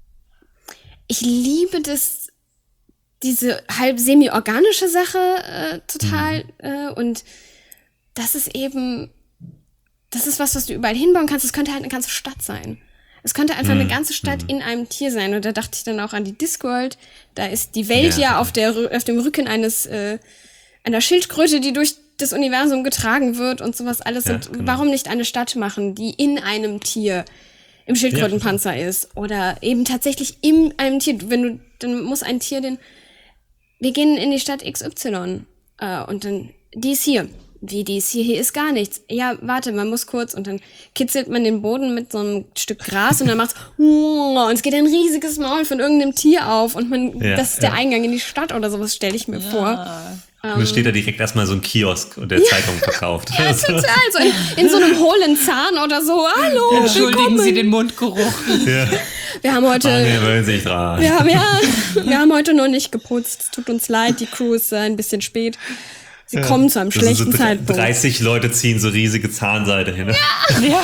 ich liebe das, diese halb semi-organische Sache äh, total. Äh, und das ist eben, das ist was, was du überall hinbauen kannst. Es könnte halt eine ganze Stadt sein. Es könnte einfach eine ganze Stadt in einem Tier sein. Und da dachte ich dann auch an die Discworld. Da ist die Welt Ja, ja, total. auf, der, Rü- auf dem Rücken eines äh, einer Schildkröte, die durch das Universum getragen wird und sowas alles. Ja, und genau. warum nicht eine Stadt machen, die in einem Tier im Schildkrötenpanzer ist? Oder eben tatsächlich in einem Tier. Wenn du, dann muss ein Tier den, wir gehen in die Stadt X Y äh, und dann, die ist hier. Wie die ist hier? Hier ist gar nichts. Ja, warte, man muss kurz, und dann kitzelt man den Boden mit so einem Stück Gras und dann macht's und es geht ein riesiges Maul von irgendeinem Tier auf und man, Ja, das ist der ja. Eingang in die Stadt oder sowas, stelle ich mir vor. Und dann steht da direkt erstmal so ein Kiosk und der Zeitung verkauft. Ja, total. So in, in so einem hohlen Zahn oder so. Hallo, Entschuldigen willkommen. Sie den Mundgeruch. Ja. Wir haben heute, Ah, nee, wollen Sie nicht dran. wir haben, ja, wir haben heute noch nicht geputzt. Es tut uns leid, die Crew ist äh, ein bisschen spät. Sie kommen zu einem Das sind schlechten so Zeitpunkt. dreißig Leute ziehen so riesige Zahnseide hin. Ja.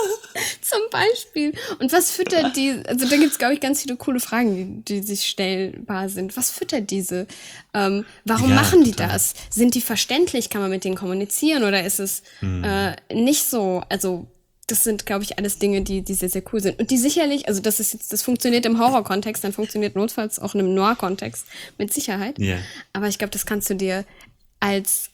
Zum Beispiel. Und was füttert die, also da gibt's, glaube ich, ganz viele coole Fragen, die, die sich stellbar sind. Was füttert diese? Ähm, warum Ja, machen die total. das? Sind die verständlich? Kann man mit denen kommunizieren? Oder ist es Hm. äh, nicht so? Also das sind, glaube ich, alles Dinge, die, die sehr, sehr cool sind. Und die sicherlich, also das ist jetzt, das funktioniert im Horror-Kontext, dann funktioniert notfalls auch in einem Noir-Kontext mit Sicherheit. Ja. Aber ich glaube, das kannst du dir als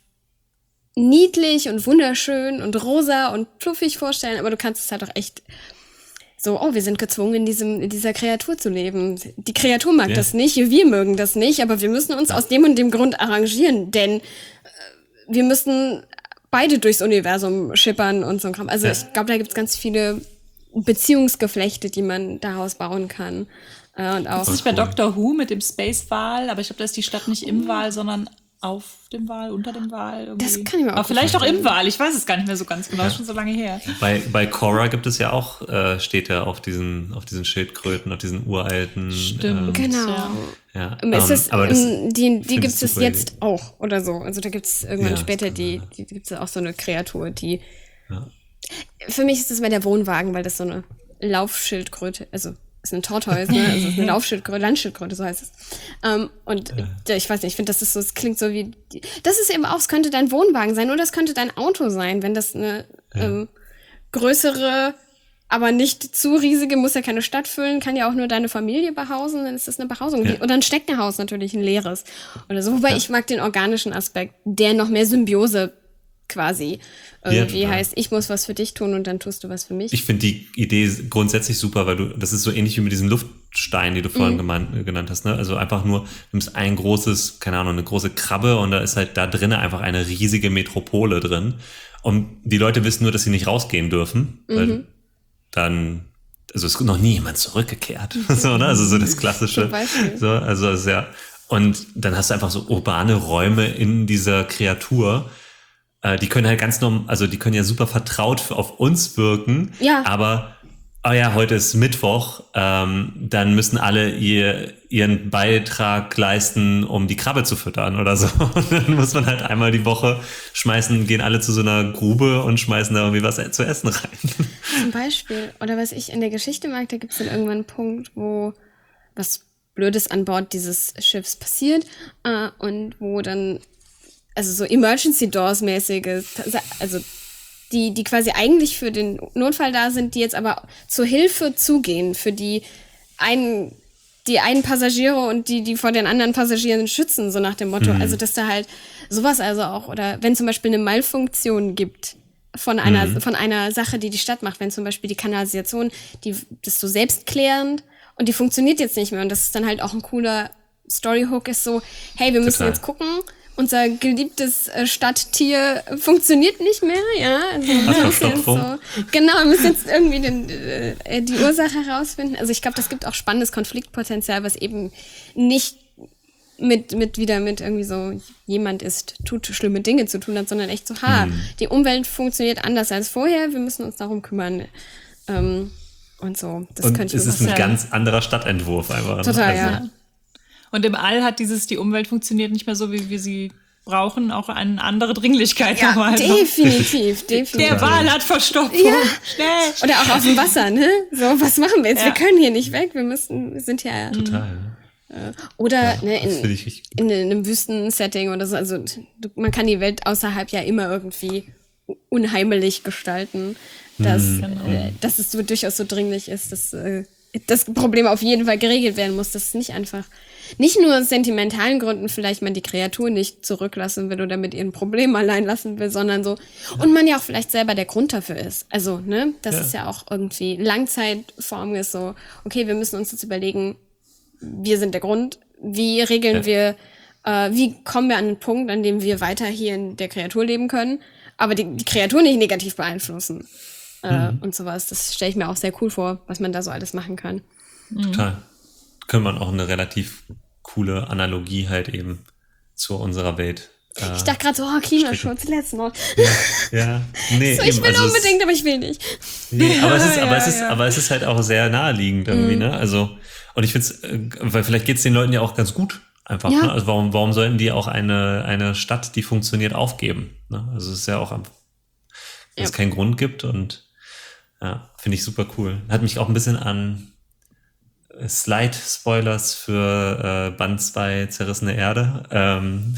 niedlich und wunderschön und rosa und fluffig vorstellen, aber du kannst es halt auch echt so, oh, wir sind gezwungen, in diesem, in dieser Kreatur zu leben. Die Kreatur mag Ja. das nicht, wir mögen das nicht, aber wir müssen uns aus dem und dem Grund arrangieren, denn äh, wir müssen beide durchs Universum schippern und so ein Kram. Also Ja. ich glaube, da gibt's ganz viele Beziehungsgeflechte, die man daraus bauen kann. Äh, und auch Das ist nicht bei Doctor Who mit dem Space-Wal, aber ich glaube, da ist die Stadt nicht im Wal, sondern auf dem Wal, unter dem Wal? Irgendwie. Das kann ich mir auch Aber vielleicht auch vorstellen. im Wal, ich weiß es gar nicht mehr so ganz genau, ist schon so lange her. Bei, bei Korra gibt es ja auch, äh, steht ja auf diesen, auf diesen Schildkröten, auf diesen uralten. Stimmt. Ähm, Genau. Ja. ja, Ähm, Ist ähm, das, aber das ähm, die die find gibt ich es super jetzt auch oder so. Also da gibt es irgendwann Ja, später das kann die, sein. die gibt es auch so eine Kreatur, die. Ja. Für mich ist das mehr der Wohnwagen, weil das so eine Laufschildkröte, also ist eine Tortoise, ne? Also ist eine Laufschildkröte, Landschildkröte, so heißt es. Ähm, und äh. ich weiß nicht, ich finde, das ist so, es klingt so wie, die, das ist eben auch, es könnte dein Wohnwagen sein oder es könnte dein Auto sein, wenn das eine Ja. ähm, größere, aber nicht zu riesige, muss ja keine Stadt füllen, kann ja auch nur deine Familie behausen, dann ist das eine Behausung. Ja. Oder ein Steckenhaus natürlich, ein leeres oder so. Wobei Ja. ich mag den organischen Aspekt, der noch mehr Symbiose quasi irgendwie total. heißt, ich muss was für dich tun und dann tust du was für mich. Ich finde die Idee grundsätzlich super, weil du, das ist so ähnlich wie mit diesen Luftsteinen, die du vorhin Mhm. gemeint, genannt hast, ne? Also einfach nur, du nimmst ein großes, keine Ahnung, eine große Krabbe und da ist halt da drinnen einfach eine riesige Metropole drin. Und die Leute wissen nur, dass sie nicht rausgehen dürfen, weil Mhm. dann, also es ist noch nie jemand zurückgekehrt. so, ne? Also so das klassische. Zum Beispiel. So, also es ist ja, und dann hast du einfach so urbane Räume in dieser Kreatur. Äh, die können halt ganz normal, also die können ja super vertraut auf uns wirken. Ja. Aber, oh ja, heute ist Mittwoch, ähm, dann müssen alle ihr, ihren Beitrag leisten, um die Krabbe zu füttern oder so. Und dann muss man halt einmal die Woche schmeißen, gehen alle zu so einer Grube und schmeißen da irgendwie was zu essen rein. Zum Beispiel, oder was ich in der Geschichte mag, da gibt es dann irgendwann einen Punkt, wo was Blödes an Bord dieses Schiffs passiert äh, und wo dann, also so Emergency Doors mäßige, also die, die quasi eigentlich für den Notfall da sind, die jetzt aber zur Hilfe zugehen, für die einen, die einen Passagiere und die, die vor den anderen Passagieren schützen, so nach dem Motto. Mhm. Also, dass da halt sowas also auch, oder wenn zum Beispiel eine Malfunktion gibt von einer, Mhm. von einer Sache, die die Stadt macht, wenn zum Beispiel die Kanalisation, die, das ist so selbstklärend und die funktioniert jetzt nicht mehr und das ist dann halt auch ein cooler Storyhook ist so, hey, wir müssen Total. jetzt gucken, unser geliebtes äh, Stadttier funktioniert nicht mehr, ja. Also, wir müssen jetzt Verstopfung. so, genau, wir müssen jetzt irgendwie den, äh, die Ursache herausfinden. Also ich glaube, das gibt auch spannendes Konfliktpotenzial, was eben nicht mit, mit wieder mit irgendwie so jemand ist, tut schlimme Dinge zu tun hat, sondern echt so, ha, Mhm. die Umwelt funktioniert anders als vorher, wir müssen uns darum kümmern. Ähm, und so, das Und könnte ich es mir ist ein vorstellen. ganz anderer Stadtentwurf einfach. ne? Total, also, ja. Und im All hat dieses, die Umwelt funktioniert nicht mehr so, wie wir sie brauchen, auch eine andere Dringlichkeit Ja, nochmal. definitiv, definitiv. Der Wal hat Verstopfung. Ja. Schnell. Oder auch auf dem Wasser, ne? So, was machen wir jetzt? Ja. Wir können hier nicht weg, wir müssen, wir sind ja. Total. Oder ne, Das finde in, ich richtig. in einem Wüstensetting oder so. Also du, man kann die Welt außerhalb ja immer irgendwie unheimlich gestalten, dass, äh, dass es so durchaus so dringlich ist, dass äh, das Problem auf jeden Fall geregelt werden muss. Dass es nicht einfach, nicht nur aus sentimentalen Gründen vielleicht man die Kreatur nicht zurücklassen will oder mit ihren Problemen allein lassen will, sondern so. Und man ja auch vielleicht selber der Grund dafür ist. Also, ne, das Ja. ist ja auch irgendwie Langzeitform ist so, okay, wir müssen uns jetzt überlegen, wir sind der Grund, wie regeln Ja. wir, äh, wie kommen wir an den Punkt, an dem wir weiter hier in der Kreatur leben können, aber die, die Kreatur nicht negativ beeinflussen. Äh, Mhm. und sowas. Das stelle ich mir auch sehr cool vor, was man da so alles machen kann. Total. Könnte man auch eine relativ coole Analogie halt eben zu unserer Welt. Äh, Ich dachte gerade so, oh, Klimaschutz, let's not. ja, nee, So, ich eben, will also es- unbedingt, aber ich will nicht. Nee, aber es ist, aber Ja, es ist, ja. aber es ist halt auch sehr naheliegend irgendwie, ne? Also, und ich finde es, weil vielleicht geht es den Leuten ja auch ganz gut einfach, Ja. ne? Also warum, warum sollten die auch eine, eine Stadt, die funktioniert, aufgeben? Ne? Also es ist ja auch, wenn es Ja. keinen Grund gibt und ja, finde ich super cool. Hat mich auch ein bisschen an Slide-Spoilers für äh, Band zwei Zerrissene Erde, ähm,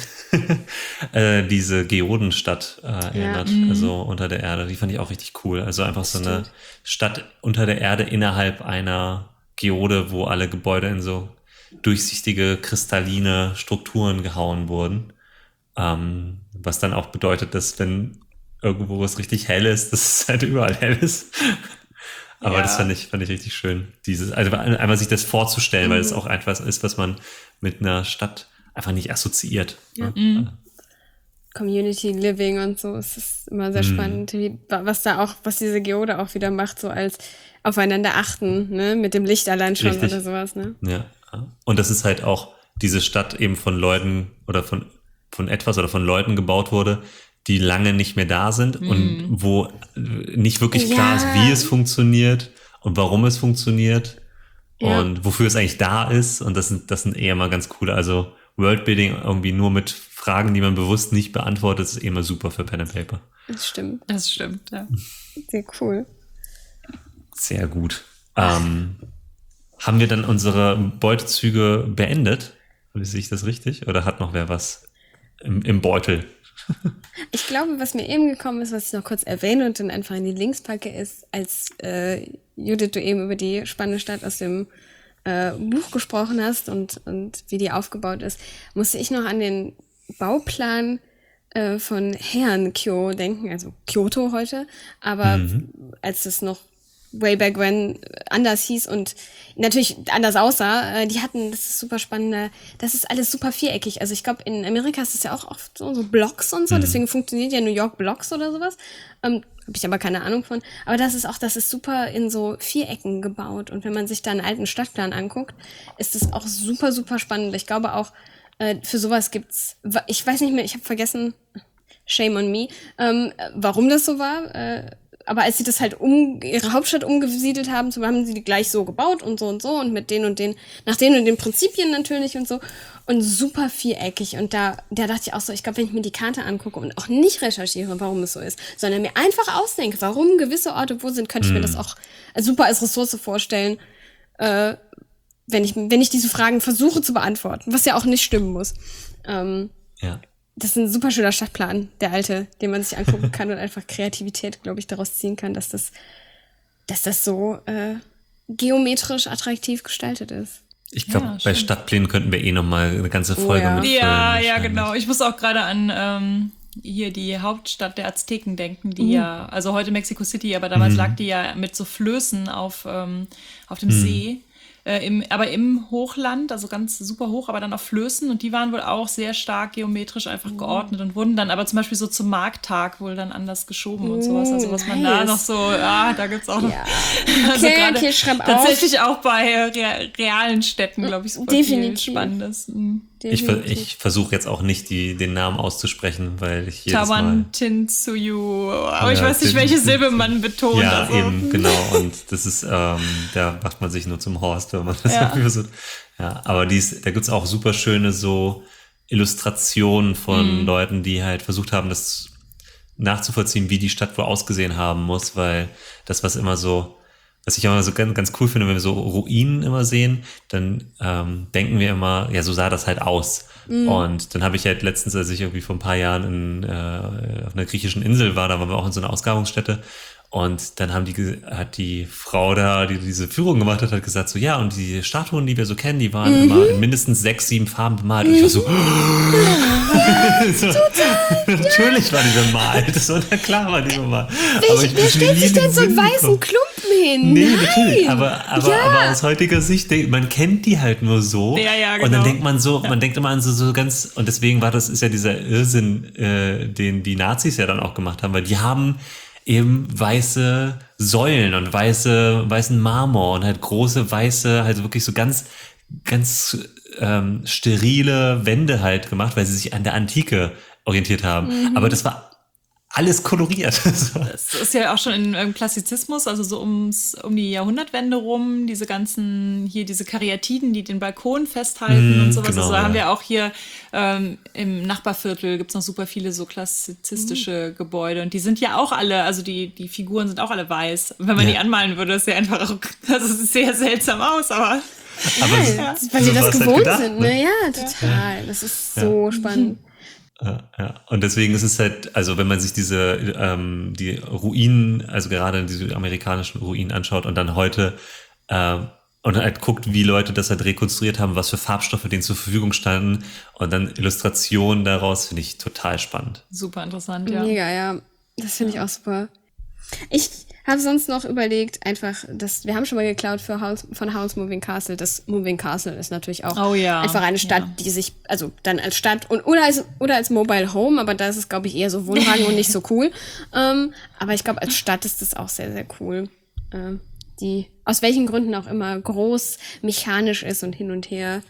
äh, diese Geodenstadt äh, erinnert, also unter der Erde. Die fand ich auch richtig cool. Also einfach so eine Stimmt. Stadt unter der Erde innerhalb einer Geode, wo alle Gebäude in so durchsichtige, kristalline Strukturen gehauen wurden. Ähm, was dann auch bedeutet, dass wenn irgendwo was richtig hell ist, dass es halt überall hell ist. Aber Ja. das fand ich, fand ich richtig schön. Dieses, also einmal sich das vorzustellen, weil es auch etwas ist, was man mit einer Stadt einfach nicht assoziiert. Ja. Ne? Community Living und so. Es ist immer sehr spannend, wie, was da auch, was diese Geode auch wieder macht, so als aufeinander achten, ne, mit dem Licht allein schon Richtig. oder sowas, ne? Ja. Und das ist halt auch diese Stadt eben von Leuten oder von von etwas oder von Leuten gebaut wurde, die lange nicht mehr da sind mm. und wo nicht wirklich klar ja. ist, wie es funktioniert und warum es funktioniert ja. und wofür es eigentlich da ist. Und das sind, das sind eher mal ganz coole, also Worldbuilding irgendwie nur mit Fragen, die man bewusst nicht beantwortet, ist immer super für Pen and Paper. Das stimmt. Das stimmt, ja. Sehr cool. Sehr gut. Ähm, haben wir dann unsere Beutezüge beendet? Sehe ich das richtig? Oder hat noch wer was im, im Beutel? Ich glaube, was mir eben gekommen ist, was ich noch kurz erwähne und dann einfach in die Links packe, ist, als äh, Judith, du eben über die spannende Stadt aus dem äh, Buch gesprochen hast und, und wie die aufgebaut ist, musste ich noch an den Bauplan äh, von Heian-kyo denken, also Kyoto heute, aber mhm. als es noch way back when anders hieß und natürlich anders aussah, äh, die hatten, das ist super spannend, das ist alles super viereckig. Also ich glaube, in Amerika ist das ja auch oft so, so Blocks und so, mhm. deswegen funktioniert ja New York Blocks oder sowas. Ähm, habe ich aber keine Ahnung von. Aber das ist auch, das ist super in so Vierecken gebaut. Und wenn man sich da einen alten Stadtplan anguckt, ist das auch super, super spannend. Ich glaube auch, äh, für sowas gibt's, ich weiß nicht mehr, ich habe vergessen, shame on me, ähm, warum das so war, äh, aber als sie das halt um ihre Hauptstadt umgesiedelt haben, so haben sie die gleich so gebaut und so und so und mit den und den, nach den und den Prinzipien natürlich und so und super viereckig und da, da dachte ich auch so, ich glaube, wenn ich mir die Karte angucke und auch nicht recherchiere, warum es so ist, sondern mir einfach ausdenke, warum gewisse Orte wo sind, könnte ich mir das auch super als Ressource vorstellen, äh, wenn ich, wenn ich diese Fragen versuche zu beantworten, was ja auch nicht stimmen muss. Ähm, ja. Das ist ein super schöner Stadtplan, der alte, den man sich angucken kann und einfach Kreativität, glaube ich, daraus ziehen kann, dass das, dass das so äh, geometrisch attraktiv gestaltet ist. Ich glaube, ja, bei Stadtplänen könnten wir eh noch mal eine ganze Folge oh, ja. mitfüllen. Ja, ja, genau. Ich muss auch gerade an ähm, hier die Hauptstadt der Azteken denken, die mhm. ja, also heute Mexico City, aber damals mhm. lag die ja mit so Flößen auf, ähm, auf dem mhm. See. Äh, im, aber im Hochland, also ganz super hoch, aber dann auf Flößen und die waren wohl auch sehr stark geometrisch einfach oh. geordnet und wurden dann aber zum Beispiel so zum Markttag wohl dann anders geschoben oh, und sowas, also was man nice. da noch so, ah, da gibt's auch noch, ja. also okay, okay, schreib tatsächlich auf. auch bei re- realen Städten, glaube ich, super Definitiv. viel Spannendes. Mhm. Ich, ver- ich versuche jetzt auch nicht die, den Namen auszusprechen, weil ich jedes Tawan Mal... Tinsuyu, aber ja, ich weiß nicht, Tin, welche Tin, Silbe man betont. Ja, also. eben, genau. Und das ist, ähm, da macht man sich nur zum Horst, wenn man das ja. irgendwie versucht. Ja, aber dies, da gibt's auch super schöne so Illustrationen von mhm. Leuten, die halt versucht haben, das nachzuvollziehen, wie die Stadt wohl ausgesehen haben muss, weil das, was immer so... Was ich immer so ganz, ganz cool finde, wenn wir so Ruinen immer sehen, dann ähm, denken wir immer, ja, so sah das halt aus. Mm. Und dann habe ich halt letztens, als ich irgendwie vor ein paar Jahren in, äh, auf einer griechischen Insel war, da waren wir auch in so einer Ausgrabungsstätte. Und dann haben die, hat die Frau da, die diese Führung gemacht hat, hat gesagt so, ja, und die Statuen, die wir so kennen, die waren mhm. immer in mindestens sechs, sieben Farben bemalt. Und ich war so, ja, so natürlich war die bemalt. Das war ja klar, war die bemalt. Aber ich, wer stellt sich denn so einen weißen Klumpen hin? Nee, Nein. natürlich. Aber, aber, ja. aber aus heutiger Sicht, man kennt die halt nur so. Ja, ja, genau. Und dann denkt man so, ja. man denkt immer an so, so ganz, und deswegen war das, ist ja dieser Irrsinn, äh, den die Nazis ja dann auch gemacht haben, weil die haben eben weiße Säulen und weiße, weißen Marmor und halt große weiße, halt wirklich so ganz, ganz ähm, sterile Wände halt gemacht, weil sie sich an der Antike orientiert haben. Mhm. Aber das war alles koloriert. Das ist ja auch schon in, im Klassizismus, also so ums, um die Jahrhundertwende rum, diese ganzen, hier diese Karyatiden, die den Balkon festhalten mm, und sowas. Genau, also da ja. haben wir auch hier ähm, im Nachbarviertel gibt's noch super viele so klassizistische mm. Gebäude und die sind ja auch alle, also die, die Figuren sind auch alle weiß. Wenn man ja. die anmalen würde, das sähe einfach auch, also es sieht sehr seltsam aus, aber... aber ja, weil sie das gewohnt halt gedacht, sind, ne? Ja, total. Das ist so ja. spannend. Ja, ja, und deswegen ist es halt, also wenn man sich diese ähm, die Ruinen, also gerade diese amerikanischen Ruinen anschaut und dann heute äh, und halt guckt, wie Leute das halt rekonstruiert haben, was für Farbstoffe denen zur Verfügung standen und dann Illustrationen daraus, finde ich total spannend. Super interessant, ja. Mega, ja. Das finde ich auch super. Ich habe sonst noch überlegt, einfach, das, wir haben schon mal geklaut für House, von House Moving Castle. Das Moving Castle ist natürlich auch oh, ja. einfach eine Stadt, ja. die sich, also dann als Stadt und oder als oder als Mobile Home, aber da ist es, glaube ich, eher so Wohnwagen und nicht so cool. Ähm, aber ich glaube, als Stadt ist das auch sehr, sehr cool. Ähm, die aus welchen Gründen auch immer groß, mechanisch ist und hin und her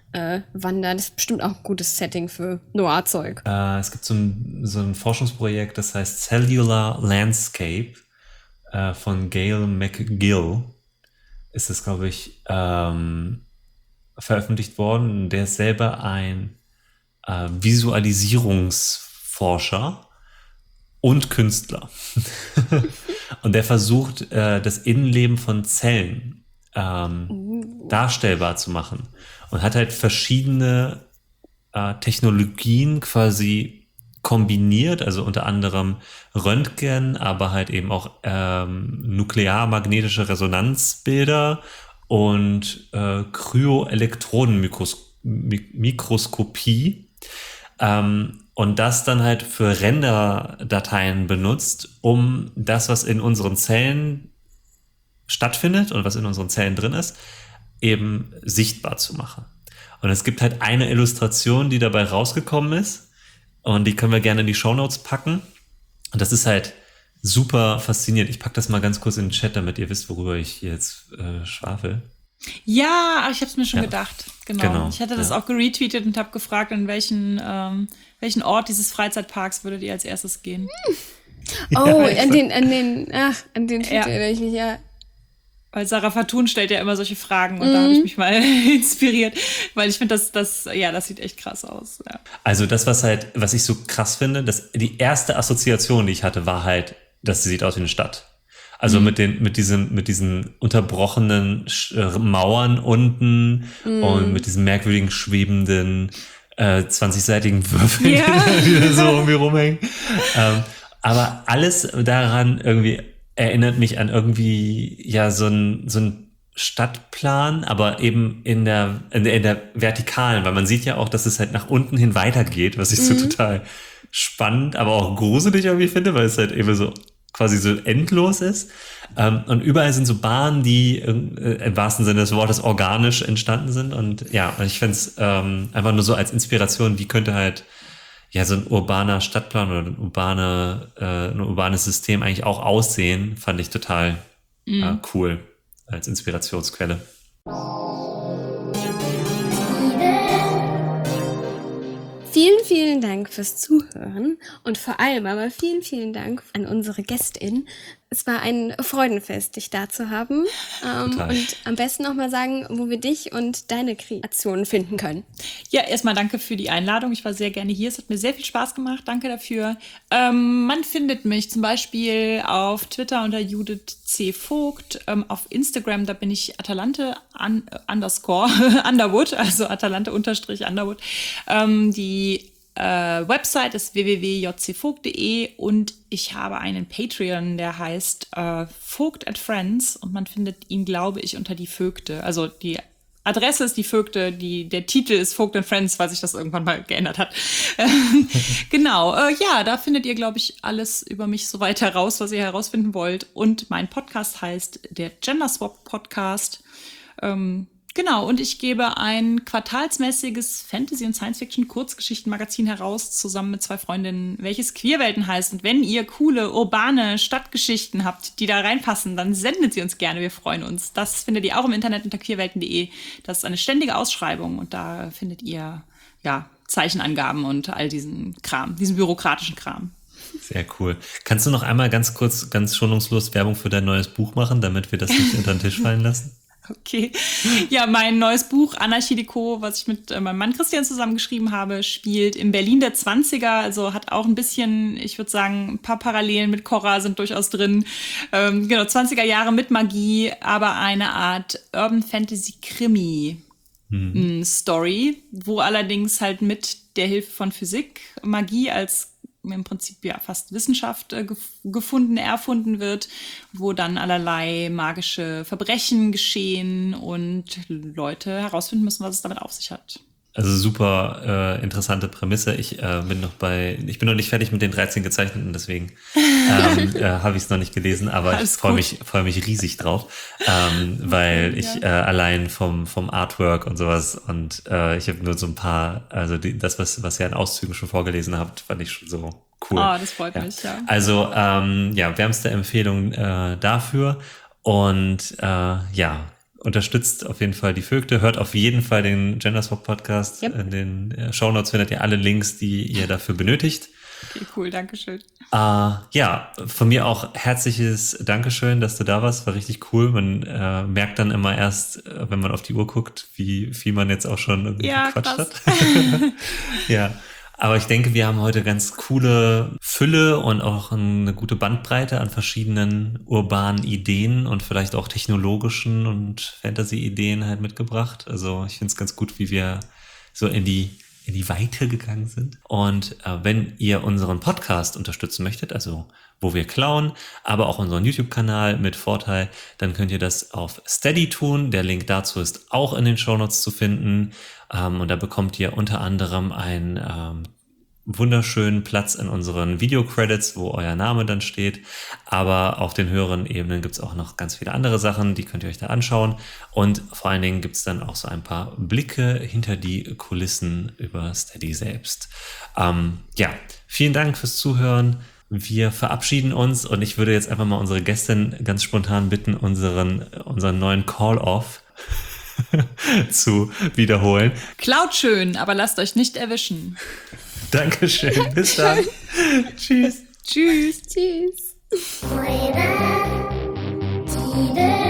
äh, wandern. Das ist bestimmt auch ein gutes Setting für Noir-Zeug. Äh, es gibt so ein, so ein Forschungsprojekt, das heißt Cellular Landscape äh, von Gail McGill. Ist das, glaube ich, ähm, veröffentlicht worden. Der ist selber ein äh, Visualisierungsforscher und Künstler. Und der versucht, äh, das Innenleben von Zellen ähm, darstellbar zu machen. Und hat halt verschiedene äh, Technologien quasi kombiniert, also unter anderem Röntgen, aber halt eben auch ähm, nuklearmagnetische Resonanzbilder und äh, Kryoelektronenmikroskopie. Ähm, und das dann halt für Renderdateien benutzt, um das, was in unseren Zellen stattfindet und was in unseren Zellen drin ist, eben sichtbar zu machen. Und es gibt halt eine Illustration, die dabei rausgekommen ist, und die können wir gerne in die Shownotes packen. Und das ist halt super faszinierend. Ich packe das mal ganz kurz in den Chat, damit ihr wisst, worüber ich hier jetzt äh, schwafel. Ja, ich habe es mir schon Ja. gedacht. Genau. Genau, Ich hatte das ja. auch geretweetet und habe gefragt, an welchen, ähm, welchen Ort dieses Freizeitparks würdet ihr als erstes gehen? Oh, ich an den, an den, ach, an den Tweet Ja. erinnere ich mich, ja. Weil Sarah Fatun stellt ja immer solche Fragen und da habe ich mich mal inspiriert, weil ich finde, das, das, ja, das sieht echt krass aus. Ja. Also das, was halt, was ich so krass finde, dass die erste Assoziation, die ich hatte, war halt, dass sie sieht aus wie eine Stadt. Also mhm. mit den, mit diesem, mit diesen unterbrochenen Sch- äh, Mauern unten mhm. und mit diesen merkwürdigen schwebenden äh, zwanzigseitigen Würfeln, Ja. die da so irgendwie rumhängen. ähm, aber alles daran irgendwie erinnert mich an irgendwie ja so ein so ein Stadtplan, aber eben in der, in der in der vertikalen, weil man sieht ja auch, dass es halt nach unten hin weitergeht, was ich so total spannend, aber auch gruselig irgendwie finde, weil es halt eben so quasi so endlos ist. Ähm, und überall sind so Bahnen, die äh, im wahrsten Sinne des Wortes organisch entstanden sind. Und ja, ich fände es ähm, einfach nur so als Inspiration, wie könnte halt ja so ein urbaner Stadtplan oder ein, urbane, äh, ein urbanes System eigentlich auch aussehen, fand ich total mhm. äh, cool als Inspirationsquelle. Vielen, vielen Dank fürs Zuhören und vor allem aber vielen, vielen Dank an unsere GästInnen. Es war ein Freudenfest, dich da zu haben. Ähm, und am besten noch mal sagen, wo wir dich und deine Kreationen finden können. Ja, erstmal danke für die Einladung. Ich war sehr gerne hier. Es hat mir sehr viel Spaß gemacht. Danke dafür. Ähm, man findet mich zum Beispiel auf Twitter unter Judith C. Vogt. Ähm, auf Instagram, da bin ich Atalante un, underscore Underwood, also Atalante unterstrich Underwood. Ähm, die Äh, Website ist w w w punkt j c vogt punkt d e und ich habe einen Patreon, der heißt äh, Vogt and Friends und man findet ihn, glaube ich, unter die Vögte. Also die Adresse ist die Vögte, die, der Titel ist Vogt and Friends, weil sich das irgendwann mal geändert hat. Genau, äh, ja, da findet ihr, glaube ich, alles über mich so weit heraus, was ihr herausfinden wollt. Und mein Podcast heißt der Gender Swap Podcast. Ähm, Genau, und ich gebe ein quartalsmäßiges Fantasy- und Science-Fiction-Kurzgeschichten-Magazin heraus, zusammen mit zwei Freundinnen, welches Queerwelten heißt. Und wenn ihr coole, urbane Stadtgeschichten habt, die da reinpassen, dann sendet sie uns gerne, wir freuen uns. Das findet ihr auch im Internet unter queerwelten punkt d e. Das ist eine ständige Ausschreibung und da findet ihr ja Zeichenangaben und all diesen Kram, diesen bürokratischen Kram. Sehr cool. Kannst du noch einmal ganz kurz, ganz schonungslos Werbung für dein neues Buch machen, damit wir das nicht unter den Tisch fallen lassen? Okay. Ja, mein neues Buch Anarchie Deco, was ich mit äh, meinem Mann Christian zusammengeschrieben habe, spielt in Berlin der zwanziger, also hat auch ein bisschen, ich würde sagen, ein paar Parallelen mit Cora sind durchaus drin. Ähm, genau, zwanziger Jahre mit Magie, aber eine Art Urban Fantasy Krimi mhm. Story, wo allerdings halt mit der Hilfe von Physik Magie als im Prinzip ja fast Wissenschaft äh, gef- gefunden, erfunden wird, wo dann allerlei magische Verbrechen geschehen und Leute herausfinden müssen, was es damit auf sich hat. Also super äh, interessante Prämisse. Ich äh, bin noch bei, ich bin noch nicht fertig mit den dreizehn Gezeichneten, deswegen ähm, äh, habe ich es noch nicht gelesen, aber Alles ich freue mich, freue mich riesig drauf, ähm, weil ich ja. äh, allein vom vom Artwork und sowas und äh, ich habe nur so ein paar, also die, das was was ihr an Auszügen schon vorgelesen habt, fand ich schon so cool. Oh, das freut ja. mich, ja. Also ähm, ja, wärmste Empfehlung äh, dafür und äh, ja. unterstützt auf jeden Fall die Vögte, hört auf jeden Fall den Genderswap Podcast. Yep. In den Shownotes findet ihr alle Links, die ihr dafür benötigt. Okay, cool, Dankeschön. Uh, ja, von mir auch herzliches Dankeschön, dass du da warst, war richtig cool. Man äh, merkt dann immer erst, wenn man auf die Uhr guckt, wie viel man jetzt auch schon irgendwie ja, gequatscht krass. hat. Ja, aber ich denke, wir haben heute ganz coole Fülle und auch eine gute Bandbreite an verschiedenen urbanen Ideen und vielleicht auch technologischen und Fantasy-Ideen halt mitgebracht. Also ich finde es ganz gut, wie wir so in die in die Weite gegangen sind. Und äh, wenn ihr unseren Podcast unterstützen möchtet, also wo wir klauen, aber auch unseren YouTube-Kanal mit Vorteil, dann könnt ihr das auf Steady tun. Der Link dazu ist auch in den Shownotes zu finden. Ähm, und da bekommt ihr unter anderem einen ähm, wunderschönen Platz in unseren Video-Credits, wo euer Name dann steht. Aber auf den höheren Ebenen gibt es auch noch ganz viele andere Sachen, die könnt ihr euch da anschauen. Und vor allen Dingen gibt es dann auch so ein paar Blicke hinter die Kulissen über Steady selbst. Ähm, ja, vielen Dank fürs Zuhören. Wir verabschieden uns und ich würde jetzt einfach mal unsere Gästin ganz spontan bitten, unseren, unseren neuen Call-Off zu wiederholen. Klaut schön, aber lasst euch nicht erwischen. Dankeschön. Bis dann. Tschüss. Tschüss. Tschüss. Tschüss.